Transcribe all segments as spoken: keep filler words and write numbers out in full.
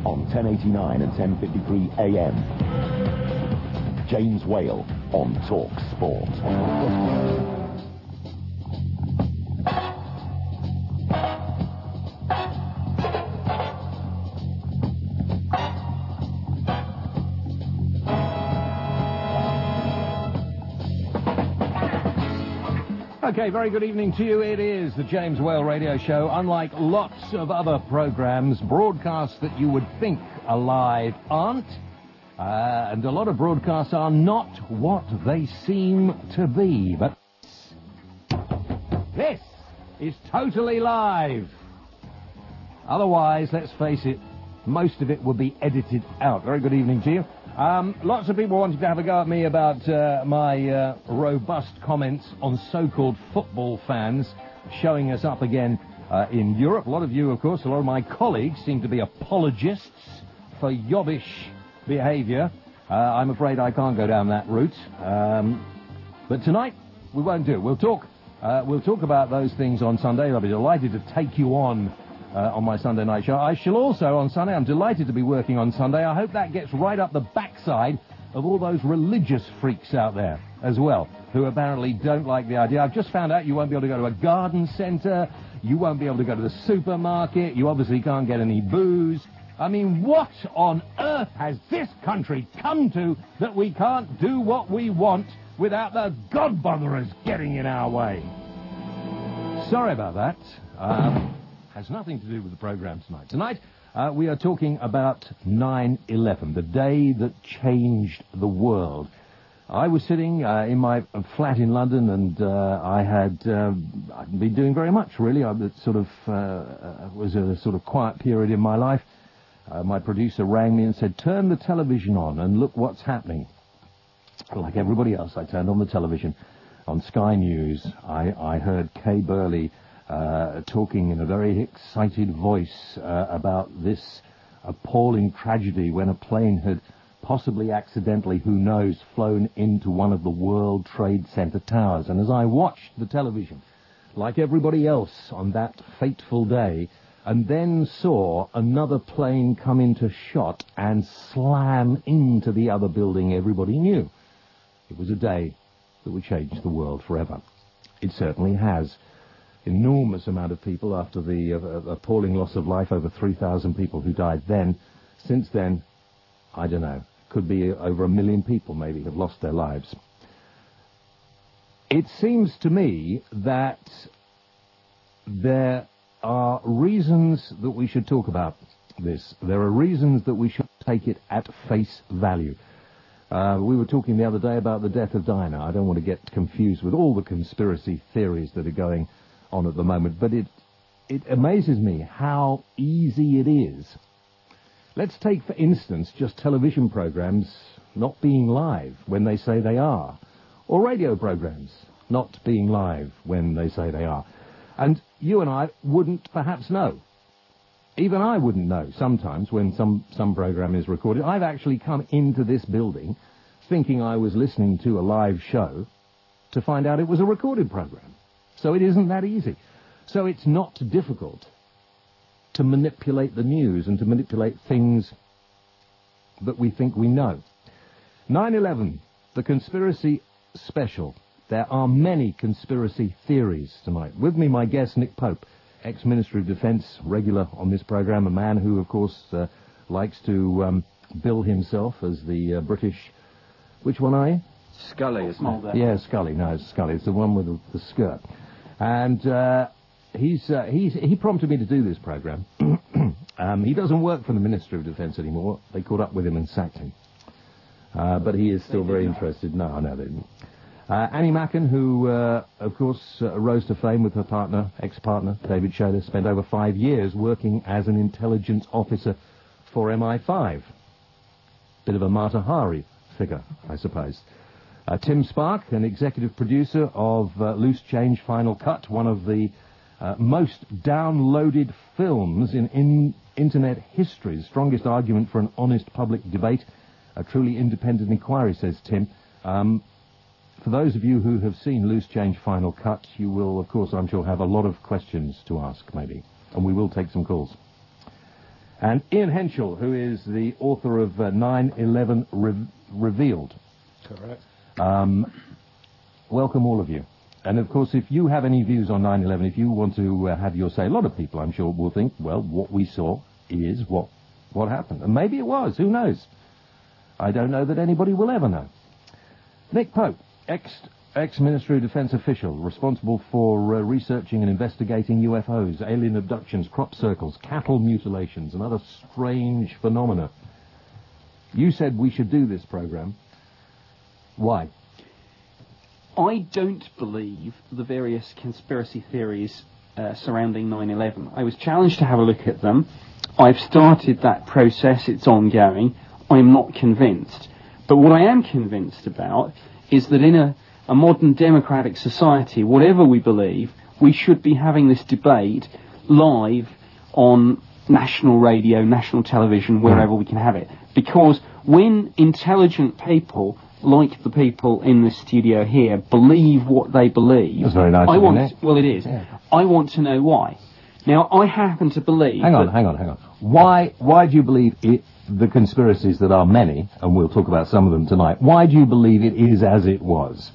on ten eighty-nine and ten fifty-three A M. James Whale on Talk Sport. Okay, very good evening to you. It is the James Whale Radio Show. Unlike lots of other programs, broadcasts that you would think are live aren't. Uh, and a lot of broadcasts are not what they seem to be. But this is totally live. Otherwise, let's face it, most of it will be edited out. Very good evening to you. Um, lots of people wanted to have a go at me about uh, my uh, robust comments on so-called football fans showing us up again uh, in Europe. A lot of you, of course, a lot of my colleagues seem to be apologists for yobbish behaviour. Uh, I'm afraid I can't go down that route. Um, but tonight, we won't do. We'll talk, uh, we'll talk about those things on Sunday. I'll be delighted to take you on Uh, on my Sunday night show. I shall also, on Sunday, I'm delighted to be working on Sunday. I hope that gets right up the backside of all those religious freaks out there as well, who apparently don't like the idea. I've just found out you won't be able to go to a garden centre, you won't be able to go to the supermarket, you obviously can't get any booze. I mean, what on earth has this country come to that we can't do what we want without the godbotherers getting in our way? Sorry about that. Um... has nothing to do with the programme tonight. Tonight, uh, we are talking about nine eleven, the day that changed the world. I was sitting uh, in my flat in London, and uh, I had uh, I'd been doing very much, really. I was sort of uh, was a sort of quiet period in my life. Uh, my producer rang me and said, "Turn the television on and look what's happening." Like everybody else, I turned on the television. On Sky News, I, I heard Kay Burley Uh, talking in a very excited voice uh, about this appalling tragedy when a plane had possibly accidentally, who knows, flown into one of the World Trade Center towers. And as I watched the television, like everybody else on that fateful day, and then saw another plane come into shot and slam into the other building, everybody knew it was a day that would change the world forever. It certainly has. Enormous amount of people after the uh, appalling loss of life, over three thousand people who died then. Since then, I don't know, could be over a million people maybe have lost their lives. It seems to me that there are reasons that we should talk about this. There are reasons that we should take it at face value. Uh, we were talking the other day about the death of Diana. I don't want to get confused with all the conspiracy theories that are going on at the moment, but it it amazes me how easy it is. Let's take, for instance, just television programs not being live when they say they are, or radio programs not being live when they say they are. And you and I wouldn't perhaps know. Even I wouldn't know sometimes when some, some program is recorded. I've actually come into this building thinking I was listening to a live show to find out it was a recorded program. So it isn't that easy. So it's not difficult to manipulate the news and to manipulate things that we think we know. nine eleven, the conspiracy special. There are many conspiracy theories tonight. With me, my guest, Nick Pope, ex-Minister of Defence, regular on this programme, a man who, of course, uh, likes to um, bill himself as the uh, British... Which one are you? Scully, isn't it? Yeah, Scully. No, it's Scully. It's the one with the, the skirt. And uh, he's, uh, he's he prompted me to do this programme. um, he doesn't work for the Ministry of Defence anymore. They caught up with him and sacked him. Uh, but he is still very interested. No, no, they didn't. Uh, Annie Macken, who, uh, of course, uh, rose to fame with her partner, ex-partner, David Shona, spent over five years working as an intelligence officer for M I five. Bit of a Mata Hari figure, I suppose. Uh, Tim Spark, an executive producer of uh, Loose Change Final Cut, one of the uh, most downloaded films in, in internet history, the strongest argument for an honest public debate, a truly independent inquiry, says Tim. Um, for those of you who have seen Loose Change Final Cut, you will, of course, I'm sure, have a lot of questions to ask, maybe, and we will take some calls. and Ian Henschel, who is the author of uh, nine eleven Re- Revealed. Correct. Um, welcome all of you. And of course, if you have any views on nine eleven, if you want to uh, have your say, a lot of people, I'm sure, will think, well, what we saw is what what happened. And maybe it was, who knows? I don't know that anybody will ever know. Nick Pope, ex, ex-Ministry of Defence official, responsible for uh, researching and investigating U F Os, alien abductions, crop circles, cattle mutilations, and other strange phenomena. You said we should do this programme. Why? I don't believe the various conspiracy theories uh, surrounding nine eleven. I was challenged to have a look at them. I've started that process. It's ongoing. I'm not convinced. But what I am convinced about is that in a, a modern democratic society, whatever we believe, we should be having this debate live on national radio, national television, wherever we can have it. Because when intelligent people, like the people in this studio here, believe what they believe... That's very nice I of want, you, Nick. Well, it is. Yeah. I want to know why. Now, I happen to believe... Hang on, hang on, hang on. Why, why do you believe it, the conspiracies that are many, and we'll talk about some of them tonight, why do you believe it is as it was?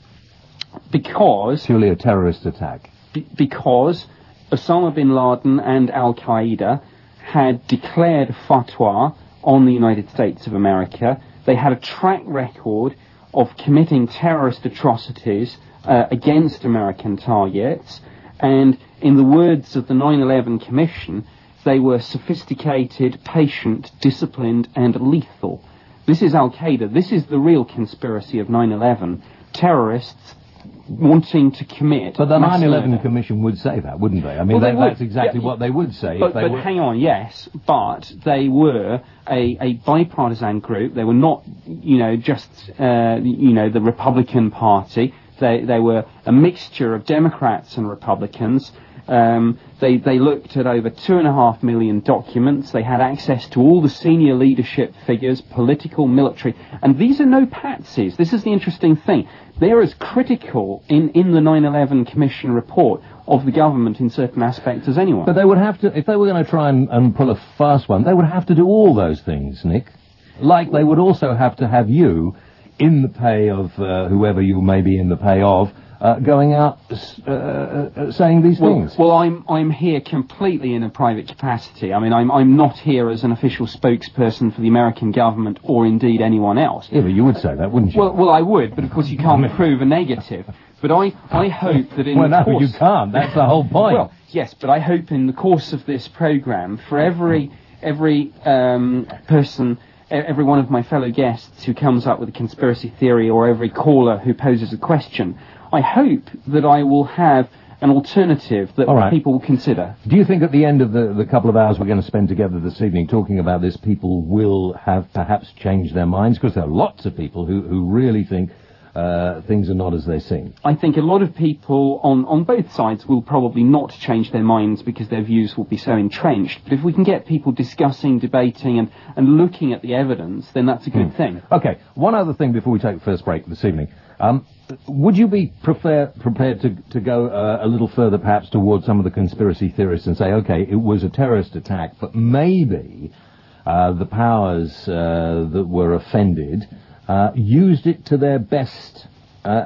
Because... Purely a terrorist attack. B- because Osama bin Laden and Al-Qaeda had declared a fatwa on the United States of America. They had a track record of committing terrorist atrocities uh, against American targets, and in the words of the nine eleven Commission, they were sophisticated, patient, disciplined, and lethal. This is Al-Qaeda. This is the real conspiracy of nine eleven. Terrorists wanting to commit... But the nine eleven murder. Commission would say that, wouldn't they? I mean, well, they they that's exactly yeah, what they would say. But, if they but were... hang on, yes, but they were a, a bipartisan group. They were not, you know, just, uh, you know, the Republican Party. They, they were a mixture of Democrats and Republicans. Um, they, they looked at over two and a half million documents. They had access to all the senior leadership figures, political, military. And these are no patsies. This is the interesting thing. They're as critical in, in the nine eleven Commission report of the government in certain aspects as anyone. But they would have to, if they were going to try and, and pull a fast one, they would have to do all those things, Nick. Like they would also have to have you in the pay of uh, whoever you may be in the pay of, Uh, going out uh, uh, saying these well, things. Well, I'm I'm here completely in a private capacity. I mean, I'm I'm not here as an official spokesperson for the American government or indeed anyone else. Yeah, but you would say that, wouldn't you? Well, well, I would, but of course you can't prove a negative. But I I hope that in well, the no, course... you can't. That's the whole point. Well, yes, but I hope in the course of this programme, for every every um, person, every one of my fellow guests who comes up with a conspiracy theory, or every caller who poses a question, I hope that I will have an alternative that right. people will consider. Do you think at the end of the, the couple of hours we're going to spend together this evening talking about this, people will have perhaps changed their minds? Because there are lots of people who, who really think uh, things are not as they seem. I think a lot of people on, on both sides will probably not change their minds because their views will be so entrenched. But if we can get people discussing, debating and, and looking at the evidence, then that's a good mm. thing. Okay, one other thing before we take the first break this evening. Um, would you be prefer, prepared to, to go uh, a little further perhaps towards some of the conspiracy theorists and say, okay, it was a terrorist attack, but maybe uh, the powers uh, that were offended uh, used it to their best uh,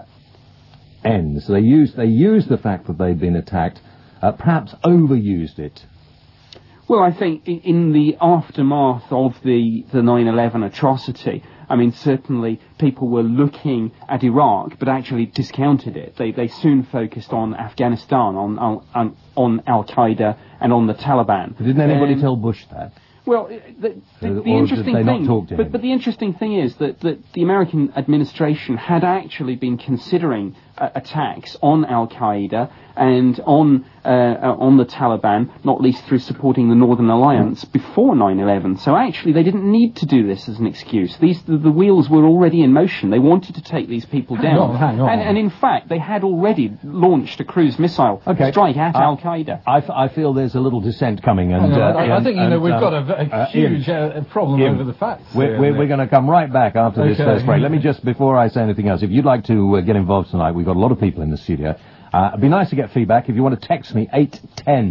ends. They used, they used the fact that they'd been attacked, uh, perhaps overused it. Well, I think in the aftermath of the, the nine eleven atrocity, I mean, certainly people were looking at Iraq, but actually discounted it. They they soon focused on Afghanistan, on on, on Al-Qaeda, and on the Taliban. Didn't anybody um, tell Bush that? Well, the, the, the or interesting did they thing, not talk to but, him? but the interesting thing is that, that the American administration had actually been considering uh, attacks on Al-Qaeda and on uh, uh, on the Taliban, not least through supporting the Northern Alliance before nine eleven. So actually, they didn't need to do this as an excuse. These the, the wheels were already in motion. They wanted to take these people hang down, on, hang on. And, and in fact, they had already launched a cruise missile okay. strike at uh, Al-Qaeda. I, f- I feel there's a little dissent coming, and uh, uh, I, I and, think you and, know we've um, got a, a uh, huge uh, problem Ian, over the facts. We're, we're, we're going to come right back after okay. this first break. Let me just, before I say anything else, if you'd like to uh, get involved tonight, we've got a lot of people in the studio. Uh, it'd be nice to get feedback. If you want to text me, eight ten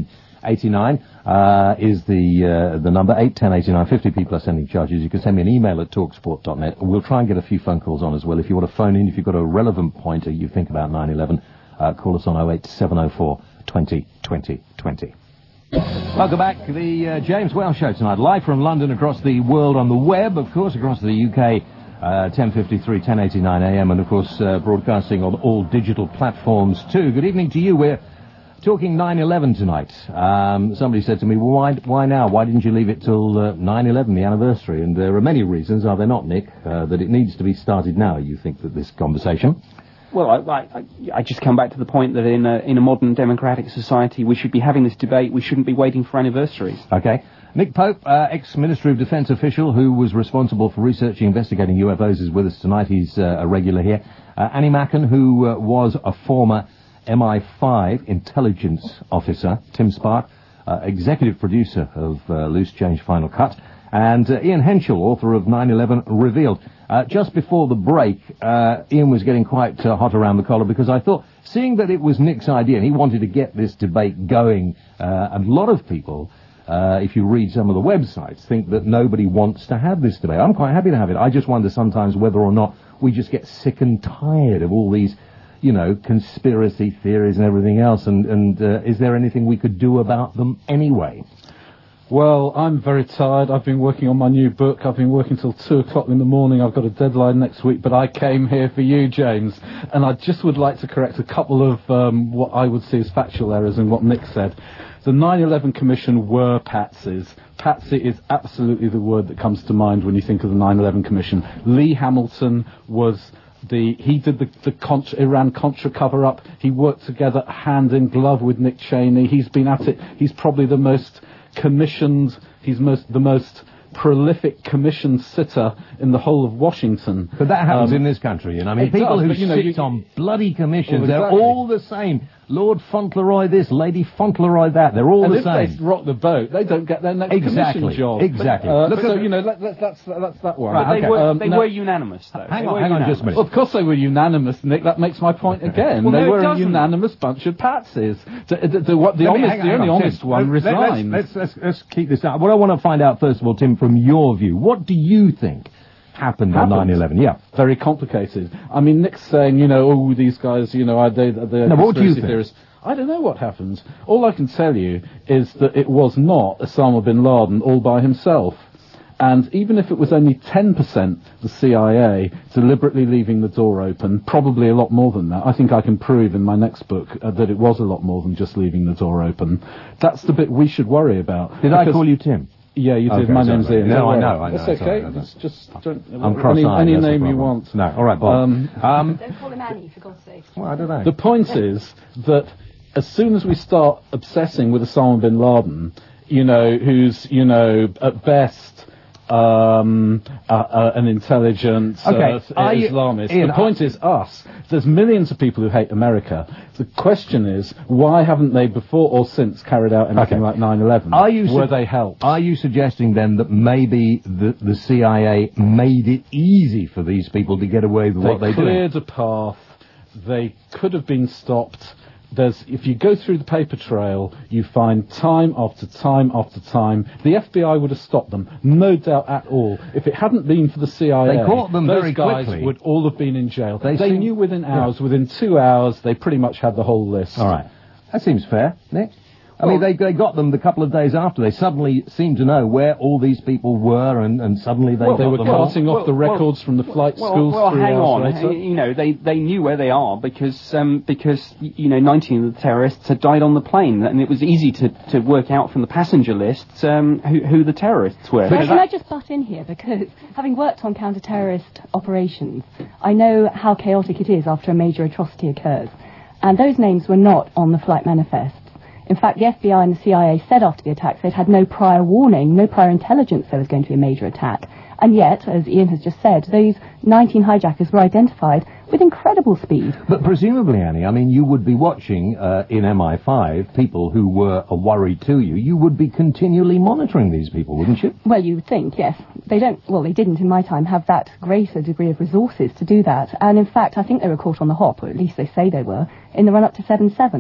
eighty-nine uh, is the uh, the number. eight ten eighty-nine. fifty people are sending charges. You can send me an email at talksport dot net. We'll try and get a few phone calls on as well. If you want to phone in, if you've got a relevant pointer you think about nine eleven, uh, call us on oh eight seven oh four twenty twenty twenty. Welcome back to the uh, James Whale Show tonight, live from London, across the world on the web, of course, across the U K, uh, ten fifty-three, ten eighty-nine a m, and of course uh, broadcasting on all digital platforms too. Good evening to you. We're talking nine eleven tonight. Um, somebody said to me, well, why, why now? Why didn't you leave it till uh, nine eleven, the anniversary? And there are many reasons, are there not, Nick, uh, that it needs to be started now, you think, that this conversation? Well, I, I, I just come back to the point that in a, in a modern democratic society, we should be having this debate. We shouldn't be waiting for anniversaries. Okay. Nick Pope, uh, ex-Ministry of Defence official who was responsible for researching, investigating U F Os, is with us tonight. He's uh, a regular here. Uh, Annie Macken, who uh, was a former M I five intelligence officer. Tim Spark, uh, executive producer of uh, Loose Change Final Cut. And uh, Ian Henschel, author of nine eleven Revealed. Uh, just before the break, uh, Ian was getting quite uh, hot around the collar because I thought, seeing that it was Nick's idea and he wanted to get this debate going, uh, and a lot of people, uh, if you read some of the websites, think that nobody wants to have this debate. I'm quite happy to have it. I just wonder sometimes whether or not we just get sick and tired of all these, you know, conspiracy theories and everything else, and, and uh, is there anything we could do about them anyway? Well, I'm very tired. I've been working on my new book. I've been working till two o'clock in the morning. I've got a deadline next week, but I came here for you, James. And I just would like to correct a couple of um, what I would see as factual errors in what Nick said. The nine eleven Commission were patsies. Patsy is absolutely the word that comes to mind when you think of the nine eleven Commission. Lee Hamilton was... The, he did the, the Contra, Iran-Contra cover-up. He worked together hand in glove with Nick Cheney. He's been at it. He's probably the most commissioned, he's most the most prolific commission sitter in the whole of Washington. But that happens um, in this country, you know. I mean, it people does, who but, you know, sit you- on bloody commissions, Well, they're exactly. all the same. Lord Fauntleroy this, Lady Fauntleroy that, they're all and the if same. they rock the boat, they don't get their next Exactly, commission job. exactly. Uh, Look so, at- you know, let, let, that's, that's that one. Right, They, okay. were, Um, they no- were unanimous, though. Hang They on, were hang on unanimous. just a minute. Well, of course they were unanimous, Nick. That makes my point again. Well, they no, it were a doesn't. unanimous bunch of patsies. The, the, the, what, the, Let me- honest, hang on, the hang only on, honest Tim. one Let's- resigned. Let's, let's, let's, let's keep this out. What I want to find out, first of all, Tim, from your view, what do you think happened on Happened? nine eleven? Yeah. Very complicated. I mean, Nick's saying, you know, oh, these guys, you know, are they, they're No, what do you conspiracy think? theorists. I don't know what happened. All I can tell you is that it was not Osama bin Laden all by himself. And even if it was only ten percent the C I A deliberately leaving the door open, probably a lot more than that. I think I can prove in my next book uh, that it was a lot more than just leaving the door open. That's the bit we should worry about. Did I Because- call you Tim? Yeah, you did. Okay, My sorry, name's mate. Ian. No, Don't I worry. know, I know, That's sorry, okay. that's- It's just don't, I'm cross-eyed. any, any that's the name you problem. want. No, all right, Bob. Um, um, Don't call him Annie, for God's sake. well, I don't know. The point is that as soon as we start obsessing with Osama bin Laden, you know, who's, you know, at best um, uh, uh, an intelligent uh, Okay, are you- Islamist. Ian, the point is us. There's millions of people who hate America. The question is, why haven't they before or since carried out anything Okay. like nine eleven? Are you Were su- they helped? Are you suggesting then that maybe the, the C I A made it easy for these people to get away with They what they do? cleared a path. They could have been stopped. There's, if you go through the paper trail, you find time after time after time. The F B I would have stopped them, no doubt at all. If it hadn't been for the C I A, They caught them those very guys quickly. would all have been in jail. They They, seem- knew within Yeah. hours, within two hours, they pretty much had the whole list. All right. That seems fair, Nick. I mean, they they got them the couple of days after. They suddenly seemed to know where all these people were, and, and suddenly they Well, got they were them all. carting off Well, the well, records from the flight Well, schools well three hang hours on. later. You know, they, they knew where they are because um, because y- you know nineteen of the terrorists had died on the plane, and it was easy to, to work out from the passenger lists um, who, who the terrorists were. Can, I- So can that- I just butt in here? Because having worked on counter-terrorist operations, I know how chaotic it is after a major atrocity occurs. And those names were not on the flight manifests. In fact, the F B I and the C I A said after the attacks they'd had no prior warning, no prior intelligence there was going to be a major attack. And yet, as Ian has just said, those nineteen hijackers were identified with incredible speed. But presumably, Annie, I mean, you would be watching uh, in M I five people who were a worry to you. You would be continually monitoring these people, wouldn't you? Well, you would think, yes. They don't, well, they didn't in my time have that greater degree of resources to do that. And in fact, I think they were caught on the hop, or at least they say they were, in the run-up to seven seven.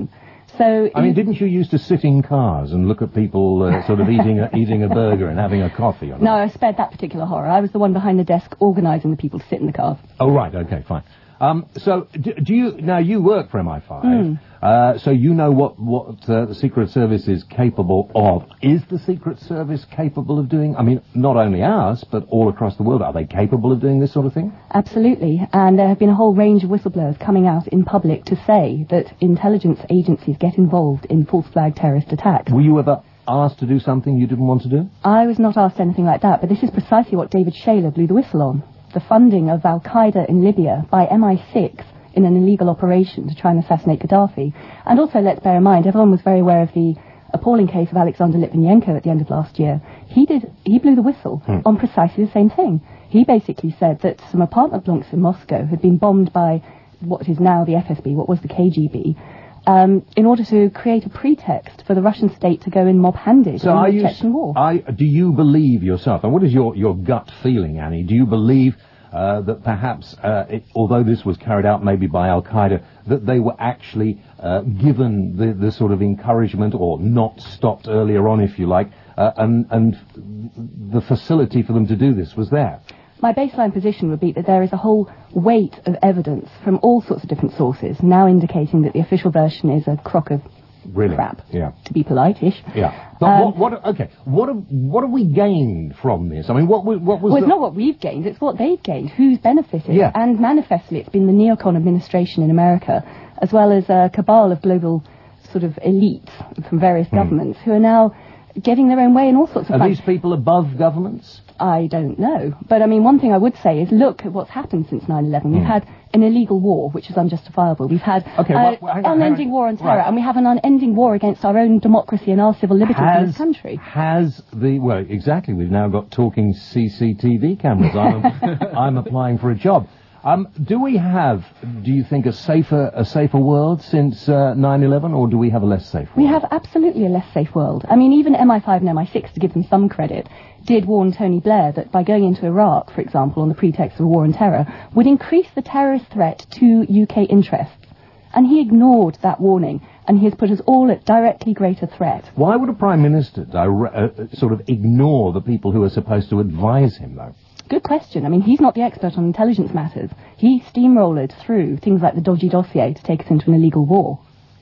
So I mean, didn't you used to sit in cars and look at people uh, sort of eating a, eating a burger and having a coffee? Or no, I spared that particular horror. I was the one behind the desk organising the people to sit in the cars. Oh, right, okay, fine. Um, so, do, do you, now you work for M I five, Mm. uh, so you know what, what uh, the Secret Service is capable of. Is the Secret Service capable of doing, I mean, not only ours, but all across the world, are they capable of doing this sort of thing? Absolutely, and there have been a whole range of whistleblowers coming out in public to say that intelligence agencies get involved in false flag terrorist attacks. Were you ever asked to do something you didn't want to do? I was not asked anything like that, but this is precisely what David Shayler blew the whistle on. The funding of Al-Qaeda in Libya by M I six in an illegal operation to try and assassinate Gaddafi. And also, let's bear in mind, everyone was very aware of the appalling case of Alexander Litvinenko at the end of last year. He did, he blew the whistle hmm. on precisely the same thing. He basically said that some apartment blocks in Moscow had been bombed by what is now the F S B, what was the K G B, um, in order to create a pretext for the Russian state to go in mob-handed so in are the you, Chechen war. I, do you believe yourself, and what is your, your gut feeling, Annie? Do you believe uh, that perhaps, uh, it, although this was carried out maybe by Al-Qaeda, that they were actually uh, given the, the sort of encouragement, or not stopped earlier on, if you like, uh, and, and the facility for them to do this was there? My baseline position would be that there is a whole weight of evidence from all sorts of different sources now indicating that the official version is a crock of Really? crap, Yeah. to be polite-ish. Yeah. But Um, what, what, okay, what have, what have we gained from this? I mean, what, wa- what was Well, the... it's not what we've gained, it's what they've gained. Who's benefited? Yeah. And manifestly, it's been the neocon administration in America, as well as a cabal of global sort of elites from various Hmm. governments who are now getting their own way in all sorts of Are fun- these people above governments? I don't know. But, I mean, one thing I would say is look at what's happened since nine eleven. We've Hmm. had an illegal war, which is unjustifiable. We've had Okay, an well, well, hang on, unending hang on. war on terror, Right. and we have an unending war against our own democracy and our civil liberties in this country. Has the... Well, exactly. We've now got talking C C T V cameras. I'm, I'm applying for a job. Um, do we have, do you think, a safer a safer world since uh, nine eleven, or do we have a less safe world? We have absolutely a less safe world. I mean, even M I five and M I six, to give them some credit, did warn Tony Blair that by going into Iraq, for example, on the pretext of a war on terror, would increase the terrorist threat to U K interests. And he ignored that warning, and he has put us all at directly greater threat. Why would a Prime Minister dire- uh, sort of ignore the people who are supposed to advise him, though? Good question. I mean, he's not the expert on intelligence matters. He steamrolled through things like the dodgy dossier to take us into an illegal war.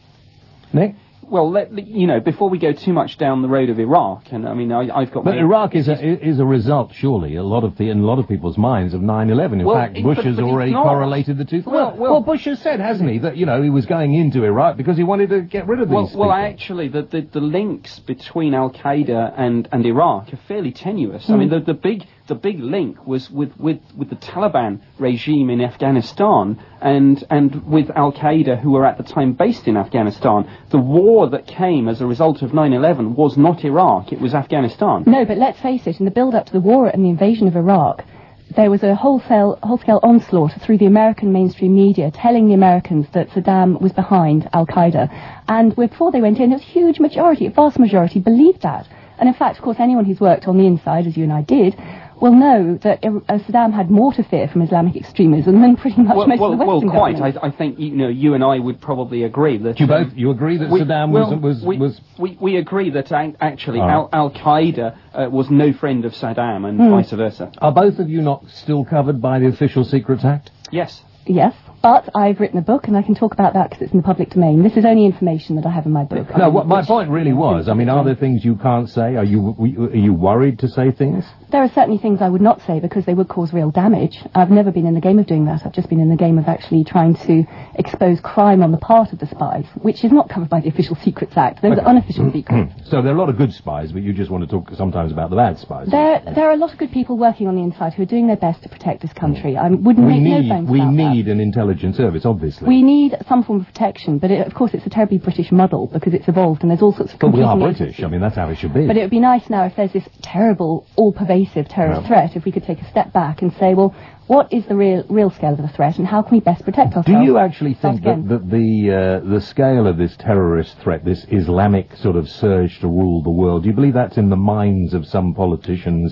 Nick? Well, let, you know, before we go too much down the road of Iraq, and I mean, I, I've got... But my- Iraq is a, is a result, surely, a lot of the, in a lot of people's minds, of nine eleven. In Well, fact, it- Bush but- has but it's already not. correlated the two. Well, Well, well- well, Bush has said, hasn't he, that, you know, he was going into Iraq because he wanted to get rid of these Well, people. well, actually, the, the, the links between Al-Qaeda and, and Iraq are fairly tenuous. I mean, the, the big the big link was with, with, with the Taliban regime in Afghanistan and and with Al-Qaeda, who were at the time based in Afghanistan. The war that came as a result of nine eleven was not Iraq, it was Afghanistan. No, but let's face it, in the build-up to the war and the invasion of Iraq, there was a wholesale, whole-scale onslaught through the American mainstream media telling the Americans that Saddam was behind Al-Qaeda. And before they went in, a huge majority, a vast majority, believed that. And in fact, of course, anyone who's worked on the inside, as you and I did, will know that uh, Saddam had more to fear from Islamic extremism than pretty much Well, most well, of the well, Western quite. governments. I, I think you know you and I would probably agree that Do you um, both, you agree that we, Saddam well, was... was, we, was we, we agree that ac- actually Oh. Al- Al-Qaeda uh, was no friend of Saddam and Hmm. vice versa. Are both of you not still covered by the Official Secrets Act? Yes. Yes, but I've written a book, and I can talk about that because it's in the public domain. This is only information that I have in my book. No, what my point really was, I mean, are there things you can't say? Are you are you worried to say things? There are certainly things I would not say because they would cause real damage. I've never been in the game of doing that. I've just been in the game of actually trying to expose crime on the part of the spies, which is not covered by the Official Secrets Act. Those Okay. are unofficial secrets. So there are a lot of good spies, but you just want to talk sometimes about the bad spies. There, there are a lot of good people working on the inside who are doing their best to protect this country. I wouldn't we make need no bones we about need that. an intelligence service, obviously. We need some form of protection, but it, of course it's a terribly British muddle because it's evolved and there's all sorts of but we are competing British. agencies. I mean, that's how it should be. But it would be nice now if there's this terrible, all-pervasive terrorist Yeah. threat, if we could take a step back and say, well, what is the real real scale of the threat and how can we best protect ourselves? Do you actually Start think that, again. that the uh, the scale of this terrorist threat, this Islamic sort of surge to rule the world, do you believe that's in the minds of some politicians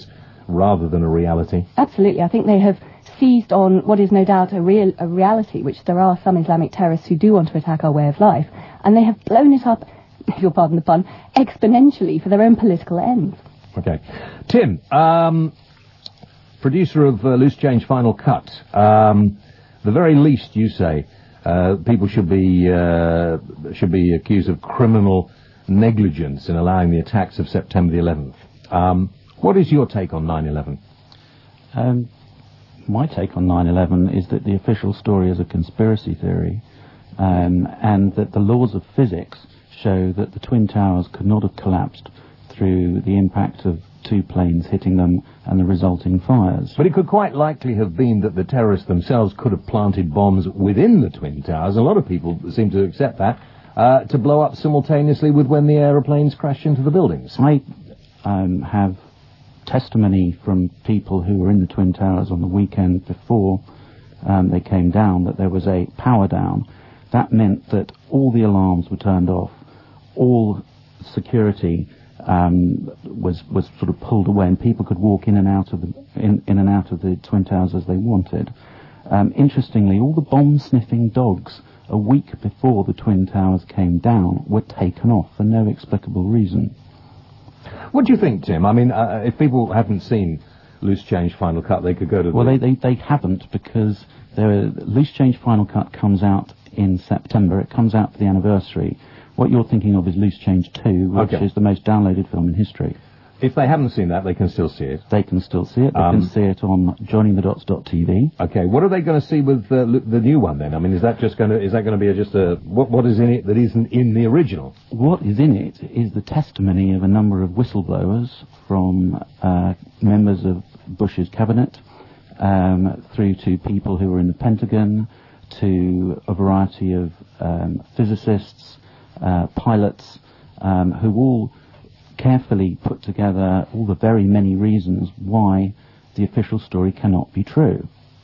rather than a reality? Absolutely. I think they have seized on what is no doubt a real a reality, which there are some Islamic terrorists who do want to attack our way of life, and they have blown it up, if you'll pardon the pun, exponentially for their own political ends. Okay. Tim, um, producer of uh, Loose Change Final Cut, um, the very least, you say, uh, people should be uh, should be accused of criminal negligence in allowing the attacks of September the eleventh. Um, what is your take on nine eleven? Um, my take on nine eleven is that the official story is a conspiracy theory, um, and that the laws of physics show that the Twin Towers could not have collapsed through the impact of two planes hitting them and the resulting fires. But it could quite likely have been that the terrorists themselves could have planted bombs within the Twin Towers. A lot of people seem to accept that, uh, to blow up simultaneously with when the aeroplanes crashed into the buildings. I um, have testimony from people who were in the Twin Towers on the weekend before um, they came down that there was a power down. That meant that all the alarms were turned off, all security um, was was sort of pulled away, and people could walk in and out of the in, in and out of the Twin Towers as they wanted. Um, interestingly, all the bomb-sniffing dogs a week before the Twin Towers came down were taken off for no explicable reason. What do you think, Tim? I mean, uh, if people haven't seen Loose Change Final Cut, they could go to Well, the... they, they, they haven't, because the Loose Change Final Cut comes out in September. It comes out for the anniversary. What you're thinking of is Loose Change two, which Okay. is the most downloaded film in history. If they haven't seen that, they can still see it. They can still see it. They Um, can see it on joining the dots dot t v. Okay, what are they going to see with uh, l- the new one then? I mean, is that just going to is that going to be a, just a what what is in it that isn't in the original? What is in it is the testimony of a number of whistleblowers from uh, members of Bush's cabinet, um, through to people who were in the Pentagon, to a variety of um, physicists, uh, pilots, um, who all carefully put together all the very many reasons why the official story cannot be true.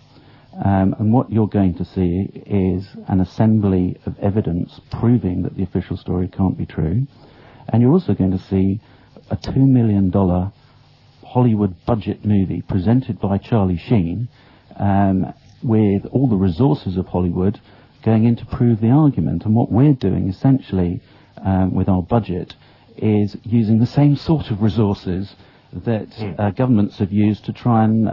Um, and what you're going to see is an assembly of evidence proving that the official story can't be true. And you're also going to see a two million dollars Hollywood budget movie presented by Charlie Sheen, um, with all the resources of Hollywood going in to prove the argument. And what we're doing essentially um, with our budget is using the same sort of resources that mm. uh, governments have used to try and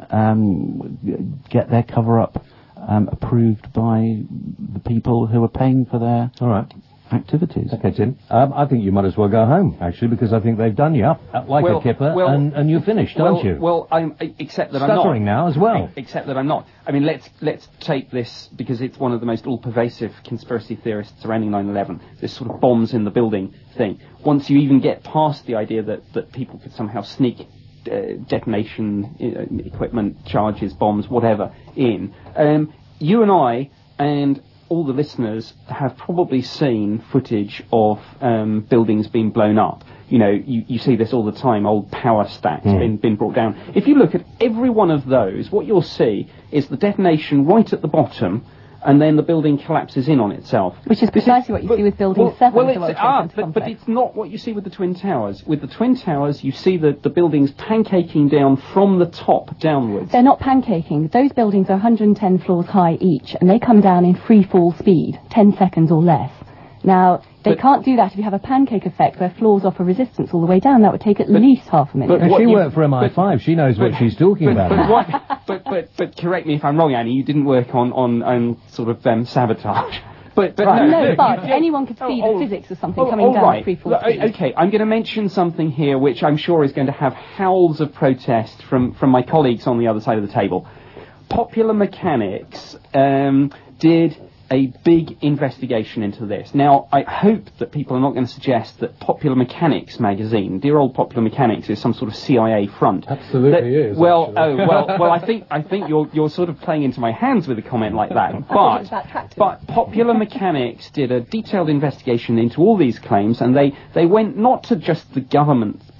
um, get their cover-up um, approved by the people who are paying for their All right. activities. Okay, Tim. Um, I think you might as well go home, actually, because I think they've done you up, up like Well, a kipper, well, and, and you're finished, well, aren't you? Well, I'm, I- except that I'm not. Stuttering now as well. Except that I'm not. I mean, let's let's take this, because it's one of the most all-pervasive conspiracy theorists surrounding nine eleven, this sort of bombs in the building thing. Once you even get past the idea that, that people could somehow sneak uh, detonation uh, equipment, charges, bombs, whatever, in, um, you and I and all the listeners have probably seen footage of um, buildings being blown up. You know, you, you see this all the time, old power stacks Mm. been, been brought down. If you look at every one of those, what you'll see is the detonation right at the bottom, and then the building collapses in on itself. Which is precisely what you But- see with Building well, seven Well, of the it's, World Trade ah, Center but, but complex. it's not what you see with the Twin Towers. With the Twin Towers, you see the, the buildings pancaking down from the top downwards. They're not pancaking. Those buildings are one hundred ten floors high each, and they come down in free fall speed, ten seconds or less. Now, they But- can't do that if you have a pancake effect where floors offer resistance all the way down. That would take at least half a minute. but And what she you- worked for M I five. She knows what but- she's talking but, about. But, what, but, but, but correct me if I'm wrong, Annie, you didn't work on, on, on sort of um, sabotage. But, but Right. no, No, look, but you- anyone could see the physics of something coming all down right. at free fall Look, speed. Okay, I'm going to mention something here which I'm sure is going to have howls of protest from, from my colleagues on the other side of the table. Popular Mechanics um, did a big investigation into this. Now, I hope that people are not going to suggest that Popular Mechanics magazine, dear old Popular Mechanics, is some sort of C I A front. Absolutely That- is, Well, actually. oh, well, well. I think I think you're you're sort of playing into my hands with a comment like that. thought it But was about tractors. but Popular Mechanics did a detailed investigation into all these claims, and they they went not to just the government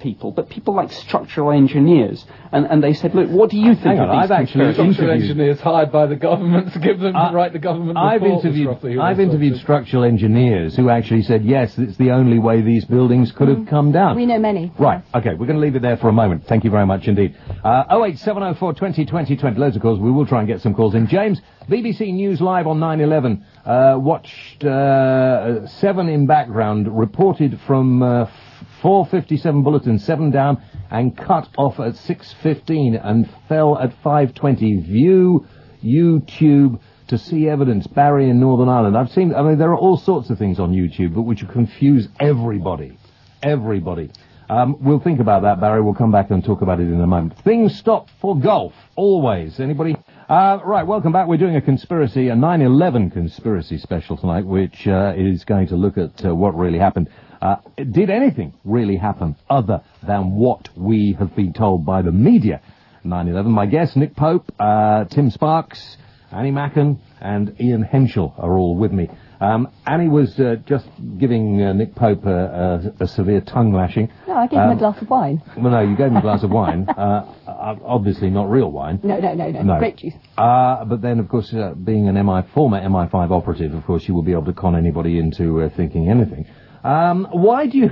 people, but people like structural engineers. And, and they said, look, what do you think Hang of on, these I've actually conspiracies? Structural interviewed- engineers hired by the government to give them Uh, to write the government I've report. interviewed, was roughly who I've I interviewed spoke to. structural engineers who actually said, yes, it's the only way these buildings could have come down. We know many. Right, okay, we're going to leave it there for a moment. Thank you very much indeed. Uh, oh eight seven oh four twenty twenty twenty, loads of calls. We will try and get some calls in. James, B B C News Live on nine eleven, uh, watched uh, seven in background, reported from uh, four fifty-seven bulletin, seven down, and cut off at six fifteen and fell at five twenty. View YouTube to see evidence. Barry in Northern Ireland. I've seen, I mean, there are all sorts of things on YouTube, but which confuse everybody. Everybody. Um, we'll think about that, Barry. We'll come back and talk about it in a moment. Things stop for golf. Always. Anybody? Uh, right, welcome back. We're doing a conspiracy, a nine eleven conspiracy special tonight, which uh, is going to look at uh, what really happened. Uh, did anything really happen other than what we have been told by the media? nine eleven. My guests, Nick Pope, uh, Tim Sparks, Annie Macken, and Ian Henschel are all with me. Um, Annie was uh, just giving uh, Nick Pope a, a, a severe tongue lashing. No, I gave Um, him a glass of wine. Well, no, you gave him a glass of wine. Uh, uh, obviously not real wine. No, no, no, no. No. Grape juice. Uh, but then, of course, uh, being an M I former M I five operative, of course, you will be able to con anybody into uh, thinking anything. Um, why do you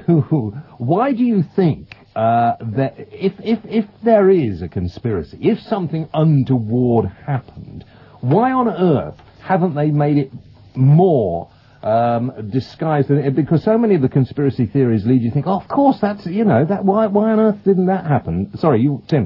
why do you think uh, that if if if there is a conspiracy, if something untoward happened, why on earth haven't they made it more um, disguised than it? Because so many of the conspiracy theories lead you to think, oh, of course, that's, you know, that why why on earth didn't that happen? Sorry, you, Tim.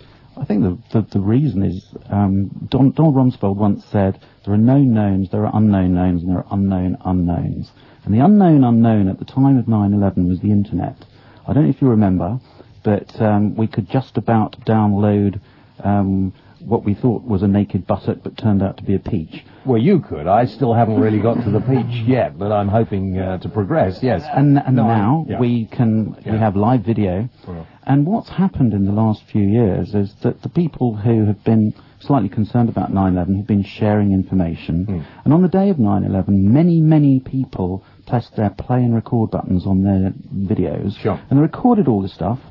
I think the, the, the reason is, um, Don, Donald Rumsfeld once said, there are known knowns, there are unknown knowns, and there are unknown unknowns. And the unknown unknown at the time of nine eleven was the internet. I don't know if you remember, but um, we could just about download um, what we thought was a naked buttock, but turned out to be a peach. Well, you could. I still haven't really got to the peach yet, but I'm hoping uh, to progress, yes. And, and No, I- now yeah. we can Yeah. we have live video. Well. And what's happened in the last few years is that the people who have been slightly concerned about nine eleven have been sharing information. Mm. And on the day of nine eleven, many, many people pressed their play and record buttons on their videos. Sure. And they recorded all this stuff.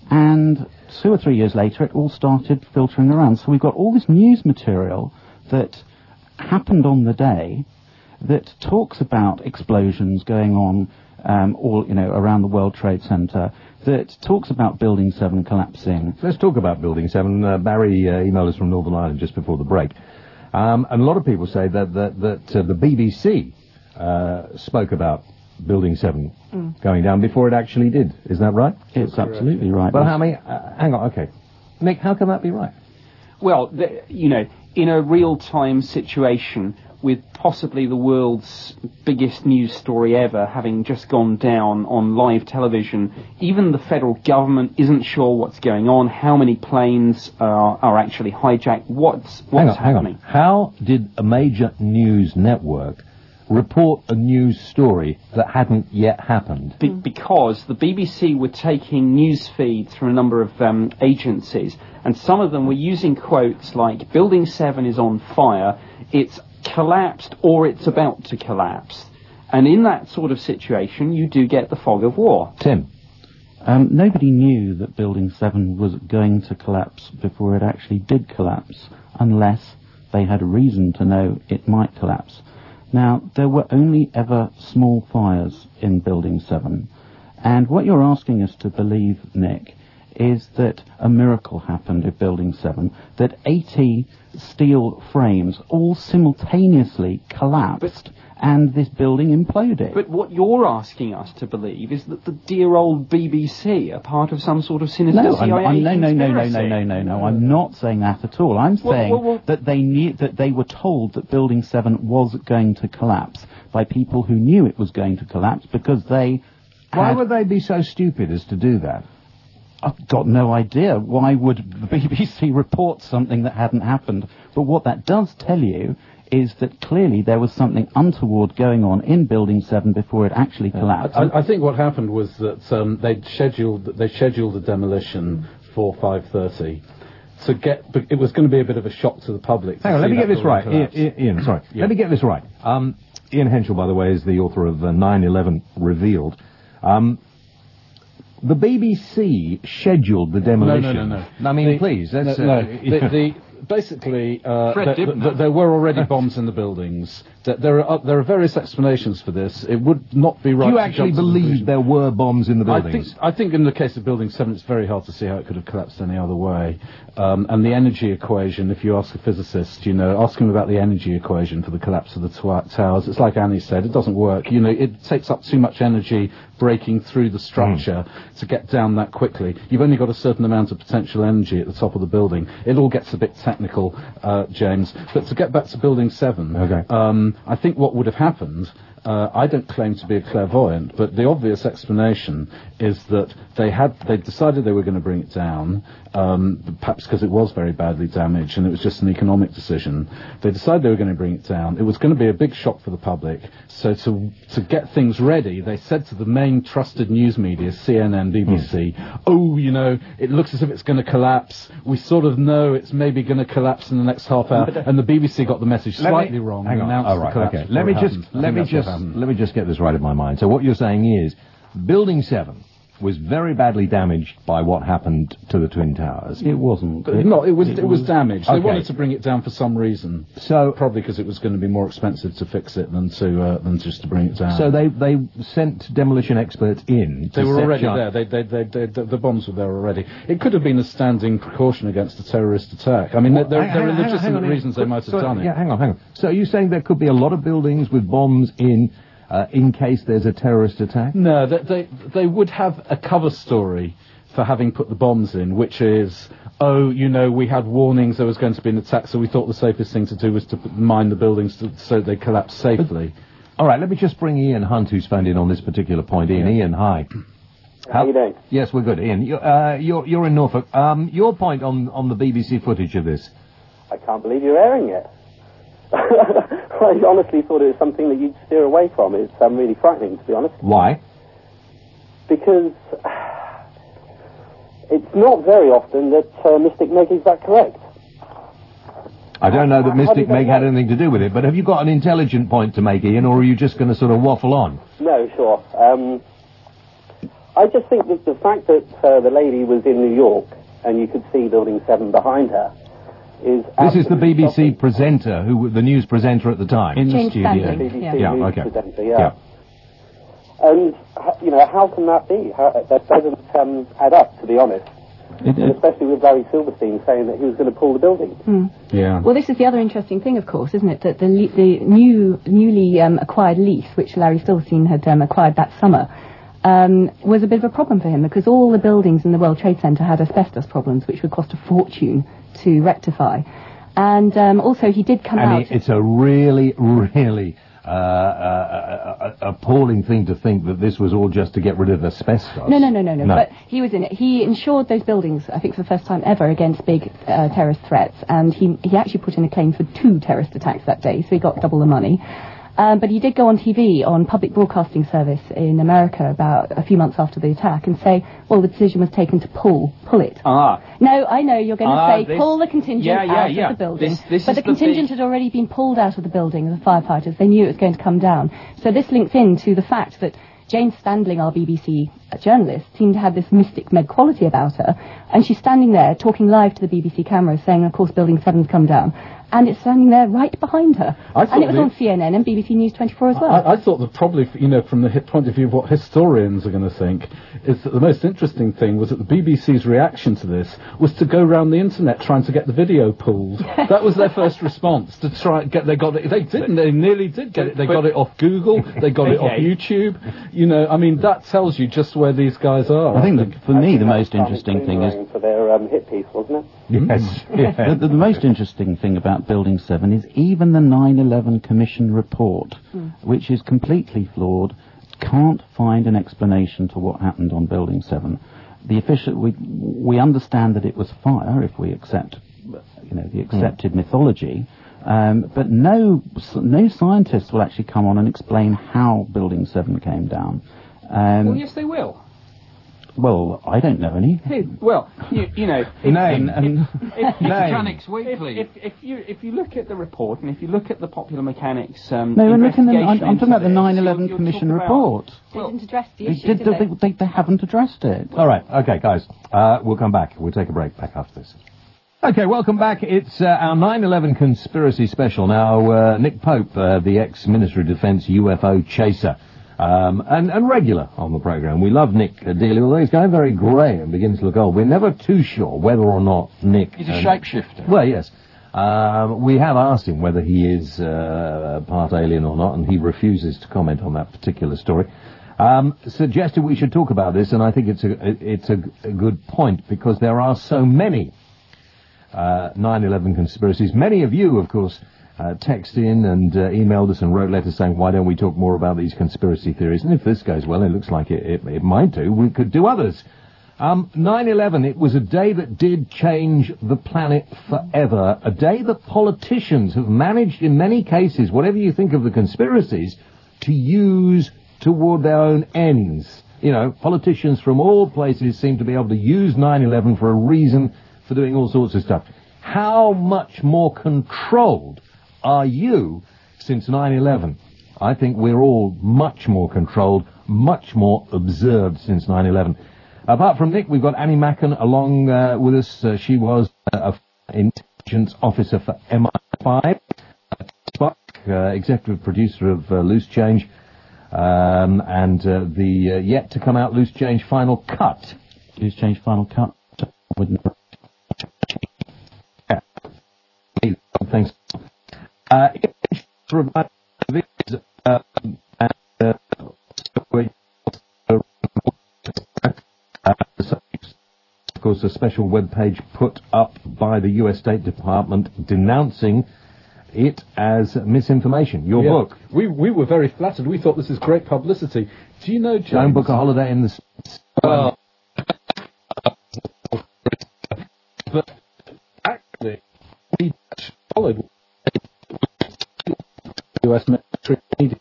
And two or three years later, it all started filtering around. So we've got all this news material that happened on the day that talks about explosions going on um, all, you know, around the World Trade Center, that talks about Building seven collapsing. Let's talk about Building seven. Uh, Barry uh, emailed us from Northern Ireland just before the break. Um, and a lot of people say that, that, that uh, the B B C uh, spoke about Building seven mm. going down before it actually did. Is that right? It's absolutely right. Well, how many... Uh, hang on, okay. Nick, how can that be right? Well, the, you know, in a real-time situation with possibly the world's biggest news story ever having just gone down on live television, even the federal government isn't sure what's going on, how many planes are, are actually hijacked, what's, what's hang on, happening. Hang on. How did a major news network report a news story that hadn't yet happened? Be- because the B B C were taking news feeds from a number of um, agencies, and some of them were using quotes like, Building seven is on fire, it's collapsed or it's about to collapse. And in that sort of situation, you do get the fog of war. Tim? Um, nobody knew that Building seven was going to collapse before it actually did collapse, unless they had a reason to know it might collapse. Now, there were only ever small fires in Building seven, and what you're asking us to believe, Nick, is that a miracle happened at Building seven, that eighty steel frames all simultaneously collapsed, and this building imploded. But what you're asking us to believe is that the dear old B B C are part of some sort of sinister No, C I A I'm, I'm, no, no, no, no, conspiracy. no, no, no, no. I'm not saying that at all. I'm Well, saying well, well- that they knew that they were told that Building seven was going to collapse by people who knew it was going to collapse because they. Why had, would they be so stupid as to do that? I've got no idea. Why would the B B C report something that hadn't happened? But what that does tell you is that clearly there was something untoward going on in Building seven before it actually collapsed. I, I think what happened was that um, they scheduled they scheduled the demolition for five thirty to get. But it was going to be a bit of a shock to the public. to Hang on, let see me get that this right. building Ian, collapse. Ian, Ian, sorry. Yeah. Let me get this right. Um, Ian Henschel, by the way, is the author of uh, nine eleven Revealed. Um, The B B C scheduled the demolition. No, no, no, no. I mean, the, please, that's... No, uh, no. the, the, basically, uh, Fred th- th- didn't th- know. there were already bombs in the buildings. Th- There are uh, there are various explanations for this. It would not be right Do you to actually jump to the believe conclusion. there were bombs in the I think, buildings? I think in the case of Building seven, it's very hard to see how it could have collapsed any other way. Um, and the energy equation, if you ask a physicist, you know, ask him about the energy equation for the collapse of the tw- towers. It's like Annie said, it doesn't work. You know, it takes up too much energy breaking through the structure mm. to get down that quickly. You've only got a certain amount of potential energy at the top of the building. It all gets a bit technical, uh, James. But to get back to Building seven, okay. um, I think what would have happened, uh, I don't claim to be a clairvoyant, but the obvious explanation is that they had, they decided they were going to bring it down, um, perhaps because it was very badly damaged and it was just an economic decision. They decided they were going to bring it down. It was going to be a big shock for the public. So to to get things ready, they said to the main trusted news media, C N N, B B C, mm. oh, you know, it looks as if it's going to collapse. We sort of know it's maybe going to collapse in the next half hour. And the B B C got the message slightly me, wrong. Hang on. All right, okay. Let me just let me just let me just get this right in my mind. So what you're saying is, Building seven was very badly damaged by what happened to the Twin Towers. It wasn't. It, no, it was it, it was, was damaged. Okay. They wanted to bring it down for some reason. So probably because it was going to be more expensive to fix it than to uh, than just to bring it down. So they they sent demolition experts in. To they were set already chart. there. They, they, they, they, the, the bombs were there already. It could have been a standing precaution against a terrorist attack. I mean, well, there, there, hang, there hang are on, legitimate hang on, reasons hang on. they might have so, done yeah, it. hang on, hang on. So are you saying there could be a lot of buildings with bombs in? Uh, in case there's a terrorist attack? No, they, they they would have a cover story for having put the bombs in, which is, oh, you know, we had warnings there was going to be an attack, so we thought the safest thing to do was to mine the buildings to, so they collapse safely. But, all right, let me just bring Ian Hunt, who's phoned in on this particular point. Ian, yeah. Ian, hi. How are you doing? Yes, we're good. Ian, you're, uh, you're, you're in Norfolk. Um, your point on, on the B B C footage of this? I can't believe you're airing it. I honestly thought it was something that you'd steer away from. It's um, really frightening, to be honest. Why? Because it's not very often that uh, Mystic Meg is that correct. I don't know that How Mystic Meg know? had anything to do with it, but have you got an intelligent point to make, Ian, or are you just going to sort of waffle on? No, sure. Um, I just think that the fact that uh, the lady was in New York and you could see Building seven behind her is This is the B B C shocking. presenter, who the news presenter at the time. In the James studio. Stanley. B B C Yeah. Yeah, news okay. presenter, yeah. Yeah. And, h- you know, how can that be? How, that doesn't um, add up, to be honest. It, And it, especially with Barry Silverstein saying that he was going to pull the building. Hmm. Yeah. Well, this is the other interesting thing, of course, isn't it? That the, le- the new, newly um, acquired lease, which Larry Silverstein had um, acquired that summer, um, was a bit of a problem for him because all the buildings in the World Trade Center had asbestos problems, which would cost a fortune to rectify. And um, also, he did come And out. it, it's a really, really uh, uh, uh, appalling thing to think that this was all just to get rid of asbestos. No, no, no, no, no, No. But he was in it. He insured those buildings, I think, for the first time ever against big uh, terrorist threats. And he he actually put in a claim for two terrorist attacks that day, so he got double the money. Um, but he did go on T V on public broadcasting service in America about a few months after the attack and say, well, the decision was taken to pull, pull it. Ah. No, I know, you're going to Ah, say, this- pull the contingent yeah, yeah, out yeah. of the building. This- this but is the the contingent big- had already been pulled out of the building, the firefighters. They knew it was going to come down. So this links into the fact that Jane Standling, our B B C journalist, seemed to have this Mystic Meg quality about her. And she's standing there talking live to the B B C cameras saying, of course, Building seven's come down. And it's standing there right behind her. I thought And it was the- on C N N and B B C News twenty-four as well. I, I thought that probably, you know, from the hi- point of view of what historians are going to think, is that the most interesting thing was that the B B C's reaction to this was to go around the internet trying to get the video pulled. That was their first response, to try and get, they got it, they didn't, they nearly did get it. They got it off Google, they got it off Okay. YouTube. You know, I mean, that tells you just where these guys are. I think that for me the That was most interesting thing is for their um, hit piece, wasn't it? Yes. Yeah. the, the, the most interesting thing about Building seven is even the nine eleven Commission report, Mm. which is completely flawed, can't find an explanation to what happened on Building seven. The official, we we understand that it was fire, if we accept, you know, the accepted mythology, um, but no no scientists will actually come on and explain how Building seven came down. Um, Well, yes, they will. Well, I don't know any. Who? Well, you, you know, Name. And if, Mechanics if, Weekly. if, if you if you look at the report and if you look at the Popular Mechanics um, no, and look in the, I'm, investigation I'm talking about the into nine this, eleven you'll- you'll Commission talk about- report. They didn't address the They, issue, did, did they? they, they, they haven't addressed it. All right, okay, guys. Uh, we'll come back. We'll take a break back after this. Okay, welcome back. It's uh, our nine eleven conspiracy special. Now, uh, Nick Pope, uh, the ex-Minister of Defence U F O chaser, um, and, and regular on the programme. We love Nick uh, dearly, although he's going very grey and begins to look old. We're never too sure whether or not Nick... He's a and- shapeshifter. Well, yes. Um, we have asked him whether he is uh, part alien or not, and he refuses to comment on that particular story. Um, suggested we should talk about this, and I think it's a it's a, a good point, because there are so many uh, nine eleven conspiracies. Many of you, of course, uh, text in and uh, emailed us and wrote letters saying, why don't we talk more about these conspiracy theories? And if this goes well, it looks like it, it, it might do, we could do others. Um, nine eleven, it was a day that did change the planet forever. A day that politicians have managed, in many cases, whatever you think of the conspiracies, to use toward their own ends. You know, politicians from all places seem to be able to use nine eleven for a reason for doing all sorts of stuff. How much more controlled are you since nine eleven? I think we're all much more controlled, much more observed since nine eleven. Apart from Nick, we've got Annie Macken along uh, with us. Uh, she was uh, an intelligence officer for M I five, uh, executive producer of uh, Loose Change, um, and uh, the uh, yet-to-come-out Loose Change Final Cut. Loose Change Final Cut. With Thanks. Uh, for about this, uh, and, uh, of course, a special web page put up by the U S State Department denouncing it as misinformation. Your Yeah. book. We we were very flattered. We thought this is great publicity. Do you know, James? Don't book a holiday in the... s- Well, but actually, we followed U S military media.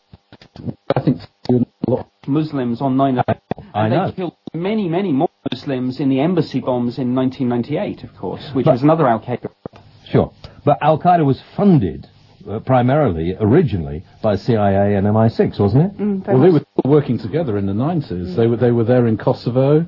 I think you a lot. Muslims on nine eleven. I and know. they killed many, many more Muslims in the embassy bombs in nineteen ninety-eight, of course, which But- was another Al-Qaeda. Sure. But Al-Qaeda was funded uh, primarily, originally, by C I A and M I six, wasn't it? Mm, very Well, they much. were still working together in the nineties. They were they were there in Kosovo.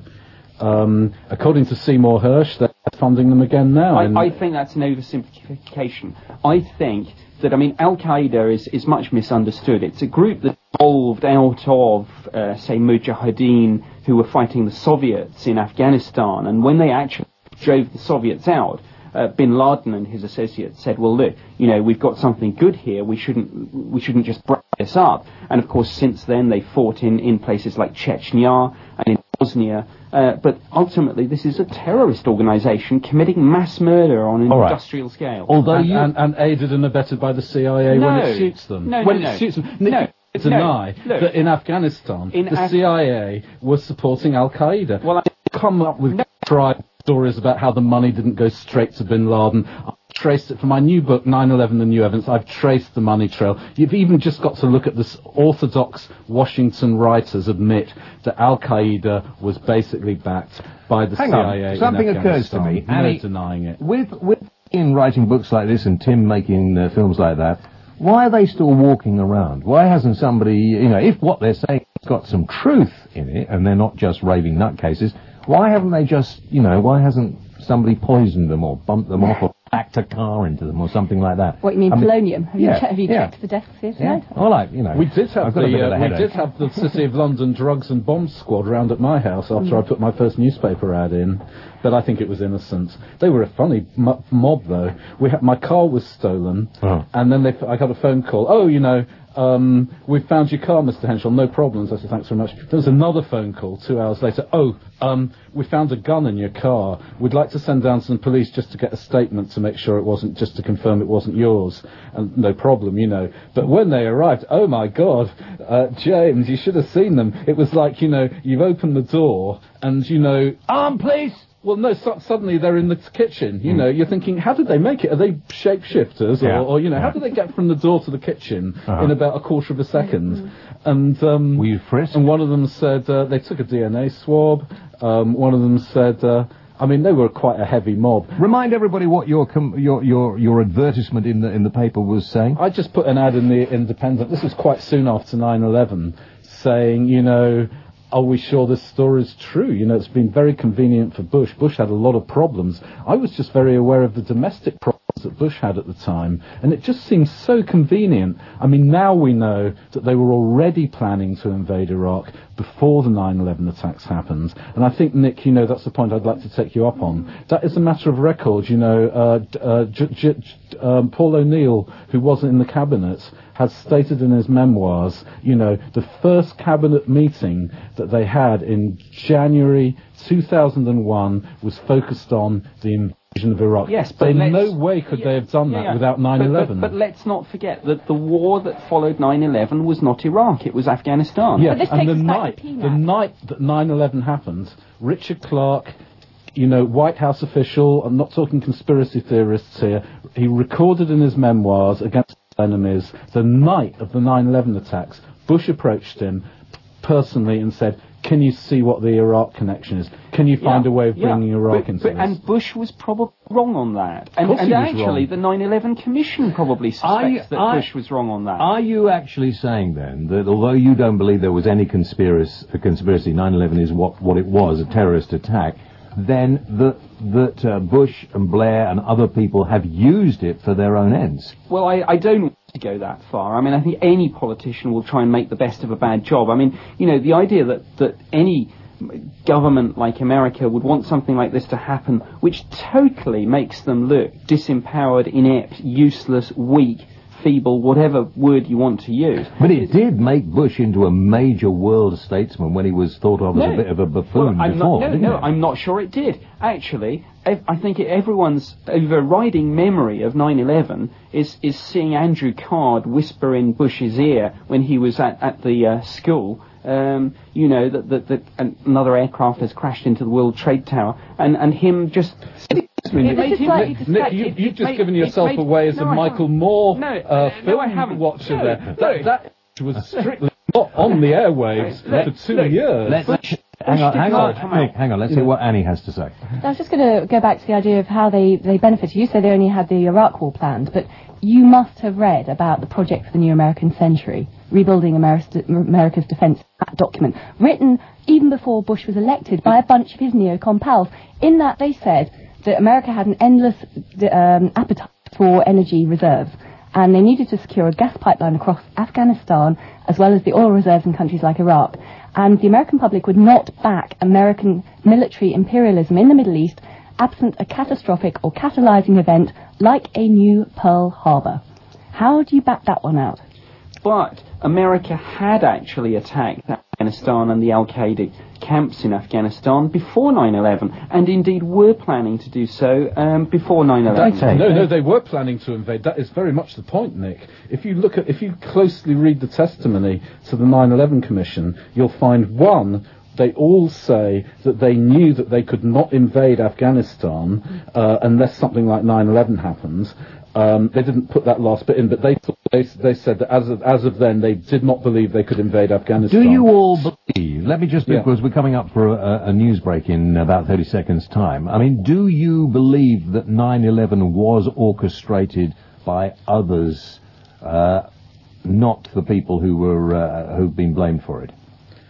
Um, according to Seymour Hersh, they're funding them again now. and- I, I think that's an oversimplification. I think that, I mean, Al-Qaeda is, is much misunderstood. It's a group that evolved out of, uh, say, Mujahideen, who were fighting the Soviets in Afghanistan, and when they actually drove the Soviets out, uh, Bin Laden and his associates said, well, look, you know, we've got something good here, we shouldn't we shouldn't just break this up. And, of course, since then, they fought in, in places like Chechnya and in Bosnia. Uh, but ultimately, this is a terrorist organisation committing mass murder on an All right. industrial scale. Although and, you... and, and aided and abetted by the C I A No. when it suits them. No, no, when no. it suits them. No. Nick, deny No. Look. that in Afghanistan, In the Af- C I A was supporting Al Qaeda. Well, I- come up with No. tried stories about how the money didn't go straight to Bin Laden. I've traced it for my new book, nine eleven: The New Evidence. I've traced the money trail. You've even just got to look at this orthodox Washington writers admit that Al Qaeda was basically backed by the Hang C I A. on, something in occurs to Afghanistan. me. No Annie, denying it. With, with Ian writing books like this and Tim making uh, films like that, why are they still walking around? Why hasn't somebody, you know, if what they're saying has got some truth in it, and they're not just raving nutcases, why haven't they just, you know, why hasn't somebody poisoned them or bumped them off or packed a car into them or something like that? What, you mean I mean, polonium? Have yeah, you, che- have you yeah. checked the desks here Yeah, tonight? well, like, you know. We did have I've the, got a bit of a uh, we headache. did have the City of London drugs and bomb squad round at my house after I put my first newspaper ad in, but I think it was innocent. They were a funny mo- mob though. We had, my car was stolen, Oh. and then they, I got a phone call. Oh, you know, um, we found your car, Mister Henschel. No problems. I said thanks very much. There was another phone call two hours later. Oh, um, we found a gun in your car. We'd like to send down some police just to get a statement to make sure it wasn't, just to confirm it wasn't yours. And no problem, you know. But when they arrived, oh my God, uh, James, you should have seen them. It was like, you know, you've opened the door and, you know, Arm, please! Well, no, so, suddenly they're in the kitchen. You mm. know, you're thinking, how did they make it? Are they shapeshifters? Yeah. Or, or, you know, yeah. how did they get from the door to the kitchen uh-huh. in about a quarter of a second? Mm-hmm. And, um, were you frisked? And one of them said, uh, they took a D N A swab. Um, one of them said, uh, I mean, they were quite a heavy mob. Remind everybody what your com- your your your advertisement in the in the paper was saying. I just put an ad in the Independent. This was quite soon after nine eleven, saying, you know, are we sure this story is true? You know, it's been very convenient for Bush. Bush had a lot of problems. I was just very aware of the domestic problems that Bush had at the time, and it just seems so convenient. I mean, now we know that they were already planning to invade Iraq before the nine eleven attacks happened. And I think, Nick, you know, that's the point I'd like to take you up on. That is a matter of record. You know, uh, uh, J- J- J- um, Paul O'Neill, who wasn't in the cabinet, has stated in his memoirs, you know, the first cabinet meeting that they had in January two thousand one was focused on the invasion of Iraq. Yes, but in no way could yeah, they have done yeah, that yeah. without nine eleven. But, but, but let's not forget that the war that followed nine eleven was not Iraq, it was Afghanistan. Yeah, But this and takes the us back night, to P NAP. the night that nine eleven happened, Richard Clarke, you know, White House official, I'm not talking conspiracy theorists here, he recorded in his memoirs against enemies the night of the nine eleven attacks. Bush approached him personally and said, can you see what the Iraq connection is? Can you find yeah, a way of bringing yeah. Iraq but, into but, this? And Bush was probably wrong on that. And, course and he was actually, wrong. the nine eleven Commission probably suspects you- that I- Bush was wrong on that. Are you actually saying then that although you don't believe there was any conspiracy, a conspiracy, nine eleven is what, what it was, a terrorist attack, then that that uh, Bush and Blair and other people have used it for their own ends? Well, I, I don't want to go that far. I mean, I think any politician will try and make the best of a bad job. I mean, you know, the idea that, that any government like America would want something like this to happen, which totally makes them look disempowered, inept, useless, weak, feeble, whatever word you want to use. But it did make Bush into a major world statesman when he was thought of as No. a bit of a buffoon well, I'm before, not, no, didn't no, it? I'm not sure it did. Actually, ev- I think everyone's overriding memory of nine eleven is, is seeing Andrew Card whisper in Bush's ear when he was at, at the uh, school, um, you know, that, that, that another aircraft has crashed into the World Trade Tower, and, and him just... I mean, Yeah, this is slightly Nick, Nick, you, It- you've it just made- given it yourself made- away as no, a I Michael haven't. Moore No, uh, uh, no, film I haven't. watcher No, there. no. That, that was strictly not on the airwaves Look, for two look, years. Let's, hang on, did hang not on, come Nick, out. hang on, let's see what Annie has to say. I was just going to go back to the idea of how they, they benefited. You said they only had the Iraq War planned, but you must have read about the Project for the New American Century, Rebuilding America's, America's Defense document, written even before Bush was elected by a bunch of his neocon pals. In that they said that America had an endless um, appetite for energy reserves, and they needed to secure a gas pipeline across Afghanistan, as well as the oil reserves in countries like Iraq. And the American public would not back American military imperialism in the Middle East absent a catastrophic or catalyzing event like a new Pearl Harbor. How do you back that one out? But America had actually attacked Afghanistan and the Al-Qaeda camps in Afghanistan before nine eleven, and indeed were planning to do so um, before nine eleven. Okay. No, no, they were planning to invade. That is very much the point, Nick. If you look at, if you closely read the testimony to the nine eleven Commission, you'll find, one, they all say that they knew that they could not invade Afghanistan uh, unless something like nine eleven happens. Um, they didn't put that last bit in, but they they, they said that as of, as of then, they did not believe they could invade Afghanistan. Do you all believe, let me just, Yeah. because we're coming up for a, a news break in about thirty seconds' time, I mean, do you believe that nine eleven was orchestrated by others, uh, not the people who were, uh, who've been blamed for it?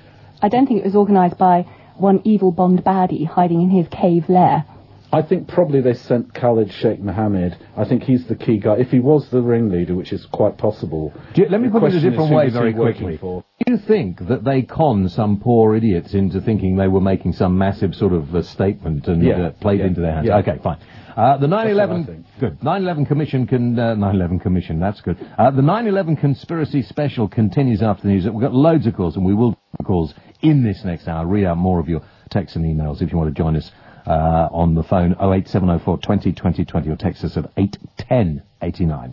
I don't think it was organised by one evil Bond baddie hiding in his cave lair. I think probably they sent Khalid Sheikh Mohammed. I think he's the key guy. If he was the ringleader, which is quite possible. Do you, let me the put it a question is, different who way was he very working quickly. for? Do you think that they conned some poor idiots into thinking they were making some massive sort of uh, statement and Yeah, uh, played yeah, into their hands? yeah. Okay, fine. Uh, the nine That's what I eleven, think. good. nine eleven Commission can, uh, nine eleven Commission, that's good. Uh, the nine eleven Conspiracy Special continues after the news. We've got loads of calls, and we will do calls in this next hour. Read out more of your texts and emails if you want to join us uh, on the phone, oh eight seven oh four twenty twenty twenty, or text us at eight ten eighty-nine.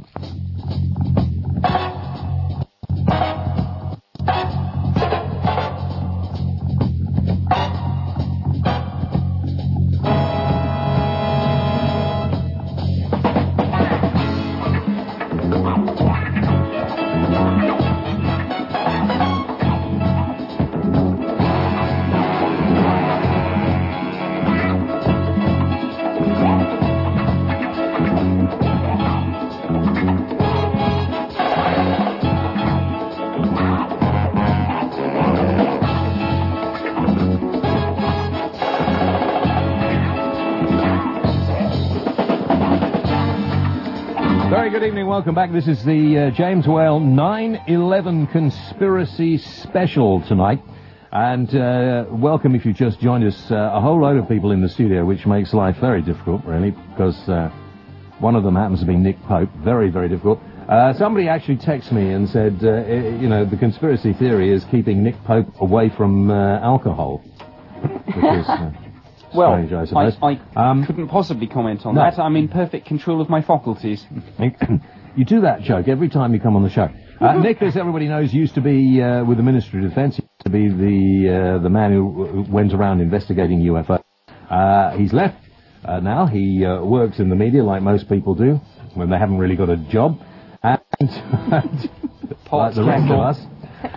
Very good evening, welcome back. This is the uh, James Whale nine eleven Conspiracy Special tonight. And uh, welcome if you just joined us. Uh, a whole load of people in the studio, which makes life very difficult, really, because uh, one of them happens to be Nick Pope. Very, very difficult. Uh, somebody actually texted me and said, uh, you know, the conspiracy theory is keeping Nick Pope away from uh, alcohol. Which is... Uh, Well, strange, I, suppose. I, I um, couldn't possibly comment on no. that. I'm in perfect control of my faculties. You do that joke every time you come on the show. Uh, Nick, as everybody knows, used to be uh, with the Ministry of Defence. He used to be the uh, the man who, who went around investigating U F Os. Uh, he's left uh, now. He uh, works in the media like most people do when they haven't really got a job. And like the rest of us.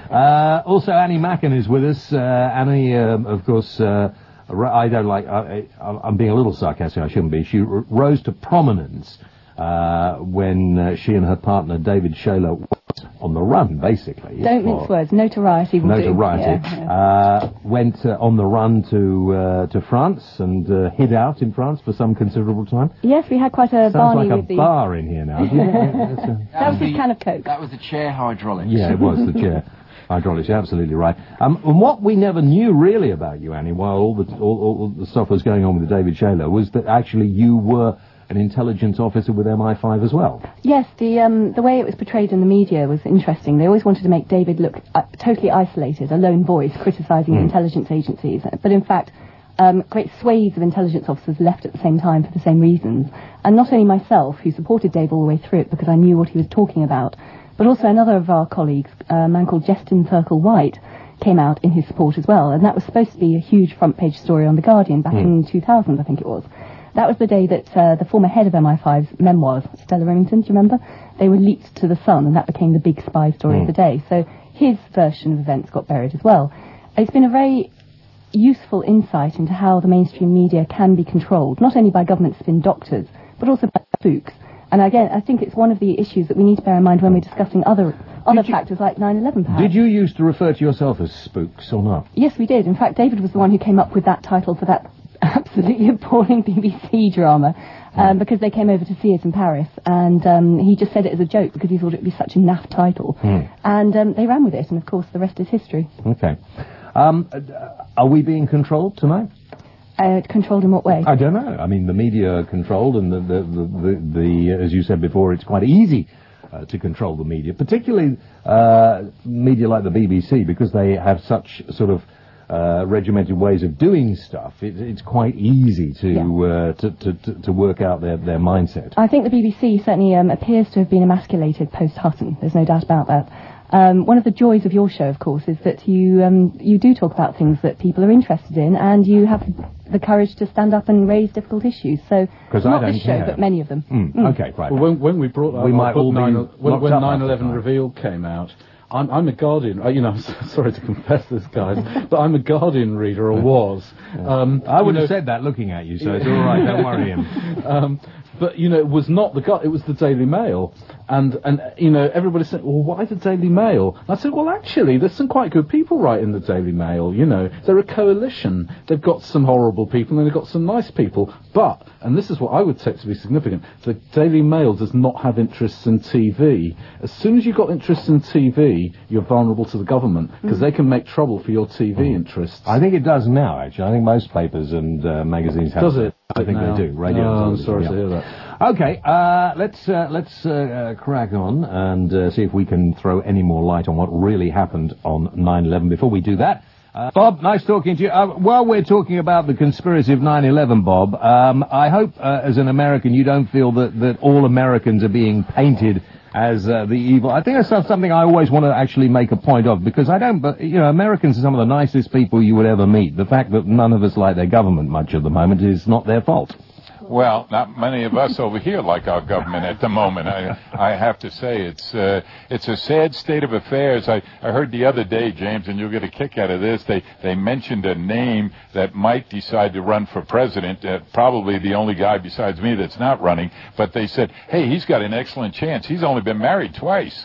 Uh, also, Annie Macken is with us. Uh, Annie, um, of course... Uh, I don't like, I, I, I'm being a little sarcastic, I shouldn't be. She r- rose to prominence uh, when uh, she and her partner David Shayler went on the run, basically. Don't mince words, notoriety will do. Notoriety. Yeah, yeah. Uh, went uh, on the run to uh, to France and uh, hid out in France for some considerable time. Yes, we had quite a Sounds Barney like a with the... bar in here now. Yeah, that's a- That was his can of Coke. That was the chair hydraulics. yeah, it was the chair. Hydraulics, you're absolutely right. Um, and what we never knew really about you, Annie, while all the all, all the stuff was going on with David Shayler, was that actually you were an intelligence officer with M I five as well. Yes, the um, the way it was portrayed in the media was interesting. They always wanted to make David look uh, totally isolated, a lone voice criticising Mm. intelligence agencies. But in fact, um, great swathes of intelligence officers left at the same time for the same reasons. And not only myself, who supported Dave all the way through it because I knew what he was talking about, but also another of our colleagues, a man called Justin Thurkel White, came out in his support as well. And that was supposed to be a huge front-page story on The Guardian back mm. in two thousand, I think it was. That was the day that uh, the former head of M I five's memoirs, Stella Remington, do you remember? They were leaked to The Sun, and that became the big spy story mm. of the day. So his version of events got buried as well. It's been a very useful insight into how the mainstream media can be controlled, not only by government spin doctors, but also by spooks. And again, I think it's one of the issues that we need to bear in mind when we're discussing other other you, factors like nine eleven, perhaps. Did you used to refer to yourself as spooks or not? Yes, we did. In fact, David was the one who came up with that title for that absolutely appalling B B C drama, um, because they came over to see us in Paris, and um, he just said it as a joke because he thought it would be such a naff title. Mm. And um, they ran with it, and of course the rest is history. Okay. Um, are we being controlled tonight? Uh, controlled in what way? I don't know. I mean, the media are controlled, and the, the, the, the, the as you said before, it's quite easy uh, to control the media, particularly uh, media like the B B C, because they have such sort of uh, regimented ways of doing stuff. It, it's quite easy to, yeah. uh, to, to, to to work out their, their mindset. I think the B B C certainly um, appears to have been emasculated post-Hutton. There's no doubt about that. Um, one of the joys of your show, of course, is that you um, you do talk about things that people are interested in, and you have the courage to stand up and raise difficult issues. So, not I don't this care. show, but many of them. Mm. Mm. Okay, right. Well, when, when we brought that we our might book all nine, be when, when up nine eleven after Revealed came out, I'm, I'm a Guardian. Uh, you know, I'm sorry to confess this, guys, but I'm a Guardian reader, or was. Um, I would have know, said that looking at you, so it's all right. Don't worry him. Um, but you know, it was not the Gu- it was the Daily Mail, and and you know, everybody said, well, why the Daily Mail? And I said, well, actually, there's some quite good people writing the Daily Mail. You know, they're a coalition. They've got some horrible people, and they've got some nice people. But, and this is what I would take to be significant, the Daily Mail does not have interests in T V. As soon as you've got interests in T V, you're vulnerable to the government, because mm. they can make trouble for your T V mm. interests. I think it does now, actually. I think most papers and uh, magazines have. Does it? I think now. they do. Radio. Oh, I'm television, sorry yeah. to hear that. Okay, uh, let's uh, let's uh, uh, crack on and uh, see if we can throw any more light on what really happened on nine eleven. Before we do that, uh, Bob, nice talking to you. Uh, while we're talking about the conspiracy of nine eleven, Bob, um, I hope uh, as an American you don't feel that, that all Americans are being painted as uh, the evil. I think that's something I always want to actually make a point of, because I don't, but, you know, Americans are some of the nicest people you would ever meet. The fact that none of us like their government much at the moment is not their fault. Well, not many of us over here like our government at the moment. I, I have to say, it's uh, it's a sad state of affairs. I, I heard the other day, James, and you'll get a kick out of this, they, they mentioned a name that might decide to run for president, uh, probably the only guy besides me that's not running, but they said, hey, he's got an excellent chance. He's only been married twice.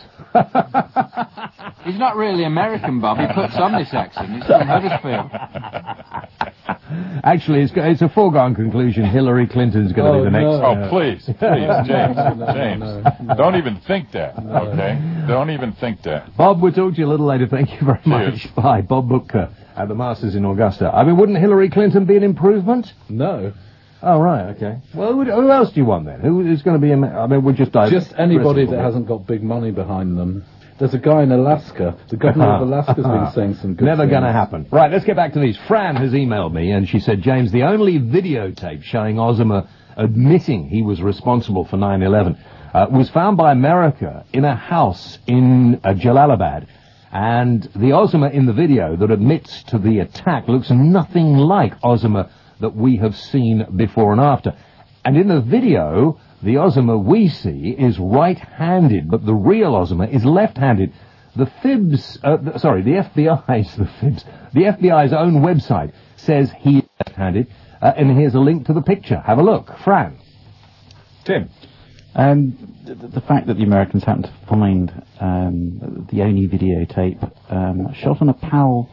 He's not really American, Bob. He puts on this accent. He's from Huddersfield. Actually, it's, it's a foregone conclusion. Hillary Clinton's going to Oh, be the next. no. Oh, please, please, James, No, James, no, no. don't even think that, okay? Don't even think that. Bob, we'll talk to you a little later. Thank you very much. Cheers. Bye. Bob Booker at the Masters in Augusta. I mean, wouldn't Hillary Clinton be an improvement? No. Oh, right, okay. Well, who, who else do you want then? Who is going to be... A, I mean, we're just... Just anybody that hasn't got big money behind them. There's a guy in Alaska. The governor of Alaska's been saying some good Never things. going to happen. Right, let's get back to these. Fran has emailed me, and she said, James, the only videotape showing Ozima admitting he was responsible for nine eleven uh, was found by America in a house in uh, Jalalabad. And the Ozima in the video that admits to the attack looks nothing like Ozima that we have seen before and after. And in the video, the Ozima we see is right-handed, but the real Ozima is left-handed. The fibs, uh, th- sorry, the F B I's, the fibs, the F B I's own website says he is left-handed, uh, and here's a link to the picture. Have a look. Fran. Tim. Um, the, the fact that the Americans happened to find um, the only videotape um, shot on a PAL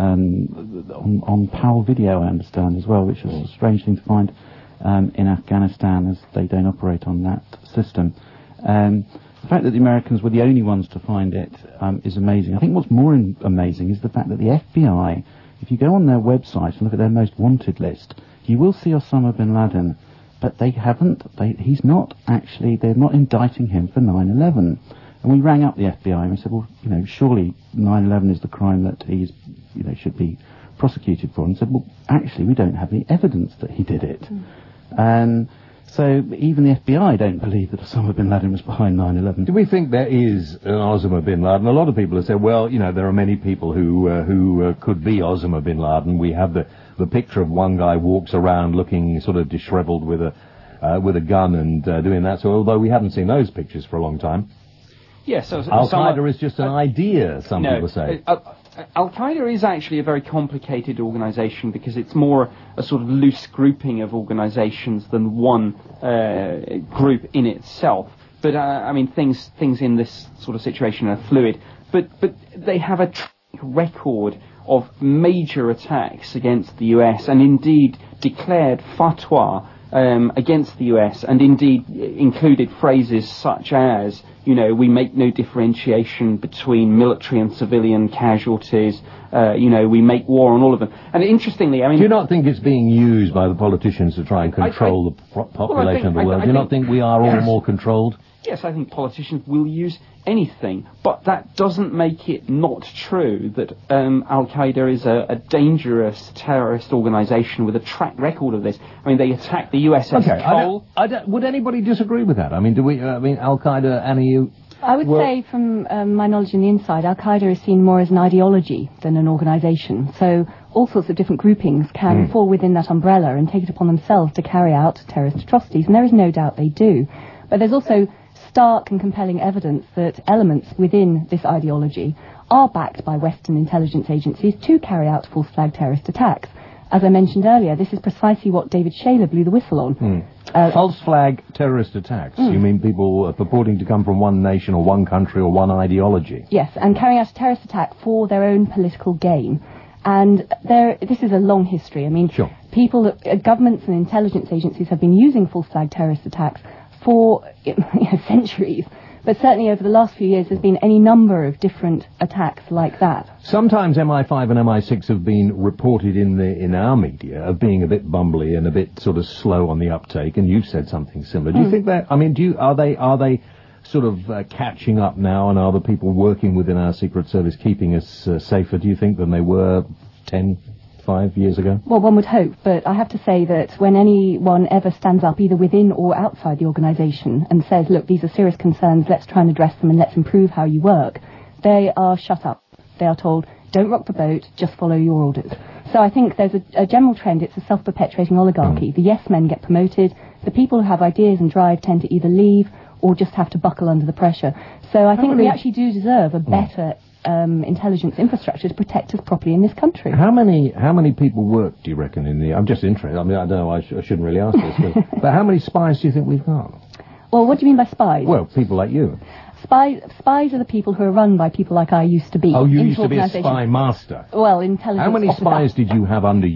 um, on, on PAL video, I understand as well, which is a strange thing to find um, in Afghanistan, as they don't operate on that system. Um, the fact that the Americans were the only ones to find it um, is amazing. I think what's more in- amazing is the fact that the F B I, if you go on their website and look at their most wanted list, you will see Osama bin Laden. But they haven't, they, he's not actually, they're not indicting him for nine eleven. And we rang up the F B I and we said, well, you know, surely nine eleven is the crime that he's, you know, should be prosecuted for. And said, well, actually, we don't have any evidence that he did it. Mm. And so even the F B I don't believe that Osama bin Laden was behind nine eleven. Do we think there is an Osama bin Laden? A lot of people have said, well, you know, there are many people who uh, who uh, could be Osama bin Laden. We have the, the picture of one guy walks around looking sort of disheveled with a uh, with a gun and uh, doing that. So although we haven't seen those pictures for a long time. Yes, yeah, so, Al-Qaeda is just an uh, idea, some no, people say. Uh, uh, Al-Qaeda is actually a very complicated organisation because it's more a sort of loose grouping of organisations than one uh, group in itself. But, uh, I mean, things things in this sort of situation are fluid. But, but they have a track record of major attacks against the U S and indeed declared fatwa Um, against the U S, and indeed included phrases such as, you know, we make no differentiation between military and civilian casualties, uh, you know, we make war on all of them. And interestingly, I mean... Do you not think it's being used by the politicians to try and control I, I, the pro- population well, think, of the world? I, I Do you not think we are all yes. more controlled? Yes, I think politicians will use anything, but that doesn't make it not true that um, Al-Qaeda is a, a dangerous terrorist organisation with a track record of this. I mean, they attacked the U S S okay, Cole. I don't, I don't, would anybody disagree with that? I mean, do we? Uh, I mean, Al-Qaeda, Annie, you... I would well, say, from um, my knowledge on the inside, Al-Qaeda is seen more as an ideology than an organisation. So all sorts of different groupings can mm. fall within that umbrella and take it upon themselves to carry out terrorist atrocities, and there is no doubt they do. But there's also stark and compelling evidence that elements within this ideology are backed by Western intelligence agencies to carry out false flag terrorist attacks. As I mentioned earlier, this is precisely what David Shayler blew the whistle on. Mm. Uh, false flag terrorist attacks? Mm. You mean people uh, purporting to come from one nation or one country or one ideology? Yes, and carrying out a terrorist attack for their own political gain. And there, this is a long history. I mean, sure. people, uh, governments and intelligence agencies have been using false flag terrorist attacks for you know, centuries. But certainly over the last few years, there's been any number of different attacks like that. Sometimes M I five and M I six have been reported in the in our media of being a bit bumbly and a bit sort of slow on the uptake, and you've said something similar. Do you mm. think that? I mean, do you are they are they sort of uh, catching up now, and are the people working within our Secret Service keeping us uh, safer? Do you think than they were ten? Five years ago? Well, one would hope, but I have to say that when anyone ever stands up, either within or outside the organisation, and says, look, these are serious concerns, let's try and address them and let's improve how you work, they are shut up. They are told, don't rock the boat, just follow your orders. So I think there's a, a general trend, it's a self-perpetuating oligarchy. Mm. The yes men get promoted, the people who have ideas and drive tend to either leave or just have to buckle under the pressure. So I think we actually do deserve a better Um, intelligence infrastructure to protect us properly in this country. How many how many people work, do you reckon, in the... I'm just interested. I mean, I don't know, I, sh- I shouldn't really ask this, but, but how many spies do you think we've got? Well, what do you mean by spies? Well, people like you. Spies, spies are the people who are run by people like I used to be. Oh, you used to be a spy master. Well, intelligence How many officer. spies did you have under you?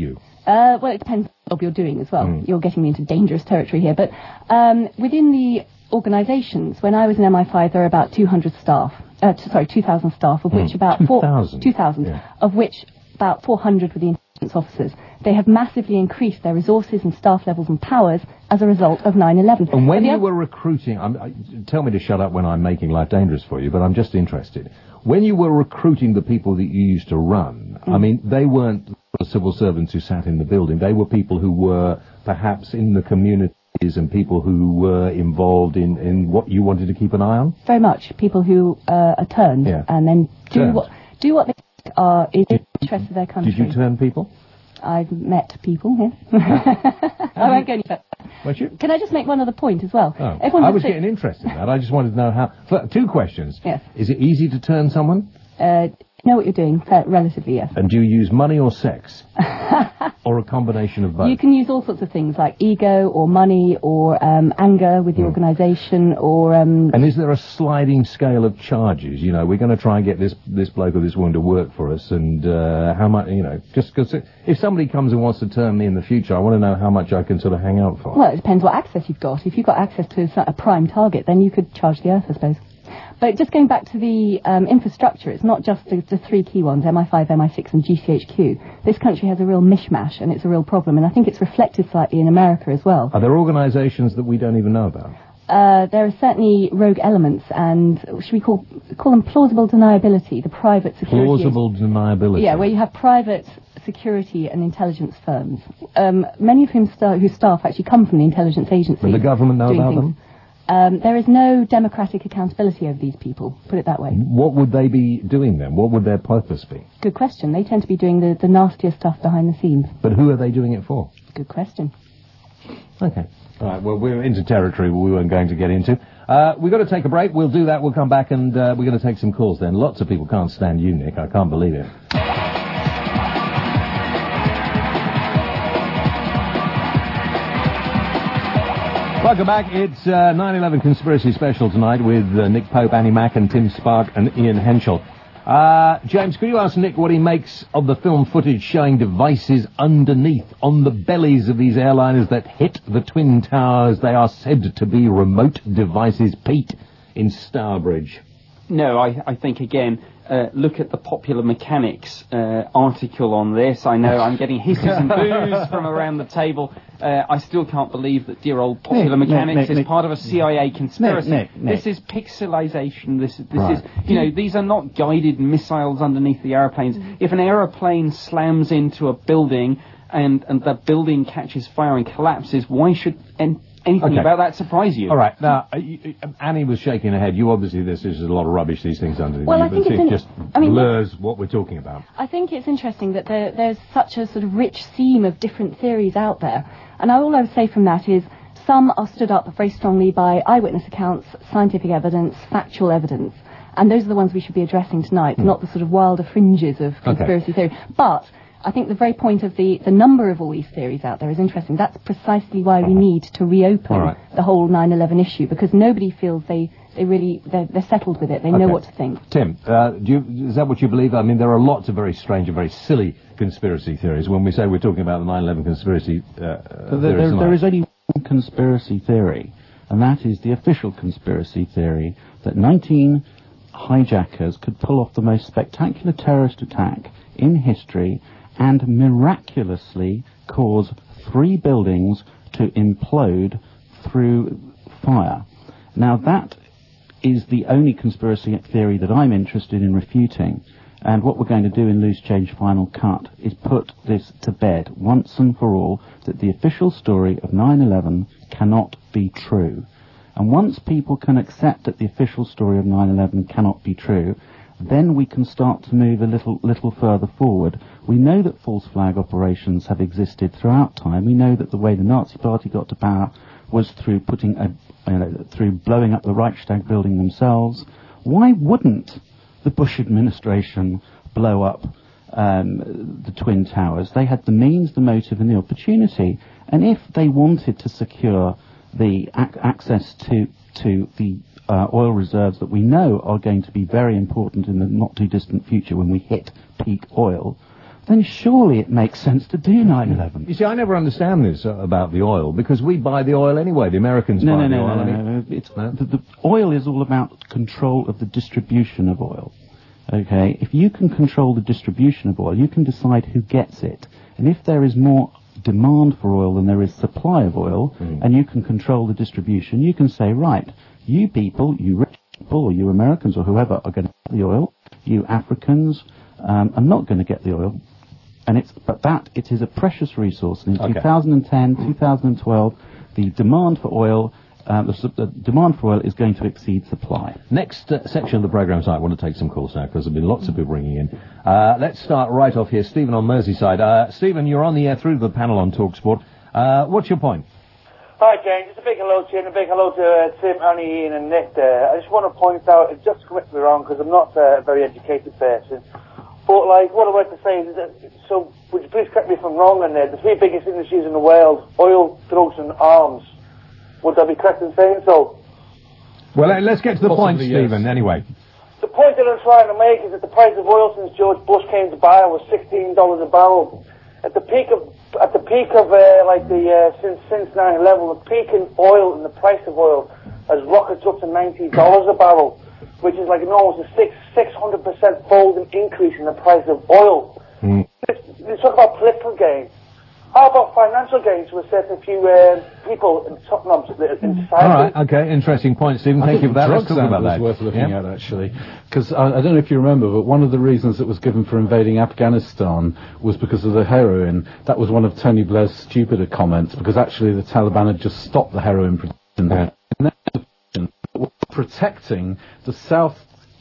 Uh, well, it depends on what you're doing as well. Mm. You're getting me into dangerous territory here. But um, within the organisations, when I was in M I five, there were about two hundred staff. Uh, t- sorry, two thousand staff, of which Mm. about two four thousand? two thousand, Yeah. of which about four hundred were the intelligence officers. They have massively increased their resources and staff levels and powers as a result of nine eleven. And when But the you oth- were recruiting, I'm, I, tell me to shut up when I'm making life dangerous for you, but I'm just interested. When you were recruiting the people that you used to run, Mm. I mean, they weren't the civil servants who sat in the building. They were people who were perhaps in the communities and people who were involved in, in what you wanted to keep an eye on? very much people who uh, are turned Yeah. and then do Turned. what do what they think are is in the interest of their country. Did you turn people? I've met people, yes. I won't go any further. Weren't you? Can I just make one other point as well? Oh, Everyone I just was thinks- getting interested in that. I just wanted to know how... For, two questions. Yes. Is it easy to turn someone? Uh, know what you're doing, uh, relatively, yes. And do you use money or sex? Or a combination of both? You can use all sorts of things like ego or money or um, anger with the Mm. organisation or... Um, And is there a sliding scale of charges? You know, we're going to try and get this this bloke or this woman to work for us, and uh, how much, you know, just because if somebody comes and wants to turn me in the future, I want to know how much I can sort of hang out for. well, it depends what access you've got. If you've got access to a prime target, then you could charge the earth, I suppose. But just going back to the um, infrastructure, it's not just the, the three key ones, M I five, M I six and G C H Q. This country has a real mishmash, and it's a real problem, and I think it's reflected slightly in America as well. Are there organisations that we don't even know about? Uh, there are certainly rogue elements, and should we call call them plausible deniability, the private security... Plausible deniability. Yeah, where you have private security and intelligence firms, um, many of whom sta- whose staff actually come from the intelligence agency. Does the government know doing about things. them? Um, there is no democratic accountability over these people, put it that way. What would they be doing then? What would their purpose be? Good question. They tend to be doing the, the nastier stuff behind the scenes. But who are they doing it for? Good question. Okay. All right, well, we're into territory we weren't going to get into. Uh, we've got to take a break. We'll do that. We'll come back and uh, we're going to take some calls then. Lots of people can't stand you, Nick. I can't believe it. Welcome back. It's uh, nine eleven Conspiracy Special tonight with uh, Nick Pope, Annie Mack and Tim Spark and Ian Henschel. Uh, James, could you ask Nick what he makes of the film footage showing devices underneath, on the bellies of these airliners that hit the Twin Towers? They are said to be remote devices. Pete in Stourbridge. No, I, I think, again, uh, look at the Popular Mechanics uh, article on this. I know I'm getting hisses and boos from around the table. Uh, I still can't believe that dear old Popular Nick, Mechanics Nick, is Nick, part of a C I A conspiracy. Nick, Nick, Nick. This is pixelization. This, this Right. is, you know, these are not guided missiles underneath the aeroplanes. If an aeroplane slams into a building and, and the building catches fire and collapses, why should en- anything Okay. about that surprise you? All right. Now, uh, you, uh, Annie was shaking her head. You obviously, this is a lot of rubbish, these things underneath. Well, you, I think but it's it in- just I mean, blurs what we're talking about. I think it's interesting that there, there's such a sort of rich seam of different theories out there. And all I would say from that is some are stood up very strongly by eyewitness accounts, scientific evidence, factual evidence. And those are the ones we should be addressing tonight, not the sort of wilder fringes of conspiracy theory. But I think the very point of the, the number of all these theories out there is interesting. That's precisely why we need to reopen All right. the whole nine eleven issue, because nobody feels they, they really, they're, they're settled with it. They know Okay. what to think. Tim, uh, do you, is that what you believe? I mean, there are lots of very strange and very silly conspiracy theories. When we say we're talking about the nine eleven conspiracy uh, uh, But there, theories there, there tonight. is only one conspiracy theory, and that is the official conspiracy theory that nineteen hijackers could pull off the most spectacular terrorist attack in history and miraculously cause three buildings to implode through fire. Now that is the only conspiracy theory that I'm interested in refuting. And what we're going to do in Loose Change Final Cut is put this to bed once and for all, that the official story of nine eleven cannot be true. And once people can accept that the official story of nine eleven cannot be true, then we can start to move a little little further forward. We know that false flag operations have existed throughout time. We know that the way the Nazi Party got to power was through putting a, you know, through blowing up the Reichstag building themselves. Why wouldn't the Bush administration blow up um, the Twin Towers? They had the means, the motive, and the opportunity. And if they wanted to secure the ac- access to to the uh, oil reserves that we know are going to be very important in the not too distant future when we hit peak oil, then surely it makes sense to do nine eleven. You see, I never understand this uh, about the oil, because we buy the oil anyway. The Americans No, buy no, the no, oil. no, I no, mean, no. It's, the, the oil is all about control of the distribution of oil. Okay? If you can control the distribution of oil, you can decide who gets it. And if there is more demand for oil than there is supply of oil, Mm. and you can control the distribution, you can say, right, you people, you rich people, or you Americans, or whoever, are going to get the oil. You Africans um, are not going to get the oil. And it's, but that, it is a precious resource. And in Okay. two thousand ten, two thousand twelve, the demand for oil, um, the, su- the demand for oil is going to exceed supply. next uh, section of the programme tonight, I want to take some calls now, because there have been lots of people ringing in. Uh, let's start right off here. Stephen on Merseyside. Uh, Stephen, you're on the air through the panel on TalkSport. Uh, what's your point? Hi, James. Just a big hello to you and a big hello to uh, Tim, Annie, Ian and Nick there. I just want to point out, just correct me wrong, because I'm not uh, a very educated person, but, like, what I'd like to say is that, so, would you please correct me if I'm wrong on there, the three biggest industries in the world, oil, drugs and arms. Would I be correct in saying so? Well, uh, let's get to the point, Possibly, yes. Stephen, anyway. The point that I'm trying to make is that the price of oil since George Bush came to power was sixteen dollars a barrel. At the peak of, at the peak of, uh, like the, uh, since, since nine eleven, the peak in oil and the price of oil has rocketed up to ninety dollars a barrel, which is like an almost a six, six hundred percent fold increase in the price of oil. Mm. You talk about political gain. How about financial gains to a certain few uh, people in Tottenham in society? All right, okay, interesting point, Stephen. Thank you for that. Let's Drugs talk about was that. worth looking Yeah. at, actually, because I, I don't know if you remember, but one of the reasons that was given for invading Afghanistan was because of the heroin. That was one of Tony Blair's stupider comments, because actually the Taliban had just stopped the heroin production. Yeah. And then protecting the South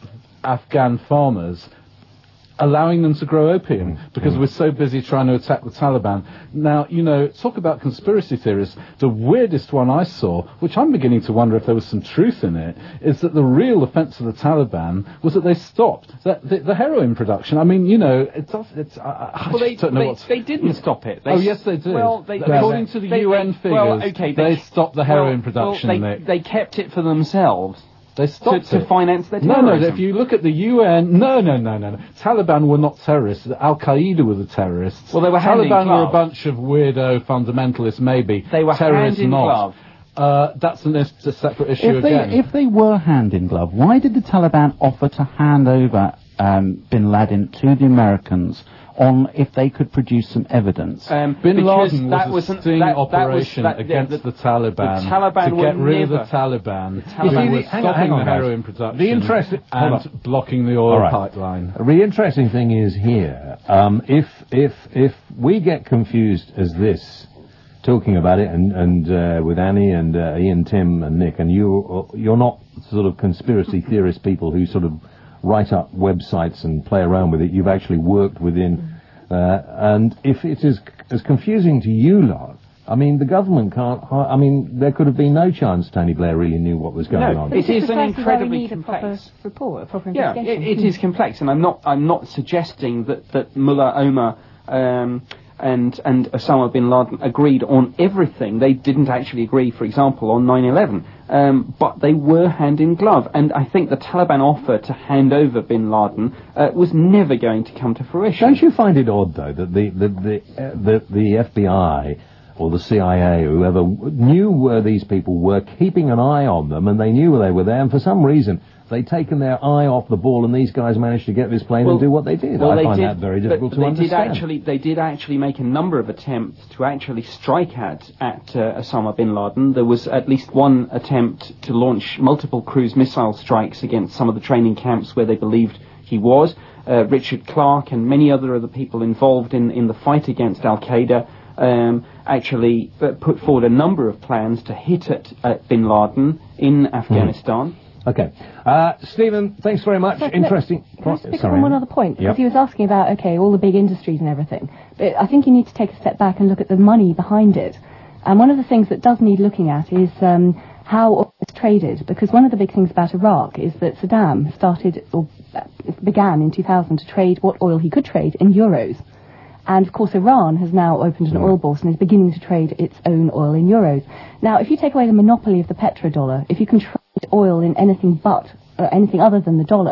Afghan farmers, allowing them to grow opium, because we're so busy trying to attack the Taliban. Now, you know, talk about conspiracy theories. The weirdest one I saw, which I'm beginning to wonder if there was some truth in it, is that the real offence of the Taliban was that they stopped that, the, the heroin production. I mean, you know, it's, it's I, I Well, they, just don't know they, what's... they didn't stop it. They Oh, s- yes, they did. Well, they, According they, to the they, U N they, figures, well, okay, they, they stopped the heroin well, production, well, Nick. they, they kept it for themselves. They To, stopped to it. finance their No, terrorism. no, if you look at the U N... No, no, no, no, no. Taliban were not terrorists. Al-Qaeda were the terrorists. Well, they were hand in Taliban were a glove. bunch of weirdo fundamentalists, maybe. They were terrorists, hand in not. glove. Uh, that's an, a separate issue If they, again. if they were hand in glove, why did the Taliban offer to hand over um, bin Laden to the Americans on if they could produce some evidence? Um, Bin because Laden that was a wasn't- sting that- that operation was, that, against yeah, the Taliban, the Taliban to were get rid never- of the Taliban. Taliban They You were see, hang on, stopping hang on, the guys. heroin production The interesting- hold and blocking the oil All right. pipeline. The interesting thing is here, um, if if if we get confused as this, talking about it, and and uh, with Annie and uh, Ian, Tim, and Nick, and you you're not sort of conspiracy theorist people who sort of write up websites and play around with it. You've actually worked within, uh, and if it is as confusing to you lot, I mean, the government can't. hi- I mean, there could have been no chance Tony Blair really knew what was going No, on. it This is an precisely why we incredibly need a proper complex report, a proper Yeah, investigation. it, it is complex, and I'm not. I'm not suggesting that that Mullah Omar um, and and Osama bin Laden agreed on everything. They didn't actually agree, for example, on nine eleven. Um, but they were hand in glove, and I think the Taliban offer to hand over bin Laden uh, was never going to come to fruition. Don't you find it odd, though, that the the the, uh, the, the F B I or the C I A or whoever knew where these people were, keeping an eye on them, and they knew they were there, and for some reason they'd taken their eye off the ball, and these guys managed to get this plane and do what they did? Well, I they find did, that very but difficult to they understand. Did actually, they did actually make a number of attempts to actually strike at, at uh, Osama bin Laden. There was at least one attempt to launch multiple cruise missile strikes against some of the training camps where they believed he was. Uh, Richard Clarke and many other other people involved in, in the fight against Al-Qaeda um, actually uh, put forward a number of plans to hit at, at bin Laden in Afghanistan. Mm. Okay. Uh, Stephen, thanks very much. So, Interesting. Can I just pick up Sorry. on one other point? Because Yep. he was asking about, okay, all the big industries and everything. But I think you need to take a step back and look at the money behind it. And one of the things that does need looking at is um, how oil is traded. Because one of the big things about Iraq is that Saddam started, or uh, began in two thousand to trade what oil he could trade in euros. And, of course, Iran has now opened an oil bourse and is beginning to trade its own oil in euros. Now, if you take away the monopoly of the petrodollar, if you can trade oil in anything but, uh, anything other than the dollar,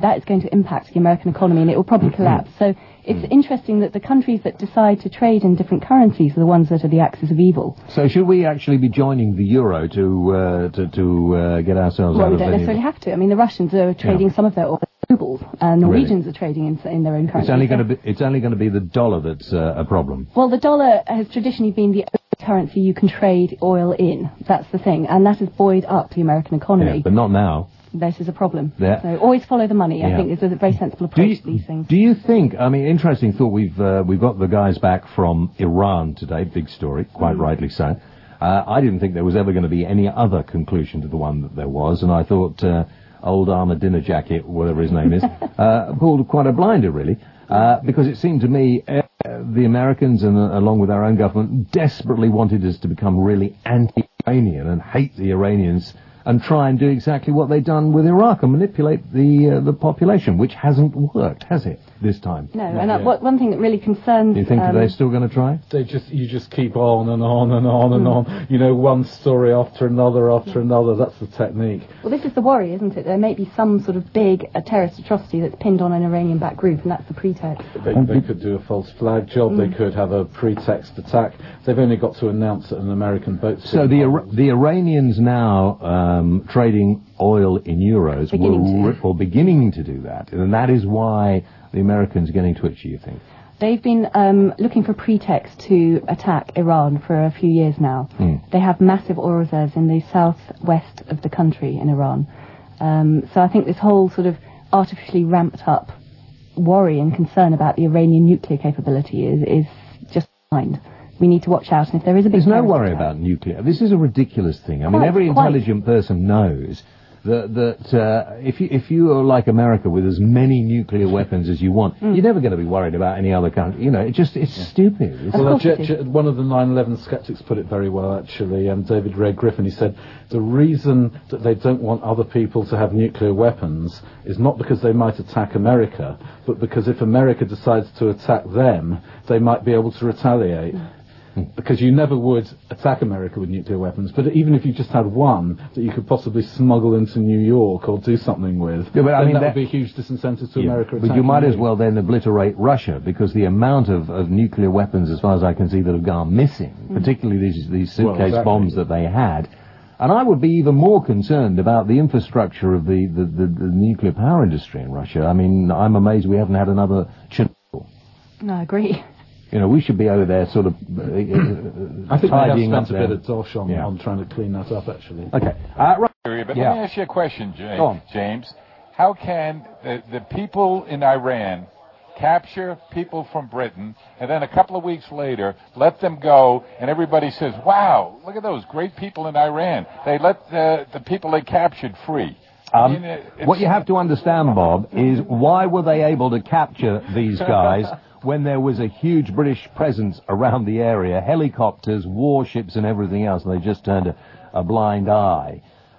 that is going to impact the American economy and it will probably collapse. So it's interesting that the countries that decide to trade in different currencies are the ones that are the axis of evil. So should we actually be joining the euro to uh, to, to uh, get ourselves well, out we of don't any... necessarily have to. I mean, the Russians are trading Yeah. some of their oil in rubles, and Norwegians Really? are trading in, in their own currency. It's only So- going to be it's only going to be the dollar that's uh, a problem. Well, the dollar has traditionally been the only currency you can trade oil in. That's the thing, and that has buoyed up the American economy. Yeah, but not now. This is a problem. Yeah. So always follow the money. Yeah. I think is a very sensible Do approach you, to these things. do you think? I mean, interesting thought. We've uh, we've got the guys back from Iran today. Big story, quite Mm. rightly so. Uh, I didn't think there was ever going to be any other conclusion to the one that there was, and I thought uh, old Armour Dinner Jacket, whatever his name is, uh, pulled quite a blinder, really, uh, because it seemed to me uh, the Americans, and uh, along with our own government, desperately wanted us to become really anti-Iranian and hate the Iranians and try and do exactly what they've done with Iraq and manipulate the uh, the population, which hasn't worked, has it, this time? No, and uh, what, one thing that really concerns... Do you think um, they're still going to try? They just you just keep on and on and on and on. You know, one story after another after another. That's the technique. Well, this is the worry, isn't it? There may be some sort of big uh, terrorist atrocity that's pinned on an Iranian-backed group, and that's the pretext. They, they could do a false flag job. They could have a pretext attack. They've only got to announce that an American boat. So the Ira- the Iranians now um, trading oil in euros, Beginning were, to. or beginning to do that, and that is why the Americans are getting twitchy, you think? They've been um, looking for pretext to attack Iran for a few years now. Mm. They have massive oil reserves in the southwest of the country in Iran. Um, so I think this whole sort of artificially ramped up worry and concern about the Iranian nuclear capability is, is just blind. We need to watch out, and if there is a big There's no terrorist worry attack- about nuclear. This is a ridiculous thing. I mean, Quite, every quite. intelligent person knows that that uh, if you if you are like America with as many nuclear weapons as you want, Mm. you're never going to be worried about any other country. You know, it just it's stupid. It's Of Well, course Je- it is. Je- one of the nine eleven skeptics put it very well, actually, and David Ray Griffin. He said the reason that they don't want other people to have nuclear weapons is not because they might attack America, but because if America decides to attack them, they might be able to retaliate. Because you never would attack America with nuclear weapons, but even if you just had one that you could possibly smuggle into New York or do something with, Yeah, but I then mean that, that- would be a huge disincentive to Yeah, America but you attacking might as well then obliterate Russia, because the amount of, of nuclear weapons, as far as I can see, that have gone missing, particularly these, these Well, suitcase exactly. bombs that they had. And I would be even more concerned about the infrastructure of the, the, the, the nuclear power industry in Russia. I mean, I'm amazed we haven't had another Chernobyl. No, I agree. You know, we should be over there sort of uh, uh, I think they have tidying up spent a there. bit of dosh on, Yeah. on trying to clean that up, actually. Okay. Uh, right. But Yeah. let me ask you a question, James. Go on. James. How can the, the people in Iran capture people from Britain, and then a couple of weeks later let them go, and everybody says, wow, look at those great people in Iran. They let the, the people they captured free. I Um, mean, it- it's- what you have to understand, Bob, is why were they able to capture these guys when there was a huge British presence around the area, helicopters, warships and everything else, and they just turned a, a blind eye.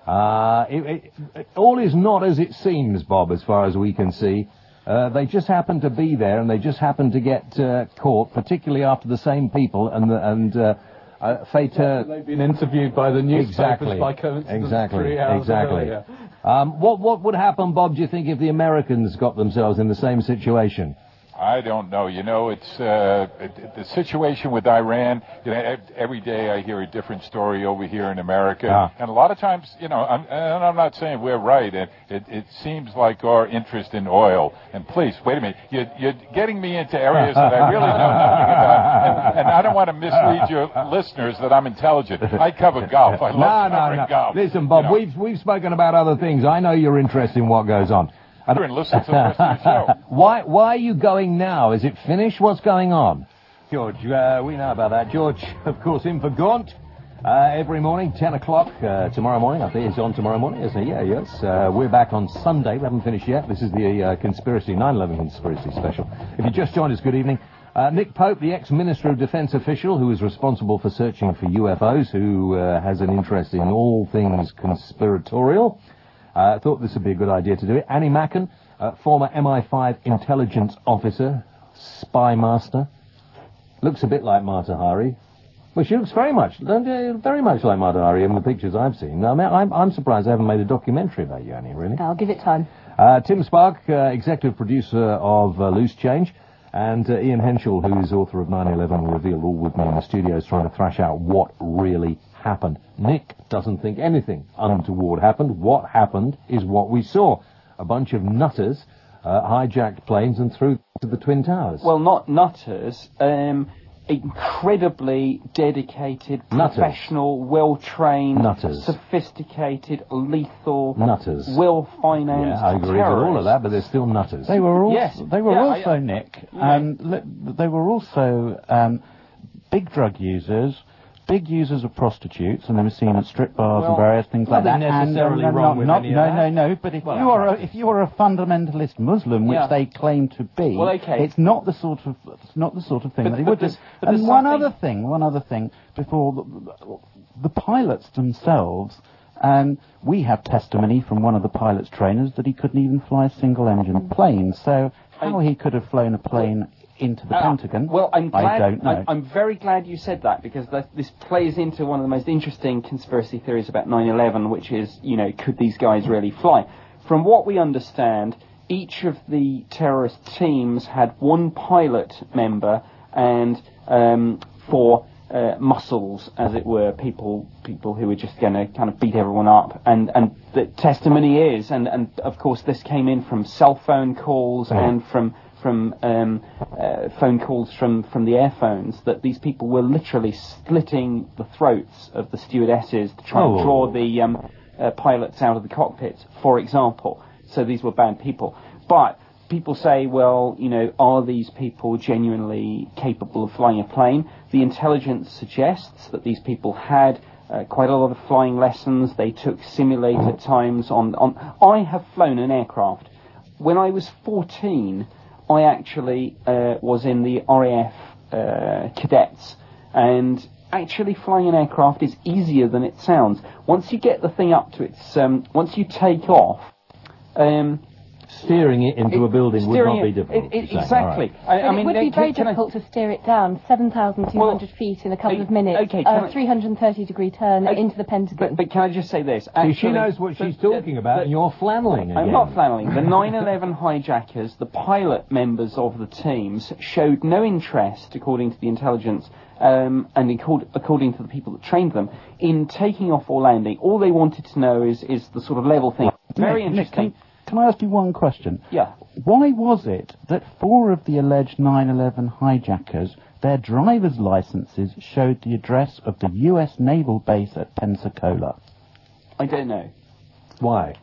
Uh, it, it, it, all is not as it seems, Bob, as far as we can see. Uh, they just happen to be there, and they just happen to get uh, caught, particularly after the same people and the, and uh, uh, fate. Uh, They've been interviewed by the newspapers Exactly. by coincidence Exactly. three hours Exactly. earlier. Um, what what would happen, Bob? Do you think if the Americans got themselves in the same situation? I don't know. You know, it's uh, it, the situation with Iran. You know, ev- every day I hear a different story over here in America, Ah. and a lot of times, you know, I'm, and I'm not saying we're right. It, it it seems like our interest in oil. And please, wait a minute, you're, you're getting me into areas that I really know nothing about, and, and I don't want to mislead your listeners that I'm intelligent. I cover golf. I love no, no, covering no. golf. Listen, Bob, You know. we've we've spoken about other things. I know you're interested in what goes on. And And listen to the rest of the show. why why are you going now? Is it finished? What's going on? George, uh, we know about that. George, of course, in for Gaunt. Uh, every morning, ten o'clock, uh, tomorrow morning. I think it's on tomorrow morning, isn't it? Yeah, yes. Uh, we're back on Sunday. We haven't finished yet. This is the uh, Conspiracy, nine eleven Conspiracy Special. If you just joined us, good evening. Uh, Nick Pope, the ex-Minister of Defence official who is responsible for searching for U F Os, who uh, has an interest in all things conspiratorial. I uh, thought this would be a good idea to do it. Annie Macken, uh, former M I five intelligence officer, spy master. Looks a bit like Mata Hari. Well, she looks very much, very much like Mardari in the pictures I've seen. I mean, I'm, I'm surprised they haven't made a documentary about you, Annie, really. I'll give it time. Uh, Tim Spark, uh, executive producer of uh, Loose Change, and uh, Ian Henschel, who is author of nine eleven, revealed all with me in the studios trying to thrash out what really happened. Nick doesn't think anything untoward happened. What happened is what we saw. A bunch of nutters uh, hijacked planes and threw to the Twin Towers. Well, not nutters. Um, incredibly dedicated, Nutters. professional, well-trained, Nutters. sophisticated, lethal, Nutters. well-financed Yeah, I agree with all of that, but they're still nutters. They were also, Yes. they were Yeah, also I- Nick, Yeah. um, li- they were also um, big drug users, big users of prostitutes, and they were seen at strip bars Well, and various things like that. nothing necessarily and, uh, wrong no, with not, any of no, that. no, no. But if Well, you are a, if you are a fundamentalist Muslim, which Yeah. they claim to be, Well, okay. it's not the sort of it's not the sort of thing But- that they but would do. there's- but there's And one something- other thing, one other thing before the, the pilots themselves. Um, we have testimony from one of the pilot's trainers that he couldn't even fly a single-engine plane. So how he could have flown a plane into the Uh, Pentagon, Well, I'm glad. I don't know. I'm, I'm very glad you said that, because that, this plays into one of the most interesting conspiracy theories about nine eleven, which is, you know, could these guys really fly? From what we understand, each of the terrorist teams had one pilot member and um, four uh, muscles, as it were, people people who were just going to kind of beat everyone up. And and the testimony is, and and of course this came in from cell phone calls Mm. and from from um, uh, phone calls from, from the airphones, that these people were literally slitting the throats of the stewardesses to try Oh. and draw the um, uh, pilots out of the cockpits, for example. So these were bad people. But people say, well, you know, are these people genuinely capable of flying a plane? The intelligence suggests that these people had uh, quite a lot of flying lessons. They took simulator times on, on... I have flown an aircraft. When I was fourteen... I actually uh, was in the R A F uh, cadets, and actually flying an aircraft is easier than it sounds. Once you get the thing up to its, um, once you take off, um, steering it into it, a building would not it, be difficult. It, it, you're saying. exactly. All right. I, I But mean, it would uh, be can- very can I- difficult to steer it down seven thousand two hundred Well, feet in a couple uh, of minutes, okay, can a I- three hundred thirty degree turn Uh, into the Pentagon. But, but can I just say this? See, Actually, she knows what she's talking about, the- and you're flanneling again. I'm not flanneling. The nine eleven hijackers, the pilot members of the teams, showed no interest, according to the intelligence, um, and accord- according to the people that trained them, in taking off or landing. All they wanted to know is, is the sort of level thing. Very Nick, Nick, interesting. can, can I ask you one question? Yeah. Why was it that four of the alleged nine eleven hijackers, their driver's licenses showed the address of the U S naval base at Pensacola? I don't know. Why?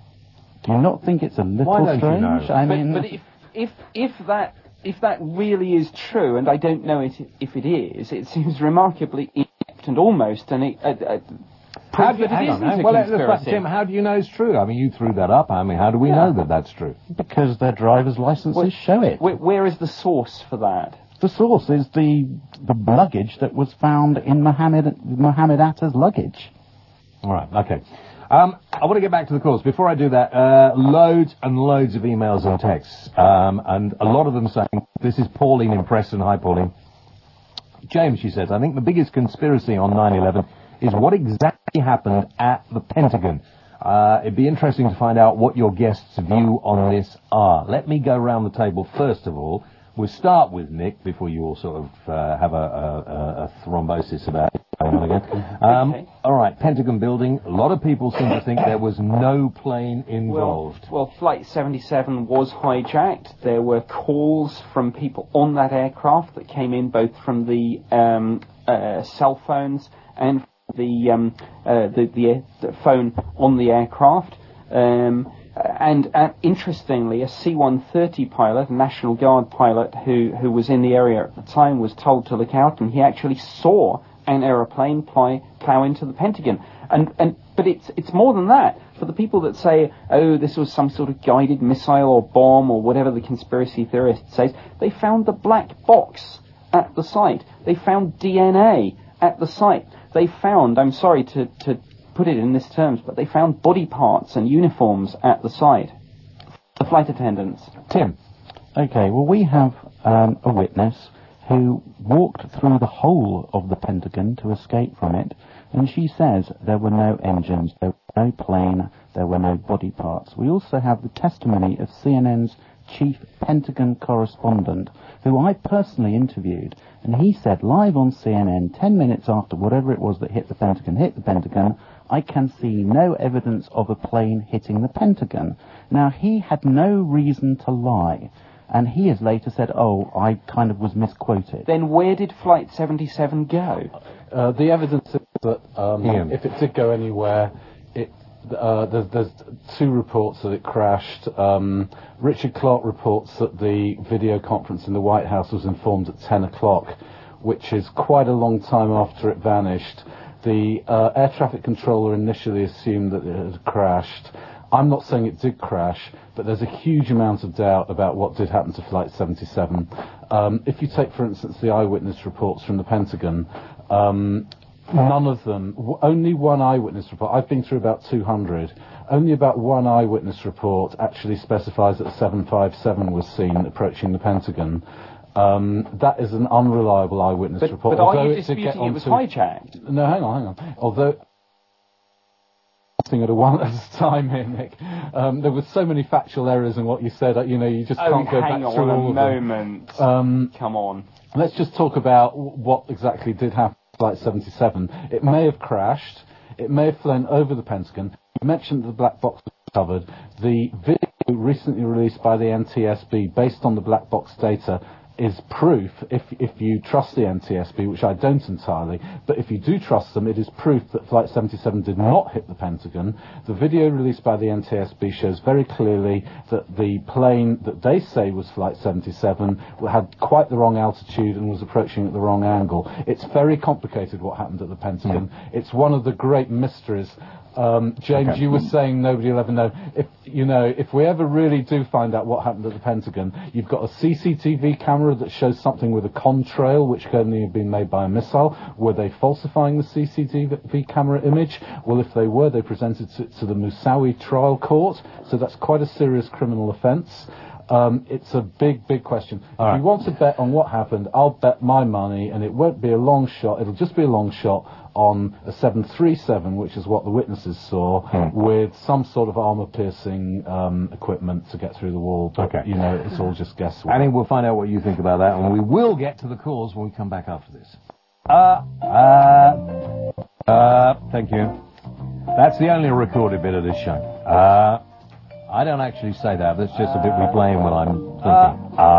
Do you not think it's a little Why don't you strange? know? I But, mean, but if, if, if that... If that really is true, and I don't know it, if it is, it seems remarkably inept and almost an, uh, uh, How proof do you, that hang it on, isn't hang- a well, let's- conspiracy. Tim, how do you know it's true? I mean, you threw that up. I mean, how do we Yeah. know that that's true? because their driver's licenses Where- show it. Where, where is the source for that? The source is the the luggage that was found in Mohammed Mohammed Atta's luggage. All right, okay. Um, I want to get back to the calls. Before I do that, uh, loads and loads of emails and texts, um, and a lot of them saying, this is Pauline in Preston. Hi, Pauline. James, she says, I think the biggest conspiracy on nine eleven is what exactly happened at the Pentagon. Uh, it'd be interesting to find out what your guests' view on this are. Let me go round the table first of all. We'll start with Nick before you all sort of uh, have a, a, a, a thrombosis about it going on again. Um, Okay. All right, Pentagon building. A lot of people seem to think there was no plane involved. Well, well, Flight seventy-seven was hijacked. There were calls from people on that aircraft that came in both from the um, uh, cell phones and the, um, uh, the, the the phone on the aircraft. Um, and uh, interestingly, a C one thirty pilot, a National Guard pilot who, who was in the area at the time, was told to look out, and he actually saw an aeroplane ply, plow into the Pentagon. And, and but it's it's more than that. For the people that say, oh, this was some sort of guided missile or bomb or whatever the conspiracy theorist says, they found the black box at the site. They found D N A at the site. They found, I'm sorry to, to put it in this terms, but they found body parts and uniforms at the site. The flight attendants. Tim. Okay, well, we have um, a witness who walked through the whole of the Pentagon to escape from it, and she says there were no engines, there was no plane, there were no body parts. We also have the testimony of C N N's chief Pentagon correspondent, who I personally interviewed, and he said live on C N N, ten minutes after whatever it was that hit the Pentagon hit the Pentagon, I can see no evidence of a plane hitting the Pentagon. Now, he had no reason to lie, and he has later said, oh, I kind of was misquoted. Then where did Flight seventy-seven go? Uh, the evidence is that um, Ian. if it did go anywhere, it, uh, there's, there's two reports that it crashed. Um, Richard Clarke reports that the video conference in the White House was informed at ten o'clock, which is quite a long time after it vanished. The uh, air traffic controller initially assumed that it had crashed. I'm not saying it did crash, but there's a huge amount of doubt about what did happen to Flight seventy-seven. Um, if you take, for instance, the eyewitness reports from the Pentagon, um, none of them, w- only one eyewitness report, I've been through about two hundred, only about one eyewitness report actually specifies that a seven fifty-seven was seen approaching the Pentagon. Um, that is an unreliable eyewitness But, report. but are Although you it did get disputing it was onto- hijacked? No, hang on, hang on. Although at a one at a time here, Nick. Um, there were so many factual errors in what you said. uh, You know, you just Oh, can't go back hang through on all a of them. moment. Um, Come on. Let's just talk about w- what exactly did happen to Flight seventy-seven. It may have crashed. It may have flown over the Pentagon. You mentioned the black box was covered. The video recently released by the N T S B, based on the black box data, is proof, if if you trust the N T S B, which I don't entirely, but if you do trust them, it is proof that Flight seventy-seven did not hit the Pentagon. The video released by the N T S B shows very clearly that the plane that they say was Flight seventy-seven had quite the wrong altitude and was approaching at the wrong angle. It's very complicated what happened at the Pentagon. Mm. It's one of the great mysteries. Um, James, okay. You were saying nobody will ever know. If you know, if we ever really do find out what happened at the Pentagon, you've got a C C T V camera that shows something with a contrail, which could only have been made by a missile. Were they falsifying the C C T V camera image? Well, if they were, they presented it to the Moussaoui trial court, so that's quite a serious criminal offence. Um, it's a big, big question. All if right. you want to bet on what happened, I'll bet my money, and it won't be a long shot. It'll just be a long shot on a seven thirty-seven, which is what the witnesses saw, hmm. with some sort of armor-piercing um, equipment to get through the wall. But, okay. you know, it's all just guesswork. I think we'll find out what you think about that, and we will get to the cause when we come back after this. Uh, uh, uh, thank you. That's the only recorded bit of this show. Uh... I don't actually say that. That's just a bit we play when I'm thinking. Uh,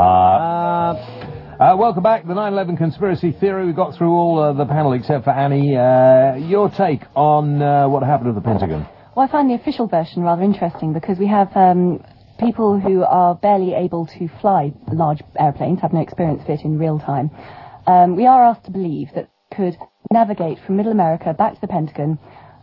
uh, uh, welcome back to the nine eleven Conspiracy Theory. We got through all uh, the panel except for Annie. Uh, your take on uh, what happened at the Pentagon? Well, I find the official version rather interesting because we have um, people who are barely able to fly large airplanes, have no experience of it in real time. Um, we are asked to believe that could navigate from Middle America back to the Pentagon,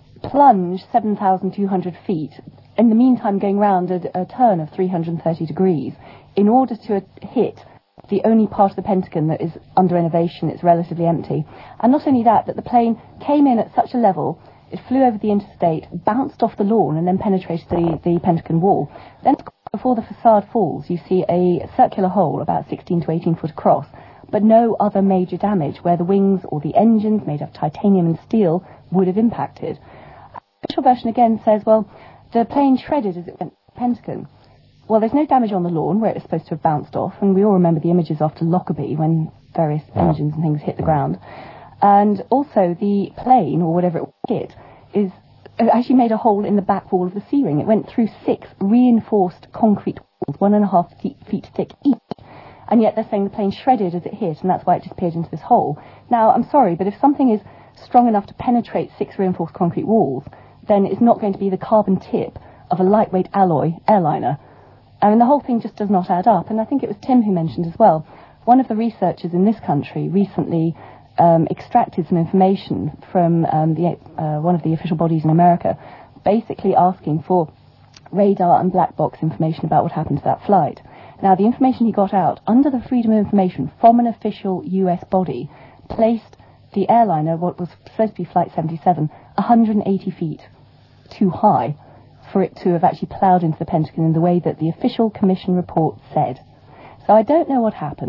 plunge seven thousand two hundred feet, in the meantime going round a, a turn of three hundred thirty degrees, in order to uh, hit the only part of the Pentagon that is under renovation, it's relatively empty. And not only that, but the plane came in at such a level, it flew over the interstate, bounced off the lawn, and then penetrated the, the Pentagon wall. Then, before the facade falls, you see a circular hole about sixteen to eighteen foot across, but no other major damage where the wings or the engines, made of titanium and steel, would have impacted. The official version again says, well, the plane shredded as it went to the Pentagon. Well, there's no damage on the lawn where it was supposed to have bounced off, and we all remember the images after Lockerbie when various yeah. engines and things hit the ground. And also the plane, or whatever it hit, is actually made a hole in the back wall of the C-ring. It went through six reinforced concrete walls, one and a half feet, feet thick each. And yet they're saying the plane shredded as it hit, and that's why it disappeared into this hole. Now, I'm sorry, but if something is strong enough to penetrate six reinforced concrete walls, then it's not going to be the carbon tip of a lightweight alloy airliner. I mean, the whole thing just does not add up. And I think it was Tim who mentioned as well, one of the researchers in this country recently um, extracted some information from um, the, uh, one of the official bodies in America, basically asking for radar and black box information about what happened to that flight. Now, the information he got out, under the Freedom of Information from an official U S body, placed the airliner, what was supposed to be Flight seventy-seven, one hundred eighty feet too high for it to have actually ploughed into the Pentagon in the way that the official commission report said. So I don't know what happened.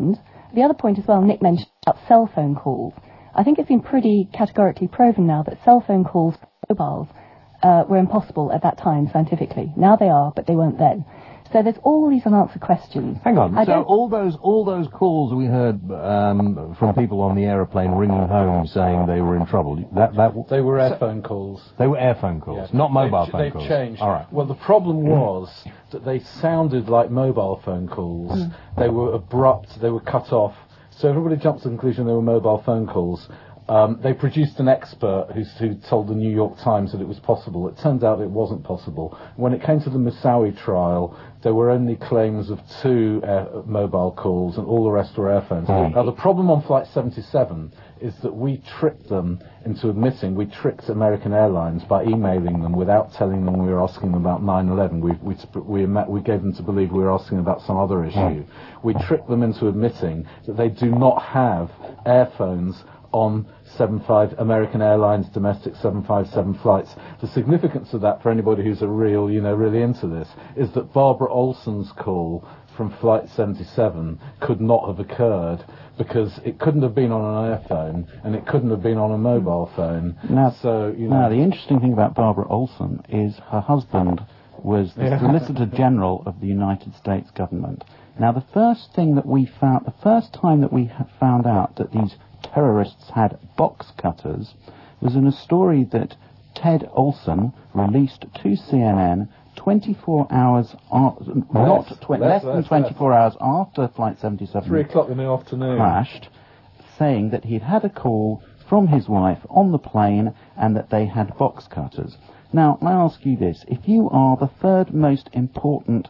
The other point as well, Nick mentioned about cell phone calls. I think it's been pretty categorically proven now that cell phone calls for mobiles uh, were impossible at that time scientifically. Now they are, but they weren't then. So there's all these unanswered questions. Hang on. I so don't... all those all those calls we heard um, from people on the aeroplane ringing home saying they were in trouble. That that they were airphone calls. They were airphone calls, yeah. not mobile they've, phone they've calls. They've changed. All right. Well, the problem was that they sounded like mobile phone calls. Mm. They were abrupt. They were cut off. So everybody jumped to the conclusion they were mobile phone calls. Um, they produced an expert who's, who told the New York Times that it was possible. It turned out it wasn't possible. When it came to the Moussaoui trial, there were only claims of two air, mobile calls, and all the rest were airphones. Mm. Now, the problem on Flight seventy-seven is that we tricked them into admitting, we tricked American Airlines by emailing them without telling them we were asking them about nine eleven. We, we, we, we gave them to believe we were asking about some other issue. Mm. We tricked them into admitting that they do not have airphones on seven five American Airlines domestic seven five seven flights. The significance of that for anybody who's a real, you know, really into this, is that Barbara Olson's call from Flight seventy-seven could not have occurred because it couldn't have been on an iPhone and it couldn't have been on a mobile phone. Now, so, you know. Now, the interesting thing about Barbara Olson is her husband was the yeah. Solicitor General of the United States government. Now, the first thing that we found, the first time that we ha- found out that these terrorists had box cutters was in a story that Ted Olson released to C N N twenty-four hours, ar- not tw- less, less than less, twenty-four less. hours after Flight seventy-seven Three o'clock in the afternoon crashed, saying that he'd had a call from his wife on the plane and that they had box cutters. Now, I ask you this: if you are the third most important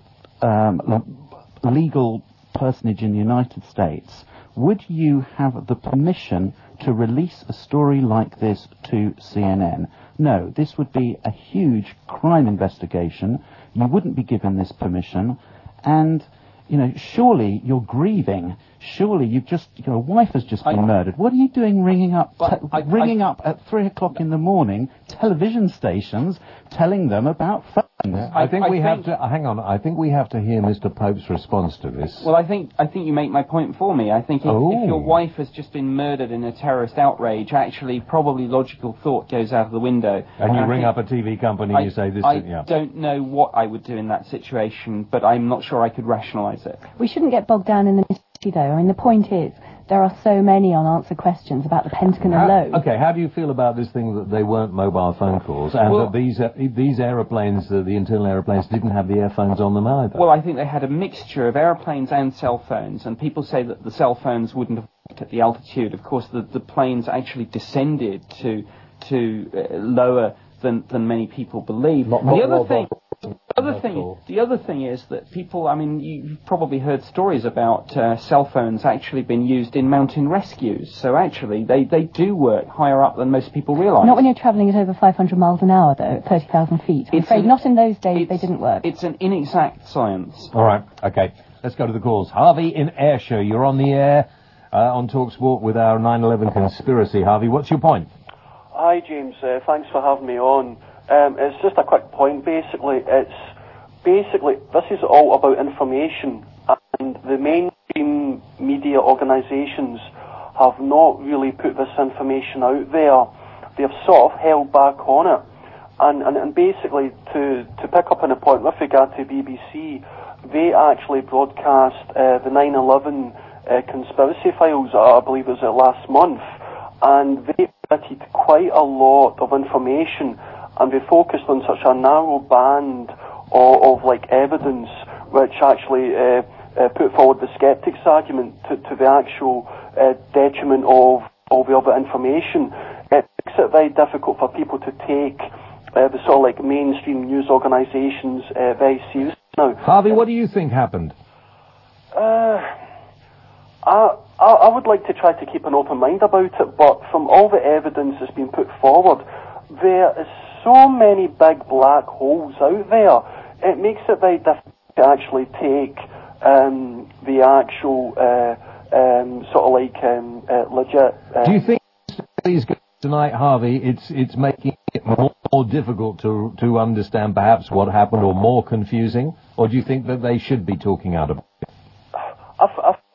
um, legal personage in the United States, would you have the permission to release a story like this to C N N? No, this would be a huge crime investigation. You wouldn't be given this permission. And, you know, surely you're grieving. Surely you've just, your wife has just been I, murdered. What are you doing ringing up, te- I, ringing I, up at three o'clock in the morning, television stations, telling them about phones? I, I think I we think have to, uh, hang on, I think we have to hear Mister Pope's response to this. Well, I think I think you make my point for me. I think if, oh. if your wife has just been murdered in a terrorist outrage, actually probably logical thought goes out of the window. And, and you I ring up a T V company and you say this I is, yeah. don't know what I would do in that situation, but I'm not sure I could rationalise it. We shouldn't get bogged down in the mystery, though. I mean, the point is, there are so many unanswered questions about the Pentagon how, alone. Okay, how do you feel about this thing that they weren't mobile phone calls and well, that these uh, these aeroplanes, uh, the internal aeroplanes, didn't have the earphones on them either? Well, I think they had a mixture of aeroplanes and cell phones, and people say that the cell phones wouldn't have worked at the altitude. Of course, the, the planes actually descended to to uh, lower than than many people believe. Not, the not other thing. Not The other thing, the other thing is that people, I mean, you've probably heard stories about uh, cell phones actually being used in mountain rescues. So actually, they, they do work higher up than most people realise. Not when you're travelling at over five hundred miles an hour, though, at thirty thousand feet. I'm it's afraid an, not in those days, they didn't work. It's an inexact science. All right, okay. Let's go to the calls. Harvey in Ayrshire, you're on the air uh, on TalkSport with our nine eleven conspiracy. Harvey, wwhat's your point? Hi, James. Uh, thanks for having me on. Um, it's just a quick point, basically. It's basically, this is all about information, and the mainstream media organisations have not really put this information out there. They've sort of held back on it. And, and, and basically, to, to pick up on a point with regard to B B C, they actually broadcast uh, the nine eleven uh, conspiracy files, I believe it was uh, last month, and they omitted quite a lot of information, and they focused on such a narrow band of, of like evidence, which actually uh, uh, put forward the skeptics' argument to, to the actual uh, detriment of all the other information. It makes it very difficult for people to take uh, the sort of like mainstream news organisations uh, very seriously now. Harvey, what do you think happened? Uh, I, I I would like to try to keep an open mind about it, but from all the evidence that's been put forward, there is so many big black holes out there. It makes it very difficult to actually take um, the actual uh, um, sort of like um, uh, legit. Uh, do you think these tonight, Harvey, it's it's making it more, more difficult to to understand perhaps what happened, or more confusing, or do you think that they should be talking out about it? I, I think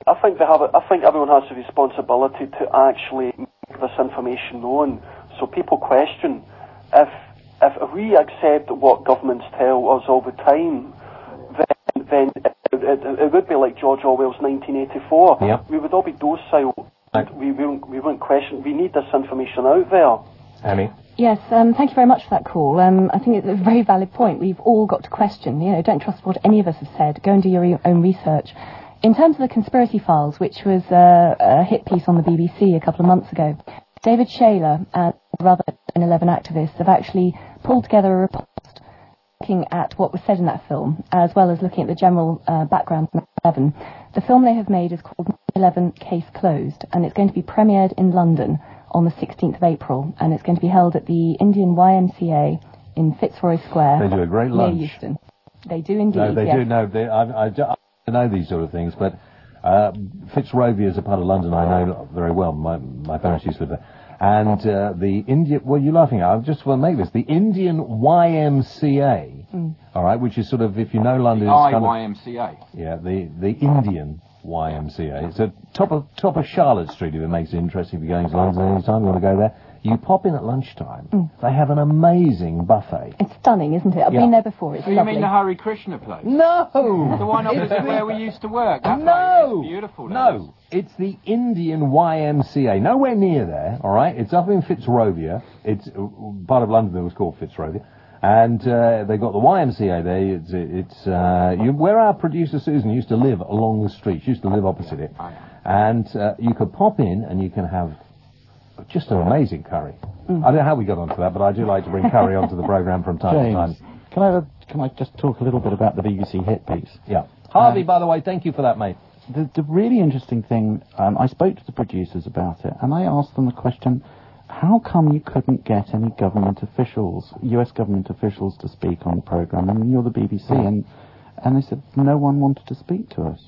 I think they have. A, I think everyone has a responsibility to actually make this information known, so people question if if we accept what governments tell us all the time, then then it, it, it would be like George Orwell's nineteen eighty-four. Yep. We would all be docile. Right. We we wouldn't, we wouldn't question. We need this information out there. Annie? Yes, um, thank you very much for that call. Um, I think it's a very valid point. We've all got to question. You know, don't trust what any of us have said. Go and do your own research. In terms of the Conspiracy Files, which was uh, a hit piece on the B B C a couple of months ago, David Shayler and other nine eleven activists have actually pulled together a report looking at what was said in that film, as well as looking at the general uh, background of nine eleven. The film they have made is called nine eleven Case Closed, and it's going to be premiered in London on the sixteenth of April, and it's going to be held at the Indian Y M C A in Fitzroy Square. They do a great near lunch. Euston. They do indeed. No, they yes. do. No, they, I, I, I know these sort of things, but uh, Fitzrovia is a part of London I know very well. My my parents used to live there. And uh, the Indian, what are you laughing at? I just want to make this. The Indian Y M C A, mm. all right, which is sort of, if you know London, The it's kind I Y M C A. of, yeah, the, the Indian Y M C A. It's at top of top of Charlotte Street, if it makes it interesting if you're going to London any time you want to go there. You pop in at lunchtime. Mm. They have an amazing buffet. It's stunning, isn't it? I've Yeah. been there before. It's Do you lovely. mean the Hari Krishna place? No! The one opposite where we used to work. That No! place is beautiful. that is. No! It's the Indian Y M C A. Nowhere near there, all right? It's up in Fitzrovia. It's uh, part of London that was called Fitzrovia. And uh, they've got the Y M C A there. It's, it's uh, you, where our producer Susan used to live along the street. She used to live opposite it. And uh, you could pop in and you can have just an amazing curry. Mm. I don't know how we got onto that, but I do like to bring curry onto the programme from time James, to time. can I can I just talk a little bit about the B B C hit piece? Yeah. Harvey, Um, by the way, thank you for that, mate. The, the really interesting thing, um, I spoke to the producers about it, and I asked them the question, how come you couldn't get any government officials, U S government officials, to speak on the programme? I mean, you're the B B C, and and they said no one wanted to speak to us.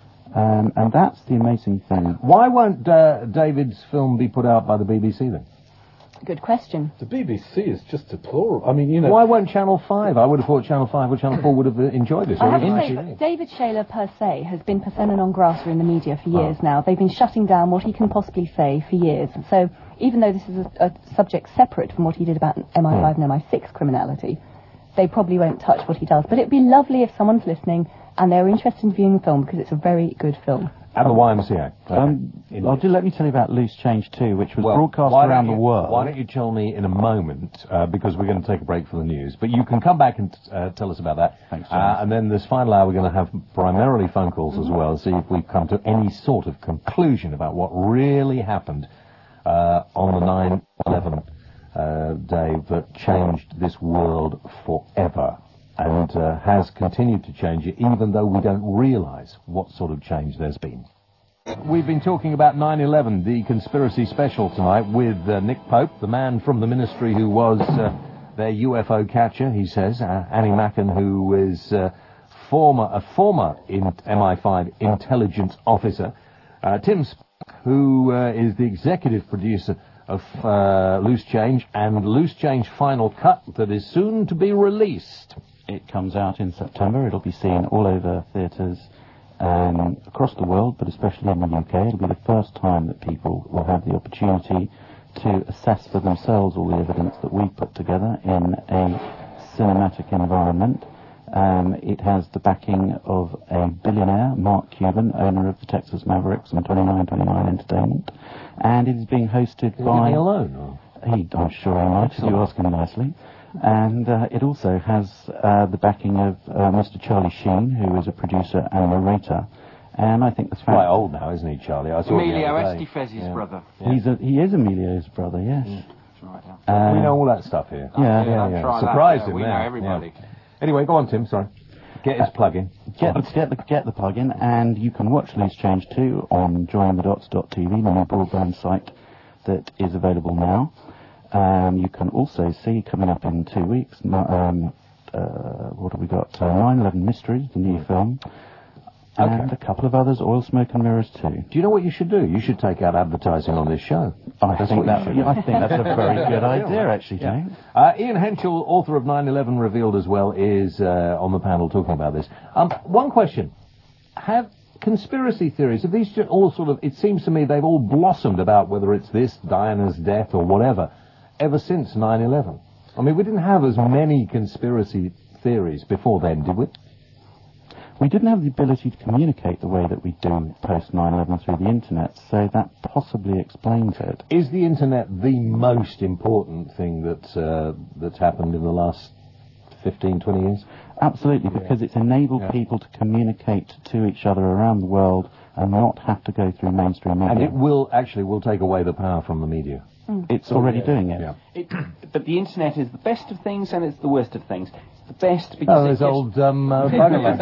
Um, and that's the amazing thing. Why won't uh, David's film be put out by the B B C then? Good question. The B B C is just deplorable. I mean, you know... Why won't Channel five? I would have thought Channel five or Channel four would have uh, enjoyed this. I have to Or say, even that T V. David Shayler per se has been persona non grata in the media for years now. They've been shutting down what he can possibly say for years. So even though this is a, a subject separate from what he did about M I five and M I six criminality, they probably won't touch what he does. But it'd be lovely if someone's listening and they're interested in viewing the film, because it's a very good film. At the Y M C A. Um, I'll do, let me tell you about Loose Change two, which was Well, broadcast why don't around you- the world. Why don't you tell me in a moment, uh, because we're going to take a break for the news, but you can come back and uh, tell us about that. Thanks, uh, James. and then this final hour we're going to have primarily phone calls as well, see if we've come to any sort of conclusion about what really happened uh, on the nine eleven uh, day that changed this world forever. And uh, has continued to change it, even though we don't realise what sort of change there's been. We've been talking about nine eleven, the conspiracy special tonight, with uh, Nick Pope, the man from the ministry who was uh, their U F O catcher, he says, uh, Annie Macken, who is uh, former a former in M I five intelligence officer, uh, Tim Spock, who uh, is the executive producer of uh, Loose Change, and Loose Change Final Cut that is soon to be released. It comes out in September. It'll be seen all over theatres um, across the world, but especially in the U K. It'll be the first time that people will have the opportunity to assess for themselves all the evidence that we've put together in a cinematic environment. Um, it has the backing of a billionaire, Mark Cuban, owner of the Texas Mavericks and twenty-nine twenty-nine Entertainment, and it is being hosted Is by... he alone? Or? He, I'm sure he might, if you ask him nicely. And uh, it also has uh, the backing of uh, Mister Charlie Sheen, who is a producer and narrator. And I think that's Quite old now, isn't he, Charlie? I saw him the Emilio other day. Estefez's Yeah. brother. Yeah. He's a, he is Emilio's brother, yes. That's right, yeah. Uh, we know all that stuff here. Yeah, Yeah, yeah, that's yeah. right, Surprised that, him we now, know everybody. yeah. Anyway, go on, Tim, sorry. Get his plug in. Get, get the get the plug in, and you can watch Loose Change two on join the dots dot t v, the new broadband site that is available now. Um, you can also see, coming up in two weeks, no- um, uh, what have we got? Uh, nine eleven Mysteries, the new film, and Okay. a couple of others, Oil, Smoke and Mirrors too. Do you know what you should do? You should take out advertising on this show. I That's think what you that should yeah, do. I think that's a very good idea, actually, Yeah. James. Uh, Ian Henschel, author of nine eleven Revealed as well, is uh, on the panel talking about this. Um, one question. Have conspiracy theories, have these just all sort of, it seems to me they've all blossomed about whether it's this, Diana's death or whatever, ever since nine eleven. I mean, we didn't have as many conspiracy theories before then, did we? We didn't have the ability to communicate the way that we do post nine eleven through the internet, so that possibly explains it. Is the internet the most important thing that uh, that's happened in the last fifteen, twenty years? Absolutely, because yeah. it's enabled yeah. people to communicate to each other around the world and not have to go through mainstream media. And it will, actually, will take away the power from the media. Mm. It's so, already yeah. doing it. Yeah. it. But the internet is the best of things and it's the worst of things. The best because oh, there's old um, uh, Buggerland.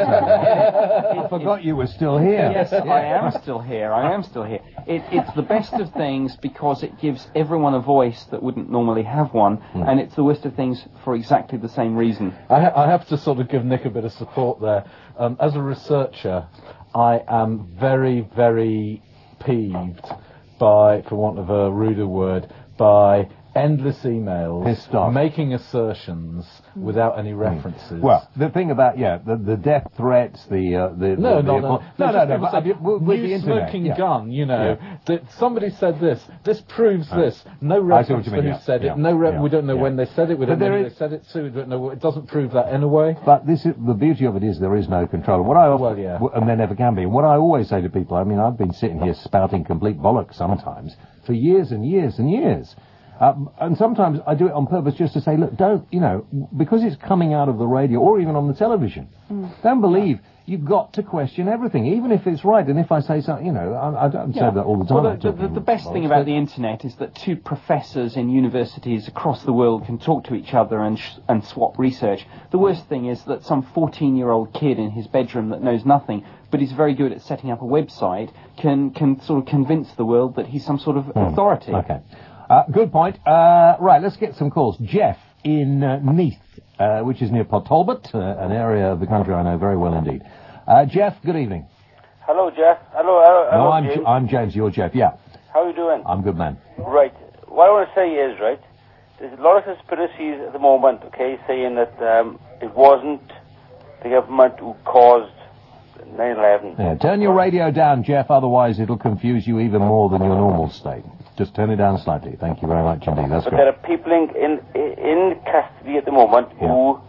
I forgot you were still here. Yes, I am still here. I am still here. It, it's the best of things because it gives everyone a voice that wouldn't normally have one, mm. and it's the worst of things for exactly the same reason. I, ha- I have to sort of give Nick a bit of support there. Um, as a researcher, I am very, very peeved by, for want of a ruder word, by endless emails making assertions mm. without any references. Mm. Well, the thing about, yeah, the, the death threats, the... Uh, the no, the, no, the, no, no, no, no, no, but, but with the internet. Smoking yeah. gun, you know, yeah. that somebody said this, this proves oh. this, no reference to mean, who yeah. said yeah. it, no re- yeah. we don't know yeah. when they said it, we don't know who is... they said it to, we don't know, it doesn't prove that in a way. But this is, the beauty of it is there is no control. What I often, well, yeah. and there never can be, and what I always say to people, I mean, I've been sitting here spouting complete bollocks sometimes for years and years and years. Um, and sometimes I do it on purpose just to say, look, don't, you know, because it's coming out of the radio or even on the television, mm. don't believe you've got to question everything, even if it's right. And if I say something, you know, I, I don't yeah. say that all the time. Well, the, the, the best thing about the internet is that two professors in universities across the world can talk to each other and sh- and swap research. The worst thing is that some fourteen-year-old kid in his bedroom that knows nothing, but is very good at setting up a website, can, can sort of convince the world that he's some sort of mm. authority. Okay. Uh, good point. Uh, right, let's get some calls. Jeff in uh, Neath, uh, which is near Port Talbot, uh, an area of the country I know very well indeed. Uh, Jeff, good evening. Hello, Jeff. Hello, hello, hello No, I'm James. J- I'm James. You're Jeff. Yeah. How are you doing? I'm good, man. Right. What I want to say is, right, there's a lot of conspiracies at the moment, okay, saying that um, it wasn't the government who caused nine eleven. Yeah, turn your radio down, Jeff, otherwise it'll confuse you even more than your normal state. Just turn it down slightly. Thank you very much indeed. That's but great. There are people in, in in custody at the moment yeah. who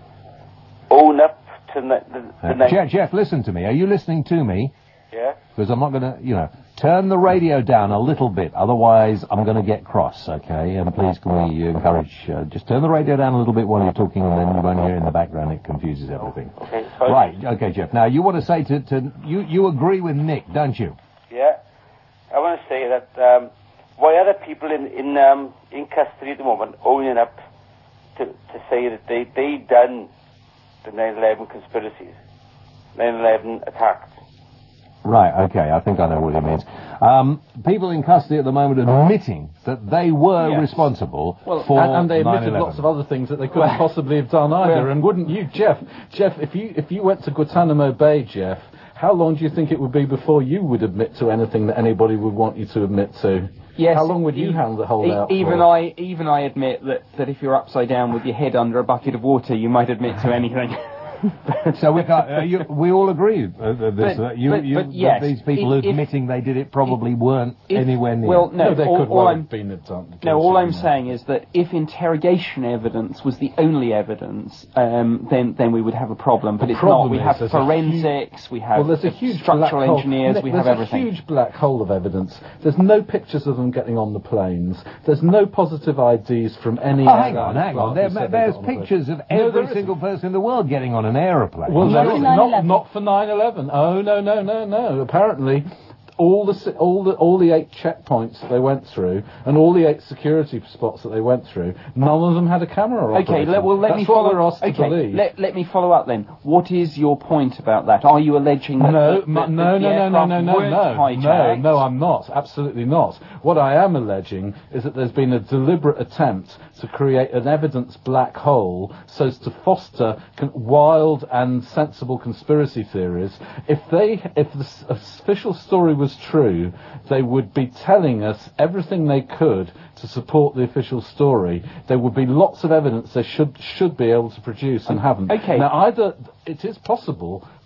own up to the, the, uh, the Jeff, Jeff, listen to me. Are you listening to me? Yeah. Because I'm not going to, you know, turn the radio down a little bit. Otherwise, I'm going to get cross, okay? And please, can we encourage, uh, just turn the radio down a little bit while you're talking, and then you won't hear in the background. It confuses everything. Okay. Right. Okay, Jeff. Now, you want to say to, to you, you agree with Nick, don't you? Yeah. I want to say that um, why other people in in um, in custody at the moment owning up to to say that they they done the nine eleven conspiracies, nine eleven attacks. Right, okay, I think I know what it means. Um, people in custody at the moment admitting that they were yes. responsible well, for and, and they admitted nine eleven. lots of other things that they couldn't possibly have done either. Well, and wouldn't you, Jeff? Jeff, if you if you went to Guantanamo Bay, Jeff, how long do you think it would be before you would admit to anything that anybody would want you to admit to? Yes. How long would you e- hold the hold e- out even for? I, even I admit that, that if you're upside down with your head under a bucket of water, you might admit to anything. So we can't, uh, you, we all agree uh, this, but, uh, you, but, you, but yes, these people if, admitting if, they did it probably weren't if, anywhere near. Well, no, no they all, could all well I'm, have been done. No, all I'm saying is that if interrogation evidence was the only evidence, um, then then we would have a problem. But the it's problem not. We have is forensics, huge, we have well, there's a huge structural black engineers, hole. we There's have everything. There's a huge black hole of evidence. There's no pictures of them getting on the planes. There's no positive I Ds from any... Oh, hang on, hang on. There, there's pictures of every no, single person in the world getting on an aeroplane. Well, no, not, not for nine eleven. Oh, no, no, no, no. Apparently, all the all the all the eight checkpoints they went through and all the eight security spots that they went through, none of them had a camera Okay, operating. let, well, let That's me what follow. we're asked okay, to believe. Let, let me follow up then. What is your point about that? Are you alleging that no, that, that, no, that no, the no, no, no, no, weren't no, hijacked? no, no, I'm not. Absolutely not. What I am alleging is that there's been a deliberate attempt to create an evidence black hole so as to foster con- wild and sensible conspiracy theories. If they, if the s- official story was true, they would be telling us everything they could to support the official story. There would be lots of evidence they should should be able to produce and haven't. Okay. Now, either it is possible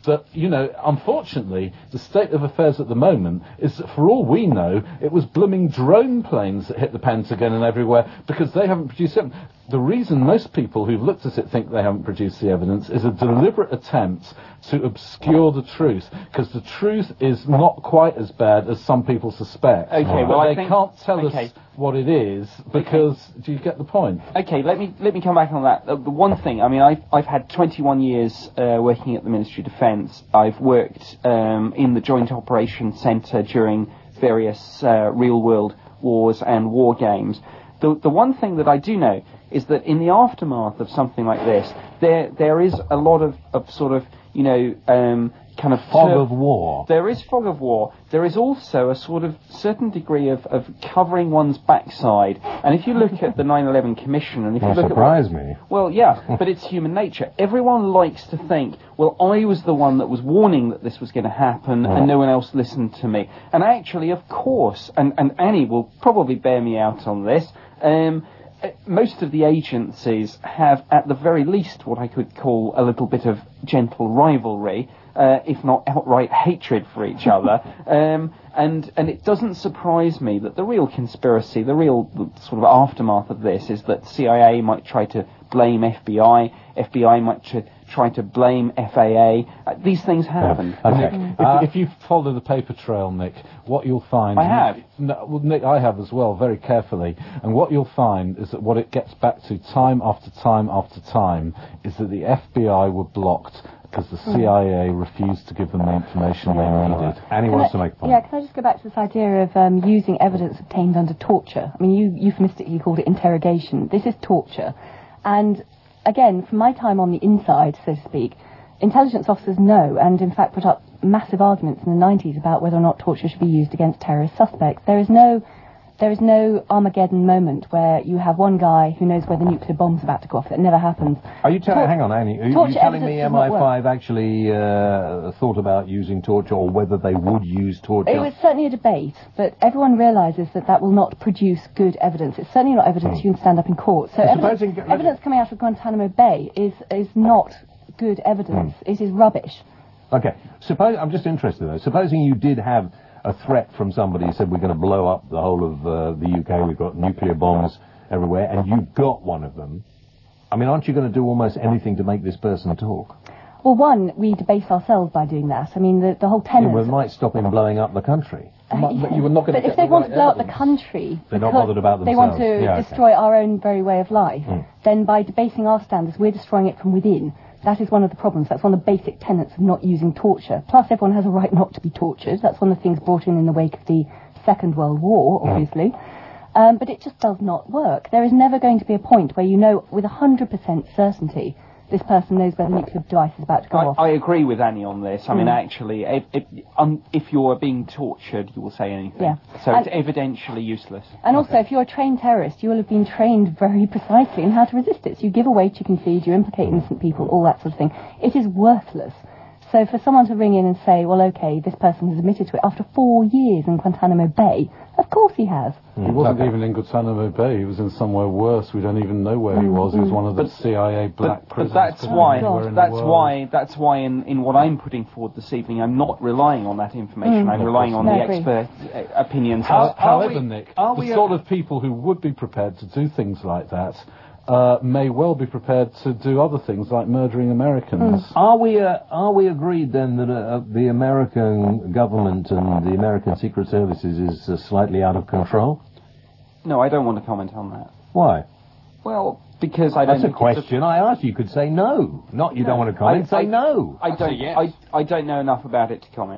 that, you know, unfortunately, the state of affairs at the moment is that for all we know, it was blooming drone planes that hit the Pentagon and everywhere because they haven't produced it. The reason most people who've looked at it think they haven't produced the evidence is a deliberate attempt to obscure the truth, because the truth is not quite as bad as some people suspect. Okay, but well, I they think- can't tell okay. us what it is because, do you get the point? Okay, let me let me come back on that. The, the one thing, I mean, I've I've had twenty-one years uh, working at the Ministry of Defence. I've worked um, in the Joint Operations Centre during various uh, real-world wars and war games. The the one thing that I do know is that in the aftermath of something like this, there there is a lot of, of sort of, you know, um, kind of Fog tur- of war. There is fog of war. There is also a sort of certain degree of, of covering one's backside. And if you look at the nine eleven Commission, and if you That look surprised at what, me. well, yeah, but it's human nature. Everyone likes to think, well, I was the one that was warning that this was going to happen, and no one else listened to me. And actually, of course, and, and Annie will probably bear me out on this. Um, uh, most of the agencies have, at the very least, what I could call a little bit of gentle rivalry, uh, if not outright hatred for each other. Um, and, and it doesn't surprise me that the real conspiracy, the real sort of aftermath of this is that C I A might try to blame F B I, F B I might tr- try to blame F A A. Uh, these things happen. Okay. Nick, Uh, if, if you follow the paper trail, Nick, what you'll find... I have. No, well, Nick, I have as well, very carefully. And what you'll find is that what it gets back to time after time after time is that the F B I were blocked because the C I A refused to give them the information they needed. Annie Can wants I- to make a point. Yeah, can I just go back to this idea of um, using evidence obtained under torture? I mean, you euphemistically called it interrogation. This is torture. And again, from my time on the inside, so to speak, intelligence officers know, and in fact put up massive arguments in the nineties about whether or not torture should be used against terrorist suspects. There is no, there is no Armageddon moment where you have one guy who knows where the nuclear bomb's about to go off. That never happens. Are you telling? Tor- hang on, Annie. Are you, torture you telling me evidence M does I not work. five actually uh, thought about using torture, or whether they would use torture? It was certainly a debate, but everyone realises that that will not produce good evidence. It's certainly not evidence you can stand up in court. So Well, evidence, supposing- evidence coming out of Guantanamo Bay is is not good evidence. It is rubbish. Okay. Suppose I'm just interested though. Supposing you did have a threat from somebody who said we're going to blow up the whole of uh, the U K. We've got nuclear bombs everywhere, and you got one of them. I mean, aren't you going to do almost anything to make this person talk? Well, one, we debase ourselves by doing that. I mean, the, the whole Yeah, tenet... well, it might stop him blowing up the country. Uh, But- but you were not gonna but if get they the want right to blow up the evidence. country... They're not because bothered about They want to themselves. Yeah, okay. destroy our own very way of life. Mm. Then by debasing our standards, we're destroying it from within. That is one of the problems. That's one of the basic tenets of not using torture. Plus, everyone has a right not to be tortured. That's one of the things brought in in the wake of the Second World War, obviously. Um, but it just does not work. There is never going to be a point where you know with one hundred percent certainty this person knows where the nuclear device is about to go off. I, I agree with Annie on this. I mean, Mm. actually, if, if, um, if you're being tortured, you will say anything. Yeah. So And- it's evidentially useless. And also, if you're a trained terrorist, you will have been trained very precisely in how to resist it. So you give away chicken feed, you implicate innocent people, all that sort of thing. It is worthless. So for someone to ring in and say, well, okay, this person has admitted to it after four years in Guantanamo Bay, of course he has. He wasn't even in Guantanamo Bay. He was in somewhere worse. We don't even know where he was. He was one of the C I A black But, but prisons. that's Couldn't why. be anywhere in the That's world. why. That's why. In, in what I'm putting forward this evening, I'm not relying on that information. Mm. I'm relying on No, the I agree. expert uh, opinions. How, Are- are however, we- Nick, are the we sort a- of people who would be prepared to do things like that uh, may well be prepared to do other things like murdering Americans. Are we uh, are we agreed then that uh, the American government and the American Secret Services is uh, slightly out of control? No, I don't want to comment on that. Why? Well, because I don't. That's a think it's question I asked. You could say no. Not you don't want to comment. I- say I- no. I don't. I, I don't know enough about it to comment.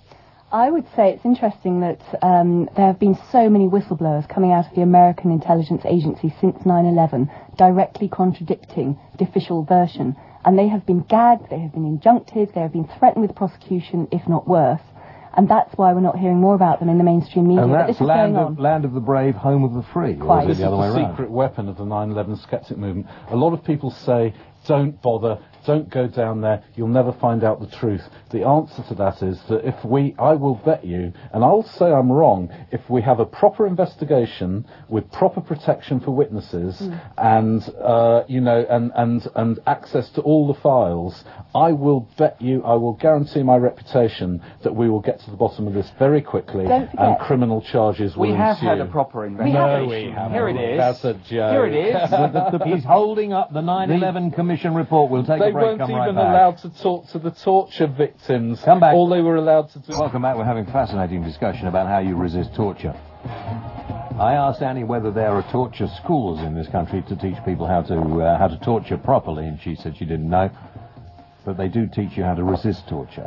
I would say it's interesting that um, there have been so many whistleblowers coming out of the American intelligence agency since nine eleven, directly contradicting the official version. And they have been gagged, they have been injuncted, they have been threatened with prosecution, if not worse. And that's why we're not hearing more about them in the mainstream media. And But that's this is land going of, on. land of the brave, home of the free. Or Quite. is it This the is other way the around? secret weapon of the nine eleven skeptic movement. A lot of people say, don't bother, don't go down there, you'll never find out the truth. The answer to that is that if we, I will bet you, and I'll say I'm wrong, if we have a proper investigation with proper protection for witnesses mm. and, uh, you know, and, and, and access to all the files, I will bet you, I will guarantee my reputation that we will get to the bottom of this very quickly and criminal charges will We have ensue. had a proper investigation. No, we haven't. Here it is. That's a joke. Here it is. the, the, the, he's holding up the nine eleven Commission report. We'll take they a break. weren't come even right back. allowed to talk to the torture victims. Come back. All they were allowed to do. Welcome back. We're having a fascinating discussion about how you resist torture. I asked Annie whether there are torture schools in this country to teach people how to uh, how to torture properly, and she said she didn't know. But they do teach you how to resist torture.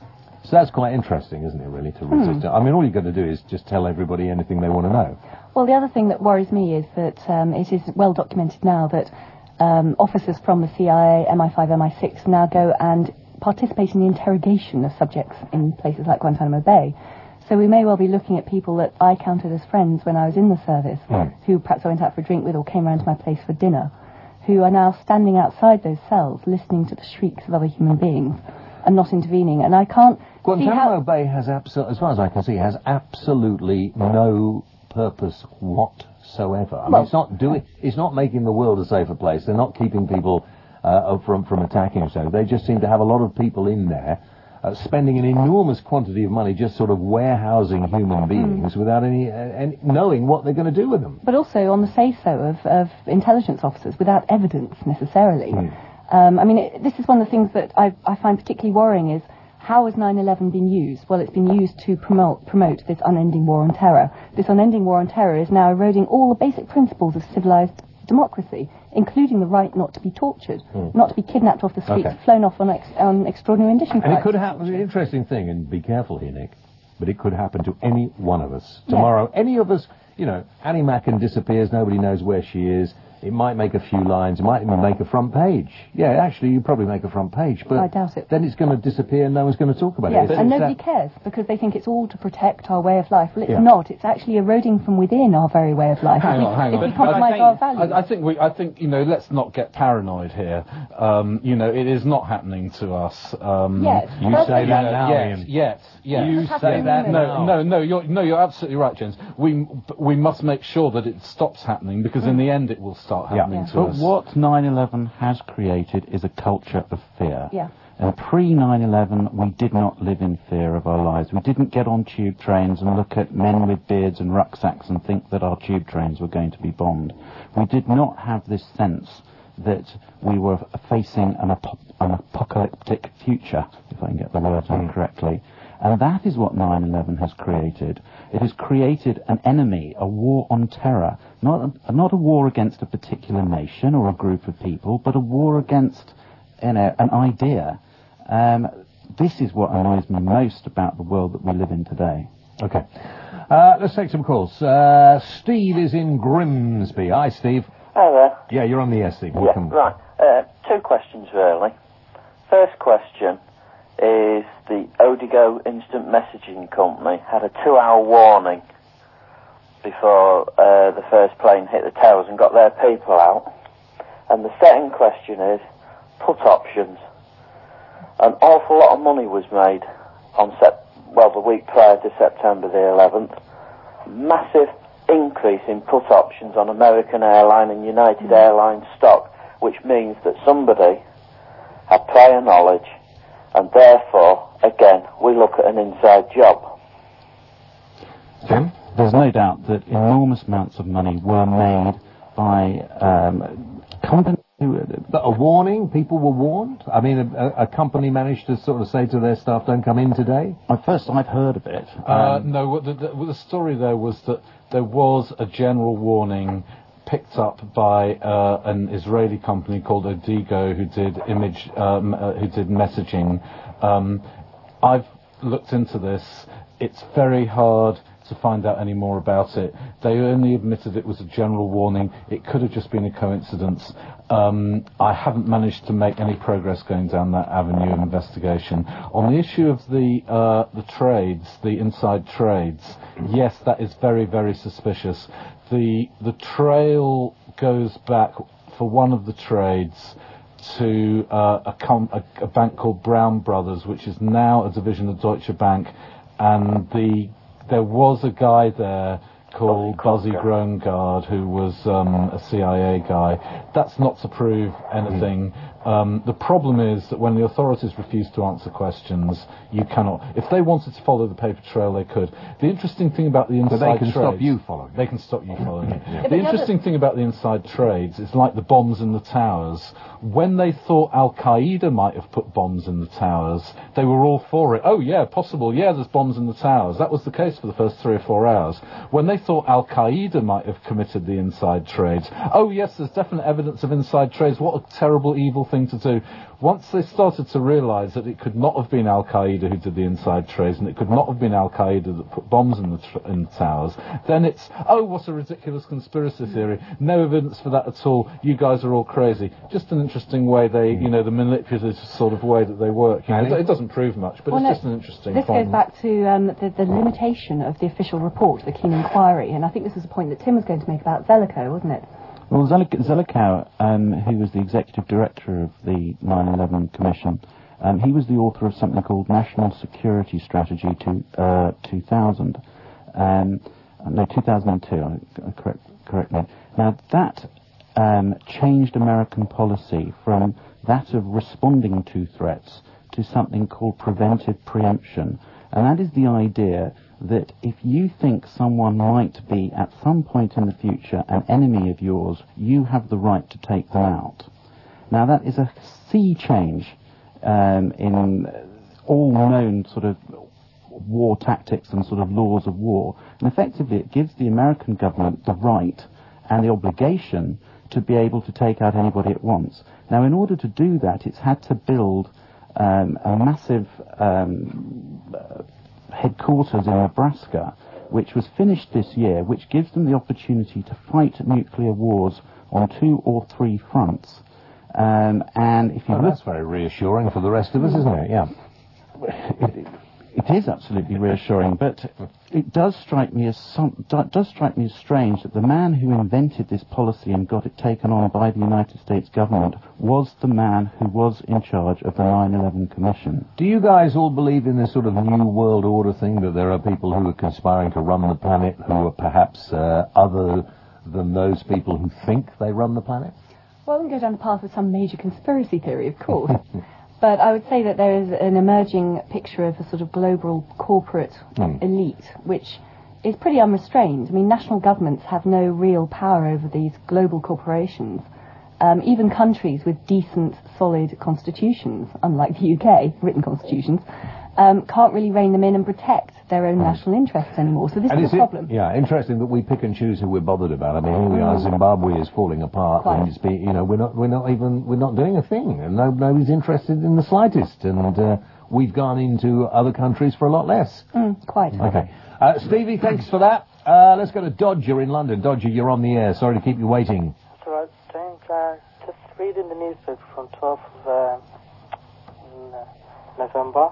So that's quite interesting, isn't it, really, to resist Hmm. it? I mean, all you've got to do is just tell everybody anything they want to know. Well, the other thing that worries me is that um, it is well documented now that um, officers from the C I A, M I five, M I six now go and participate in the interrogation of subjects in places like Guantanamo Bay. So we may well be looking at people that I counted as friends when I was in the service, Mm. who perhaps I went out for a drink with or came round to my place for dinner, who are now standing outside those cells listening to the shrieks of other human beings and not intervening. And I can't Guantanamo see how... Bay has, abso- as far as I can see, has absolutely no purpose whatsoever. I mean, Well- it's not doing, it's not making the world a safer place. They're not keeping people uh, from from attacking. So they just seem to have a lot of people in there uh, spending an enormous quantity of money just sort of warehousing human beings without any, uh, any knowing what they're going to do with them. But also on the say-so of, of intelligence officers without evidence necessarily. Mm. Um, I mean, it, this is one of the things that I, I find particularly worrying is how has nine eleven been used? Well, it's been used to promote, promote this unending war on terror. This unending war on terror is now eroding all the basic principles of civilized democracy, including the right not to be tortured, Mm. not to be kidnapped off the streets, Okay. flown off on, ex- on extraordinary rendition And flights. it could happen, an interesting thing, and be careful here, Nick, but it could happen to any one of us. Tomorrow, any of us, you know, Annie Mackin disappears, nobody knows where she is. It might make a few lines, it might even make a front page. Yeah, actually, you'd probably make a front page, but I doubt it. then it's going to disappear and no one's going to talk about Yes, it. It's- and it's nobody that- cares because they think it's all to protect our way of life. Well, it's Yeah. not. It's actually eroding from within our very way of life. Hang if on, we, hang if on. we compromise our values. I, I think we, I think you know, let's not get paranoid here. Um, you know, it is not happening to us. Um, Yes, You that's say what- that now, yes, Ian. yes, yes. You What's say happening that now? No, no, no. You're no, you're absolutely right, James. We we must make sure that it stops happening because in the end it will start happening to But us. what nine eleven has created is a culture of fear. Yeah. And pre nine eleven, we did not live in fear of our lives. We didn't get on tube trains and look at men with beards and rucksacks and think that our tube trains were going to be bombed. We did not have this sense that we were facing an, ap- an apocalyptic future, if I can get the word out correctly. And that is what nine eleven has created. It has created an enemy, a war on terror. Not a, not a war against a particular nation or a group of people, but a war against, you know, an idea. Um, this is what annoys me most about the world that we live in today. Okay. Uh, let's take some calls. Uh, Steve is in Grimsby. Hi, Steve. Hi there. Yeah, you're on the air, Steve. Yeah, Welcome. right. Uh, two questions, really. First question is the Odigo Instant Messaging Company had a two-hour warning before uh, the first plane hit the towers and got their people out. And the second question is put options. An awful lot of money was made on sep- well the week prior to September the eleventh. Massive increase in put options on American Airline and United Airlines stock, which means that somebody had prior knowledge, and therefore, again, we look at an inside job. Jim? There's no doubt that enormous amounts of money were made by um, companies who... But a warning? People were warned? I mean, a, a company managed to sort of say to their staff, don't come in today? At first, I've heard of it. Uh, Um, no, what the, the, what the story there was that there was a general warning picked up by uh, an Israeli company called Odigo, who did image, um, uh, who did messaging. Um, I've looked into this. It's very hard to find out any more about it. They only admitted it was a general warning. It could have just been a coincidence. Um, I haven't managed to make any progress going down that avenue of investigation. On the issue of the uh, the trades, the inside trades, yes, that is very, very suspicious. The the trail goes back for one of the trades to uh, a, com- a, a bank called Brown Brothers, which is now a division of Deutsche Bank, and the there was a guy there called Buzzy Grongard, who was um, a C I A guy. That's not to prove anything. Um, the problem is that when the authorities refuse to answer questions, you cannot. If they wanted to follow the paper trail, they could. The interesting thing about the inside But they can trades, stop you following. They can stop you following it. Yeah. The interesting thing about the inside trades is like the bombs in the towers. When they thought Al Qaeda might have put bombs in the towers, they were all for it. Oh yeah, possible. Yeah, there's bombs in the towers. That was the case for the first three or four hours. When they thought Al Qaeda might have committed the inside trades, oh yes, there's definite evidence of inside trades. What a terrible, evil thing to do. Once they started to realise that it could not have been Al Qaeda who did the inside trades, and it could not have been Al Qaeda that put bombs in the tr- in the towers, then it's, oh, what a ridiculous conspiracy theory. No evidence for that at all. You guys are all crazy. Just an interesting way they, you know, the manipulative sort of way that they work. You know, it, it doesn't prove much, but well, it's no, just an interesting This point. goes back to um, the, the limitation of the official report, the Keane inquiry, and I think this was a point that Tim was going to make about Zelikow, wasn't it? Well, Zelik- Zelikow, um, who was the executive director of the nine eleven Commission, um, he was the author of something called National Security Strategy to uh, two thousand. Um, no, two thousand two, I, I correct, correct me. Now, that um, changed American policy from that of responding to threats to something called preventive preemption. And that is the idea that if you think someone might be, at some point in the future, an enemy of yours, you have the right to take them out. Now, that is a sea change um, in all known sort of war tactics and sort of laws of war. And effectively, it gives the American government the right and the obligation to be able to take out anybody it wants. Now, in order to do that, it's had to build um, a massive um, uh, headquarters in Nebraska, which was finished this year, which gives them the opportunity to fight nuclear wars on two or three fronts. Um, and if you well, look, that's very reassuring for the rest of us, isn't it? Yeah. It, it is absolutely reassuring, but it does strike me as some, does strike me as strange that the man who invented this policy and got it taken on by the United States government was the man who was in charge of the nine eleven Commission. Do you guys all believe in this sort of new world order thing, that there are people who are conspiring to run the planet who are perhaps uh, other than those people who think they run the planet? Well, I wouldn't go down the path of some major conspiracy theory, of course. But I would say that there is an emerging picture of a sort of global corporate mm. elite, which is pretty unrestrained. I mean, national governments have no real power over these global corporations. Um, even countries with decent, solid constitutions, unlike the U K, written constitutions, um, can't really rein them in and protect their own national interests anymore. So this and is a it, problem. Yeah, interesting that we pick and choose who we're bothered about. I mean, here we are, Zimbabwe is falling apart, Quite. and it's be, you know, we're not, we're not even, we're not doing a thing, and no, nobody's interested in the slightest, and uh, we've gone into other countries for a lot less. Mm, quite. Okay, uh, Stevie, thanks for that. Uh, let's go to Dodger in London. Dodger, you're on the air. Sorry to keep you waiting. That's all right, James. Uh, just reading the newspaper from twelfth of uh, November.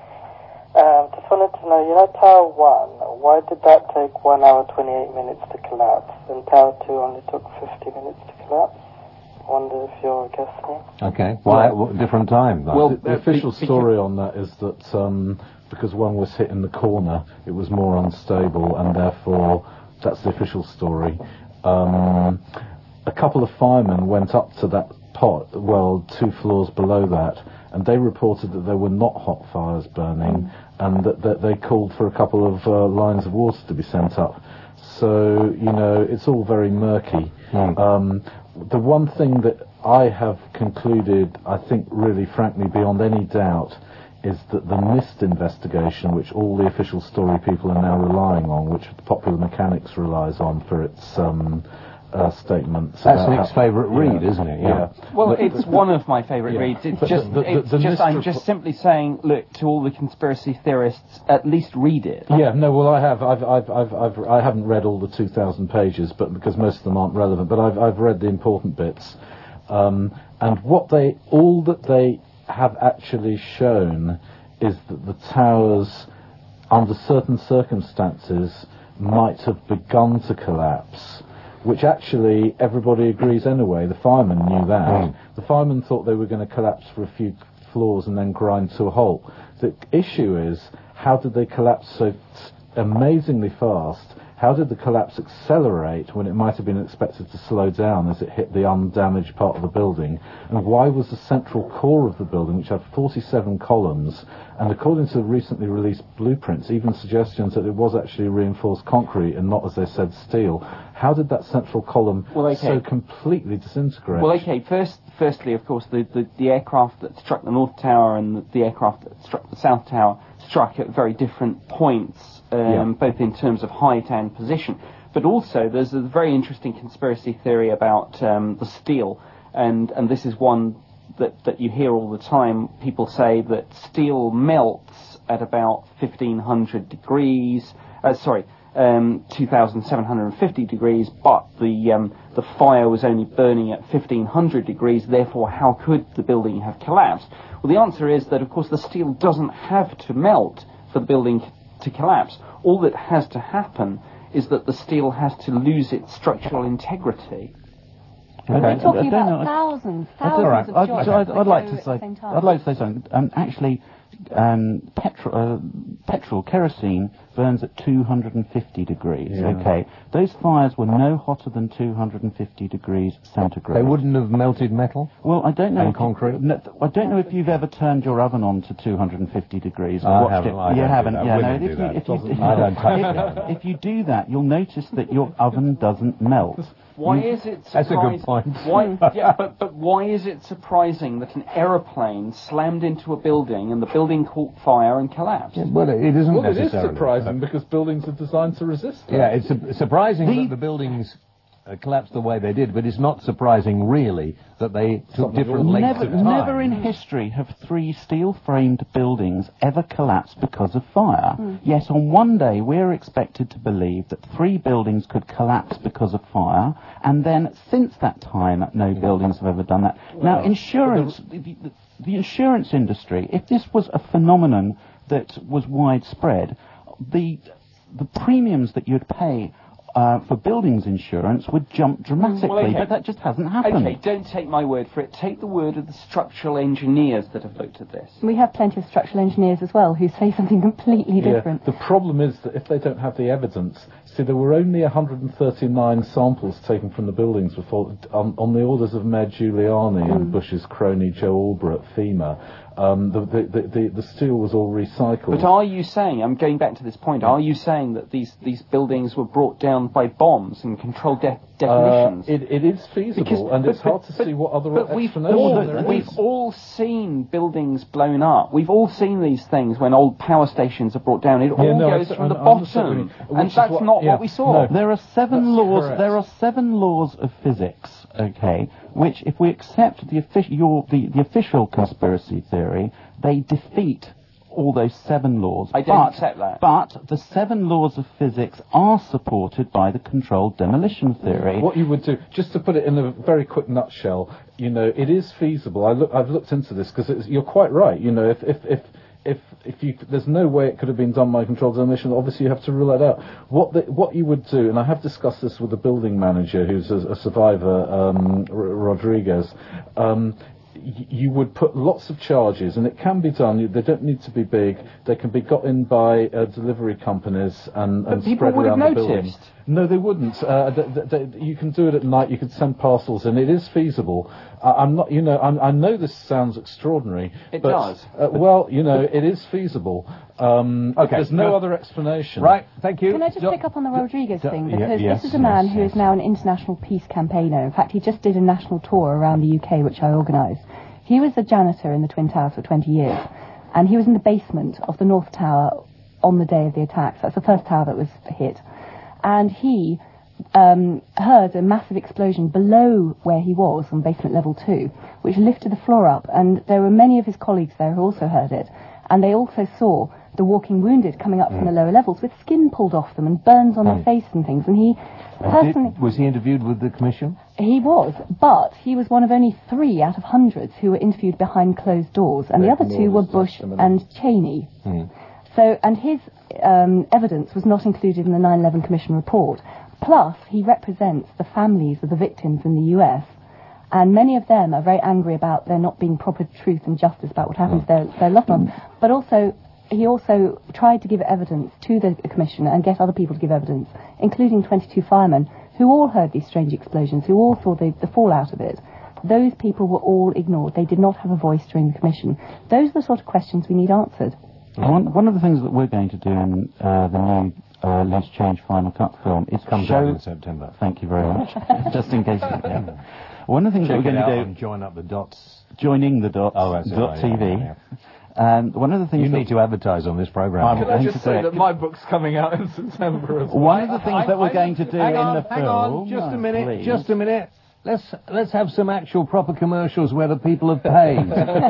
Um, just wanted to know, you know, Tower one, why did that take one hour twenty-eight minutes to collapse, and Tower two only took fifty minutes to collapse? I wonder if you're guessing. Okay, why at what different time? Though? Well, the, the official story on that is that um, because one was hit in the corner, it was more unstable, and therefore that's the official story. Um, a couple of firemen went up to that pot, well, two floors below that, and they reported that there were not hot fires burning, and that, that they called for a couple of uh, lines of water to be sent up. So, you know, it's all very murky. Mm. Um, the one thing that I have concluded, I think really frankly beyond any doubt, is that the NIST investigation, which all the official story people are now relying on, which Popular Mechanics relies on for its um, uh, statements. That's Nick's favourite read, yeah. isn't it? Yeah. yeah. Well, but, it's but, one of my favourite yeah. reads. It's but just, the, the, it's the just I'm just simply saying, look, to all the conspiracy theorists, at least read it. Yeah, no, well, I have. I've, I've, I've, I've, I haven't read all the two thousand pages, but because most of them aren't relevant. But I've, I've read the important bits, um, and what they, all that they have actually shown is that the towers, under certain circumstances, might have begun to collapse which actually everybody agrees anyway. The firemen knew that. Mm. The firemen thought they were going to collapse for a few floors and then grind to a halt. The issue is, how did they collapse so amazingly fast? How did the collapse accelerate when it might have been expected to slow down as it hit the undamaged part of the building? And why was the central core of the building, which had forty-seven columns, and according to the recently released blueprints, even suggestions that it was actually reinforced concrete and not, as they said, steel, how did that central column well, okay. so completely disintegrate? Well, okay, first, firstly, of course, the, the, the aircraft that struck the North Tower and the, the aircraft that struck the South Tower struck at very different points, um, yeah. both in terms of height and position. But also, there's a very interesting conspiracy theory about um, the steel, and, and this is one that, that you hear all the time. People say that steel melts at about fifteen hundred degrees, uh, sorry, um, two thousand seven hundred fifty degrees, but the, um, the fire was only burning at fifteen hundred degrees, therefore how could the building have collapsed? Well, the answer is that, of course, the steel doesn't have to melt for the building to collapse. All that has to happen is that the steel has to lose its structural integrity. Okay. We're talking about know, thousands, thousands right. of I'd, jobs. I'd, I'd like to at say, the same time. I'd like to say something. Um, actually, um, petrol, uh, petrol, kerosene burns at two hundred fifty degrees. Yeah. Okay, those fires were no hotter than two hundred fifty degrees centigrade. They wouldn't have melted metal. Well, I don't know. And if concrete. You, no, I don't know if you've ever turned your oven on to two hundred fifty degrees. I watched haven't. it. I you don't haven't. Do that. Yeah, Women no. do If that. you, if you, if, I don't touch if, if you do that, you'll notice that your oven doesn't melt. Why You- is it surprising? That's a good point. Why, yeah, but, but why is it surprising that an aeroplane slammed into a building and the building caught fire and collapsed? Yeah, well, it isn't Well, it is necessarily. surprising because buildings are designed to resist that. Yeah, it's su- surprising The- that the buildings uh, collapsed the way they did, but it's not surprising, really, that they took Something different lengths Never, of time. never in history have three steel-framed buildings ever collapsed because of fire. Mm. Yet on one day we're expected to believe that three buildings could collapse because of fire, and then since that time no buildings have ever done that. Well, now, insurance, the, the, the insurance industry, if this was a phenomenon that was widespread, the the premiums that you'd pay Uh, for buildings insurance would jump dramatically, Well, okay. but that just hasn't happened. Okay, don't take my word for it. Take the word of the structural engineers that have looked at this. We have plenty of structural engineers as well who say something completely different. Yeah. The problem is that if they don't have the evidence, see, there were only one hundred thirty-nine samples taken from the buildings before, on, on the orders of Mayor Giuliani Mm. and Bush's crony Joe Albrecht at FEMA. Um, the, the, the, the, the steel was all recycled. But are you saying, I'm going back to this point, are you saying that these, these buildings were brought down by bombs and controlled de- definitions? Uh, it, it is feasible, Because- and but- it's hard but- to but- see what other But we've explanation all, there we've is. all seen buildings blown up. We've all seen these things when old power stations are brought down. It Yeah, all no, goes I- from I the understand what you bottom, mean, and which is that's what- not yeah, what we saw. no. There are seven That's laws. correct. There are seven laws of physics. Okay, which, if we accept the, offic- your, the, the official conspiracy theory, they defeat all those seven laws. I don't but, accept that. But the seven laws of physics are supported by the controlled demolition theory. What you would do, just to put it in a very quick nutshell, you know, it is feasible. I look, I've looked into this because you're quite right. You know, if if if if if you, there's no way it could have been done by controlled demolition. Obviously, you have to rule that out. What the, what you would do, and I have discussed this with the building manager, who's a, a survivor, um, R- Rodriguez. Um, you would put lots of charges, and it can be done. You, they don't need to be big. They can be got in by uh, delivery companies and, But and people spread would around have the building. noticed. No, they wouldn't. Uh, th- th- th- you can do it at night. You could send parcels, and it is feasible. I- I'm not, you know, I'm, I know this sounds extraordinary. It but, does. Uh, well, you know, it is feasible. Um, Okay. There's no Uh, other explanation. Right, thank you. Can I just Jo- pick up on the Rodriguez Jo- thing? yeah, Because yes, this is a man yes, who yes. is now an international peace campaigner. In fact, he just did a national tour around the U K, which I organised. He was a janitor in the Twin Towers for twenty years, and he was in the basement of the North Tower on the day of the attacks. That's the first tower that was hit. And he um, heard a massive explosion below where he was on basement level two, which lifted the floor up, and there were many of his colleagues there who also heard it, and they also saw the walking wounded coming up from the lower levels with skin pulled off them and burns on their Mm. face and things, and he And personally... did, was he interviewed with the commission? He was, but he was one of only three out of hundreds who were interviewed behind closed doors, and They the other two ignored were his Bush testimony. and Cheney. Hmm. So, and his um, evidence was not included in the nine eleven Commission report, Plus, he represents the families of the victims in the U S, and many of them are very angry about there not being proper truth and justice about what happened to their, their loved ones. But also, he also tried to give evidence to the commission and get other people to give evidence, including twenty-two firemen, who all heard these strange explosions, who all saw the, the fallout of it. Those people were all ignored. They did not have a voice during the commission. Those are the sort of questions we need answered. One, one of the things that we're going to do in uh, the new uh, Loose Change Final Cut film is Comes show... out in September. Thank you very much. Just in case. Yeah. One of the things Check that we're it going out to do... and join up the dots. Joining the dots. Oh, that's dot right, T V. yeah, yeah. Um, one of the things You that need to advertise on this programme. I'm Can I going just to say do it. that my book's coming out in September as well? One of the things I- that we're I- going to do hang in on, the hang film... on, just a No, minute, please. just a minute. Let's let's have some actual proper commercials where the people have paid.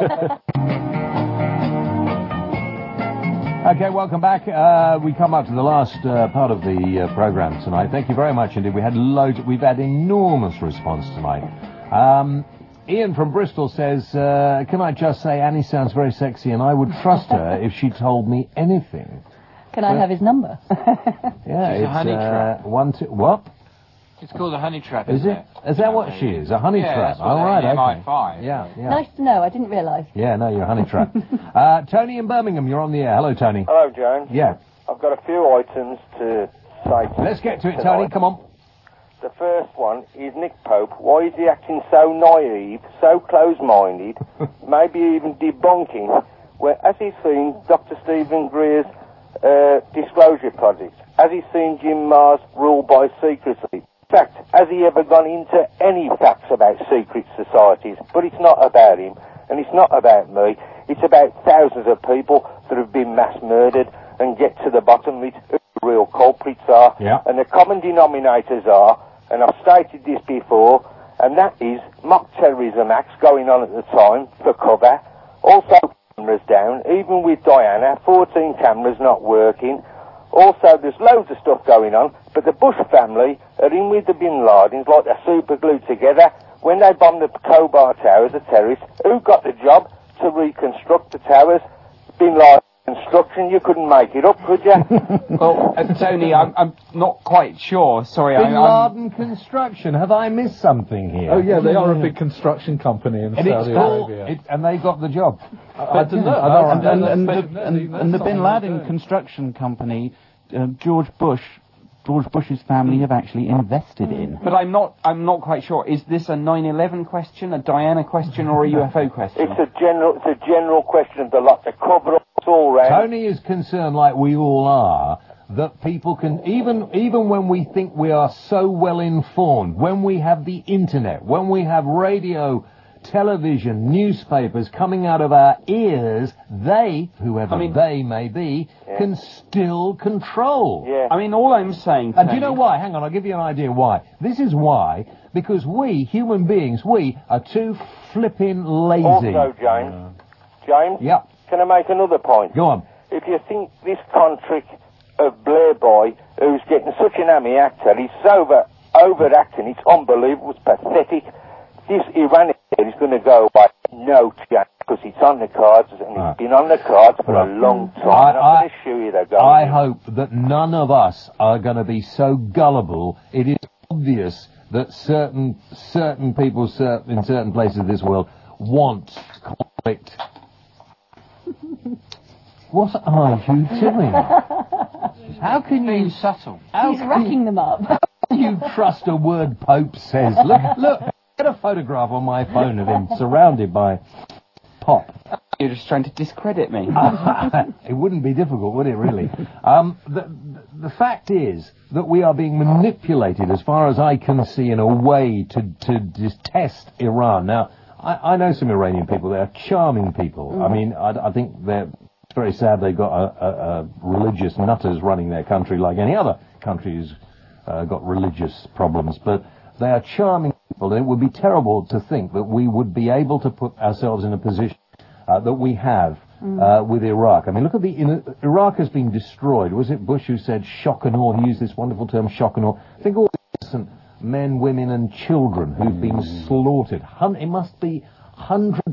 Okay, welcome back. Uh, we come up to the last uh, part of the uh, programme tonight. Thank you very much indeed. We had loads. We've had enormous response tonight. Um, Ian from Bristol says, uh, "Can I just say Annie sounds very sexy, and I would trust her if she told me anything." Can I Well- have his number? Yeah, She's a it's honey uh, trap. one two. What It's called a honey trap, is isn't it? Is that what she is? A honey Yeah, trap? that's what All they- right, M I okay. five. Yeah, yeah. Nice to know. I didn't realise. Yeah, no, you're a honey trap. uh, Tony in Birmingham, you're on the air. Hello, Tony. Hello, Joan. Yeah. I've got a few items to say to Let's get to it, tonight. Tony. Come on. The first one is Nick Pope. Why is he acting so naive, so close-minded, maybe even debunking, where has he seen Doctor Stephen Greer's uh, Disclosure Project? Has he seen Jim Marrs ruled by secrecy? In fact, has he ever gone into any facts about secret societies? But it's not about him, and it's not about me. It's about thousands of people that have been mass murdered, and get to the bottom of it, who the real culprits are. Yeah. And the common denominators are, and I've stated this before, and that is mock terrorism acts going on at the time for cover. Also cameras down, even with Diana, fourteen cameras not working. Also, there's loads of stuff going on, but the Bush family are in with the Bin Ladens like they're super glued together. When they bombed the Khobar Towers, the terrorists, who got the job to reconstruct the towers? Bin Laden construction, you couldn't make it up, could you? Well, uh, Tony, I'm, I'm not quite sure. Sorry, Bin I, I'm... Laden Construction. Have I missed something here? Oh yeah, they are a big construction company in And, it's Saudi called, Arabia. it, and they got the job. I, I don't know. All I right. don't And, know. and, That's- the, that's- and, that's and the something Bin they're Laden doing. construction company, uh, George Bush, George Bush's family have actually invested in. But I'm not. I'm not quite sure. Is this a nine eleven question, a Diana question, or a U F O question? It's a general, it's a general question of the lot to cover up all round. Tony is concerned, like we all are, that people can, even even when we think we are so well informed, when we have the internet, when we have radio, television, newspapers coming out of our ears, they, whoever I mean- they may be, can still control. Yeah. I mean, all I'm saying. And do you Tony- know why? Hang on, I'll give you an idea why. This is why, because we, human beings, we are too flippin' lazy. Also, James, James, Yep. can I make another point? Go on. If you think this contrick of Blair Boy, who's getting such an Emmy actor, he's over overacting, it's unbelievable, it's pathetic. This Iranian is going to go away, no chance, because it's on the cards, and Right. it's been on the cards for Right. a long time. I- and I'm I- going to show you they're going. I hope that none of us are going to be so gullible. It is obvious that certain certain people cer- in certain places of this world want conflict. What are you doing? How can you... subtle. How He's can racking them up. you trust a word Pope says? Look, look, get a photograph on my phone of him surrounded by pop. You're just trying to discredit me. It wouldn't be difficult, would it, really? Um, the, the fact is that we are being manipulated, as far as I can see, in a way to, to just test Iran. Now, I, I know some Iranian people. They're charming people. I mean, I, I think they're... It's very sad they've got a, a, a religious nutters running their country like any other country who's uh, got religious problems. But they are charming people, and it would be terrible to think that we would be able to put ourselves in a position uh, that we have uh, with Iraq. I mean, look at the... In, Iraq has been destroyed. Was it Bush who said shock and awe? He used this wonderful term, shock and awe. Think of all the innocent men, women and children who've been slaughtered. Hun- it must be hundreds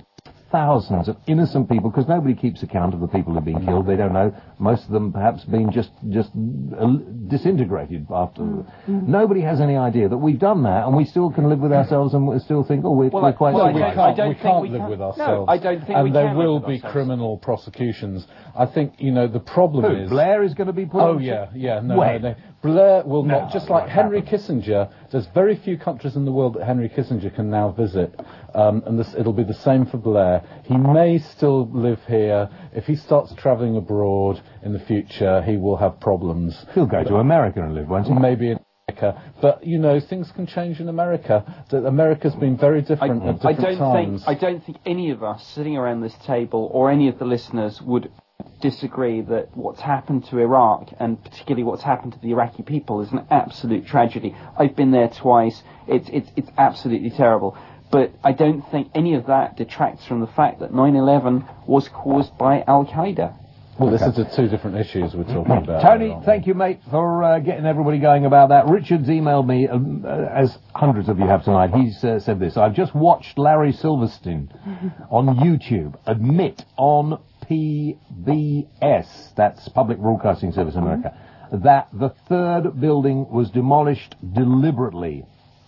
thousands of innocent people, because nobody keeps account of the people who've been killed. They don't know. Most of them perhaps been just just uh, disintegrated after. Mm. Nobody has any idea that we've done that, and we still can live with ourselves and we still think, oh, we're, well, we're quite. Well, we civilized. can't, I don't we think can't we live can. with No, ourselves. I don't think and we there can will live with be ourselves. criminal prosecutions. I think, you know, the problem Who, is... Blair is going to be put Oh, on yeah, yeah, no, When? no, no. Blair will No, not. Just it like won't Henry happen. Kissinger, there's very few countries in the world that Henry Kissinger can now visit, um, and this, it'll be the same for Blair. He may still live here. If he starts travelling abroad in the future, he will have problems. He'll go to America and live, won't he? Maybe in America. But, you know, things can change in America. That America's been very different at I different don't times. think I don't think any of us sitting around this table or any of the listeners would disagree that what's happened to Iraq, and particularly what's happened to the Iraqi people, is an absolute tragedy. I've been there twice. It's it's it's absolutely terrible. But I don't think any of that detracts from the fact that nine eleven was caused by Al Qaeda. Well, this Okay. is the two different issues we're talking about. Tony, thank you, mate, for uh, getting everybody going about that. Richard's emailed me, um, uh, as hundreds of you have tonight. He's uh, said this. I've just watched Larry Silverstein on YouTube admit on P B S, that's Public Broadcasting Service in America, that the third building was demolished deliberately.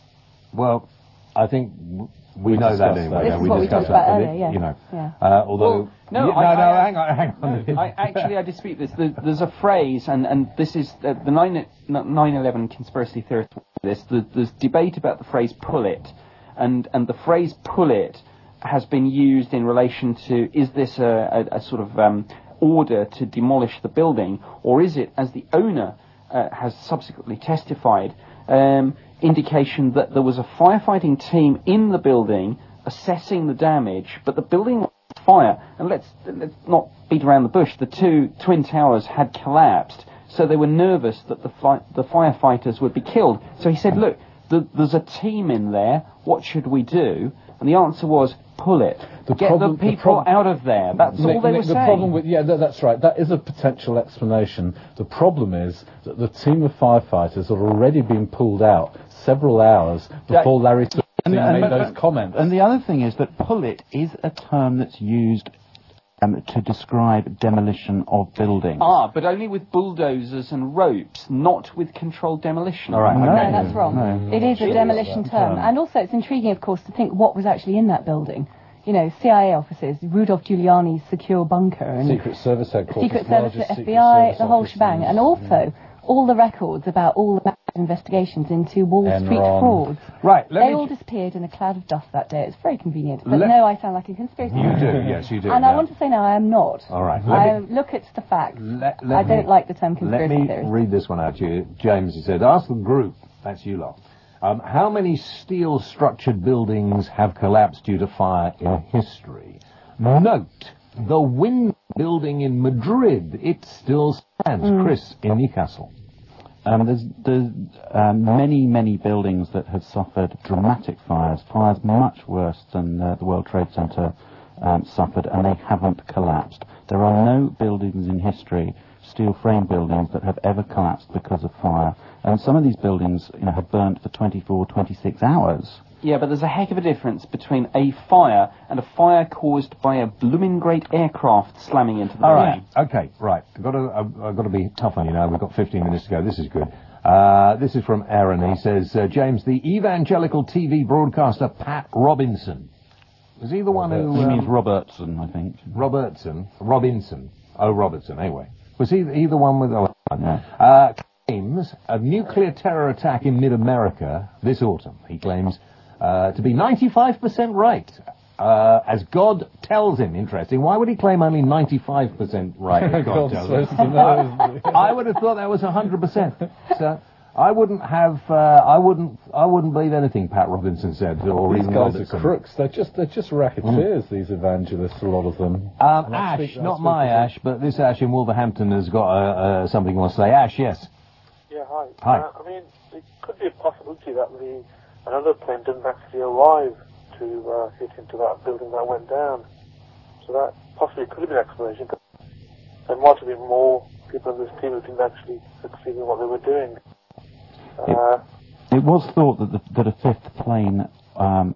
Well, I think w- we, We know that discussed anyway. that. This no, is we what we discussed talked about that, but earlier, it- yeah. You know, Yeah. uh, although Well, no, Yeah, I, no, I, no, I, hang on, hang on. No, I, actually, I dispute this. There, there's a phrase, and, and this is uh, the nine eleven conspiracy theorists. This the, there's debate about the phrase "pull it," and and the phrase "pull it" has been used in relation to, is this a, a, a sort of um, order to demolish the building, or is it, as the owner uh, has subsequently testified, um, indication that there was a firefighting team in the building assessing the damage, but the building was on fire. And let's let's not beat around the bush. The two twin towers had collapsed, so they were nervous that the fi- the firefighters would be killed. So he said, "Look, th- there's a team in there. What should we do?" And the answer was, "Pull it. The Get problem- the the people prob- out of there." That's Nick, all they Nick, were the saying. problem with yeah, that, that's right. That is a potential explanation. The problem is that the team of firefighters had already been pulled out several hours before Larry And, and- made those comments. and the other thing is that pull it is a term that's used um, to describe demolition of buildings. Ah, but only with bulldozers and ropes, not with controlled demolition. All right, No, okay. that's wrong. No. It is a It is demolition that term. term. And also it's intriguing, of course, to think what was actually in that building. You know, C I A offices, Rudolph Giuliani's secure bunker, and Secret Service headquarters, Secret Service, largest F Secret B I, Service the whole office shebang. in- And also all the records about all the investigations into Wall Street Enron. frauds. Right, let They me all ju- disappeared in a cloud of dust that day. It's very convenient. But Let- no, I sound like a conspiracy You theorist. do, yes, you do. And now. I want to say no, I am not. All right, let I me- look at the facts. Let, let I don't me- like the term Let conspiracy me theorist. read this one out to you. James, he said, ask the group, that's you lot, um, how many steel-structured buildings have collapsed due to fire in history? Note, the Wind building in Madrid, it still stands. Mm. Chris, in Newcastle. Um, there's there's um, many, many buildings that have suffered dramatic fires, fires much worse than uh, the World Trade Center um, suffered, and they haven't collapsed. There are no buildings in history, steel frame buildings, that have ever collapsed because of fire. And some of these buildings, you know, have burnt for twenty-four, twenty-six hours. Yeah, but there's a heck of a difference between a fire and a fire caused by a blooming great aircraft slamming into the All building. right, okay, right. I've got to, I've, I've got to be tough on you now. We've got fifteen minutes to go. This is good. Uh, this is from Aaron. He says, uh, James, the evangelical T V broadcaster Pat Robinson. Was he the one who... He um, means Robertson, I think. Robertson? Robinson. Oh, Robertson, anyway. Was he, he the one with... Oh, Yeah. uh, claims a nuclear terror attack in mid-America this autumn. He claims uh, to be ninety-five percent right. Uh, as God tells him. Interesting. Why would he claim only ninety-five percent right? As God God's tells him? supposed to know, isn't he? I would have thought that was one hundred percent. So I wouldn't have. Uh, I wouldn't. I wouldn't believe anything Pat Robinson said, or These even guys Robertson. are crooks. They're just they're just racketeers. These evangelists, a lot of them. Um, And I Ash, speak- I not speak my as a- Ash, but this Ash in Wolverhampton has got uh, uh, something he wants to say. Ash, yes. Yeah, hi. Hi. Uh, I mean, it could be a possibility that the another plane didn't actually arrive to uh, hit into that building that went down. So that possibly could have been an explanation. There might have been more people in this team who didn't actually succeed in what they were doing. Uh, It was thought that the, that a fifth plane um,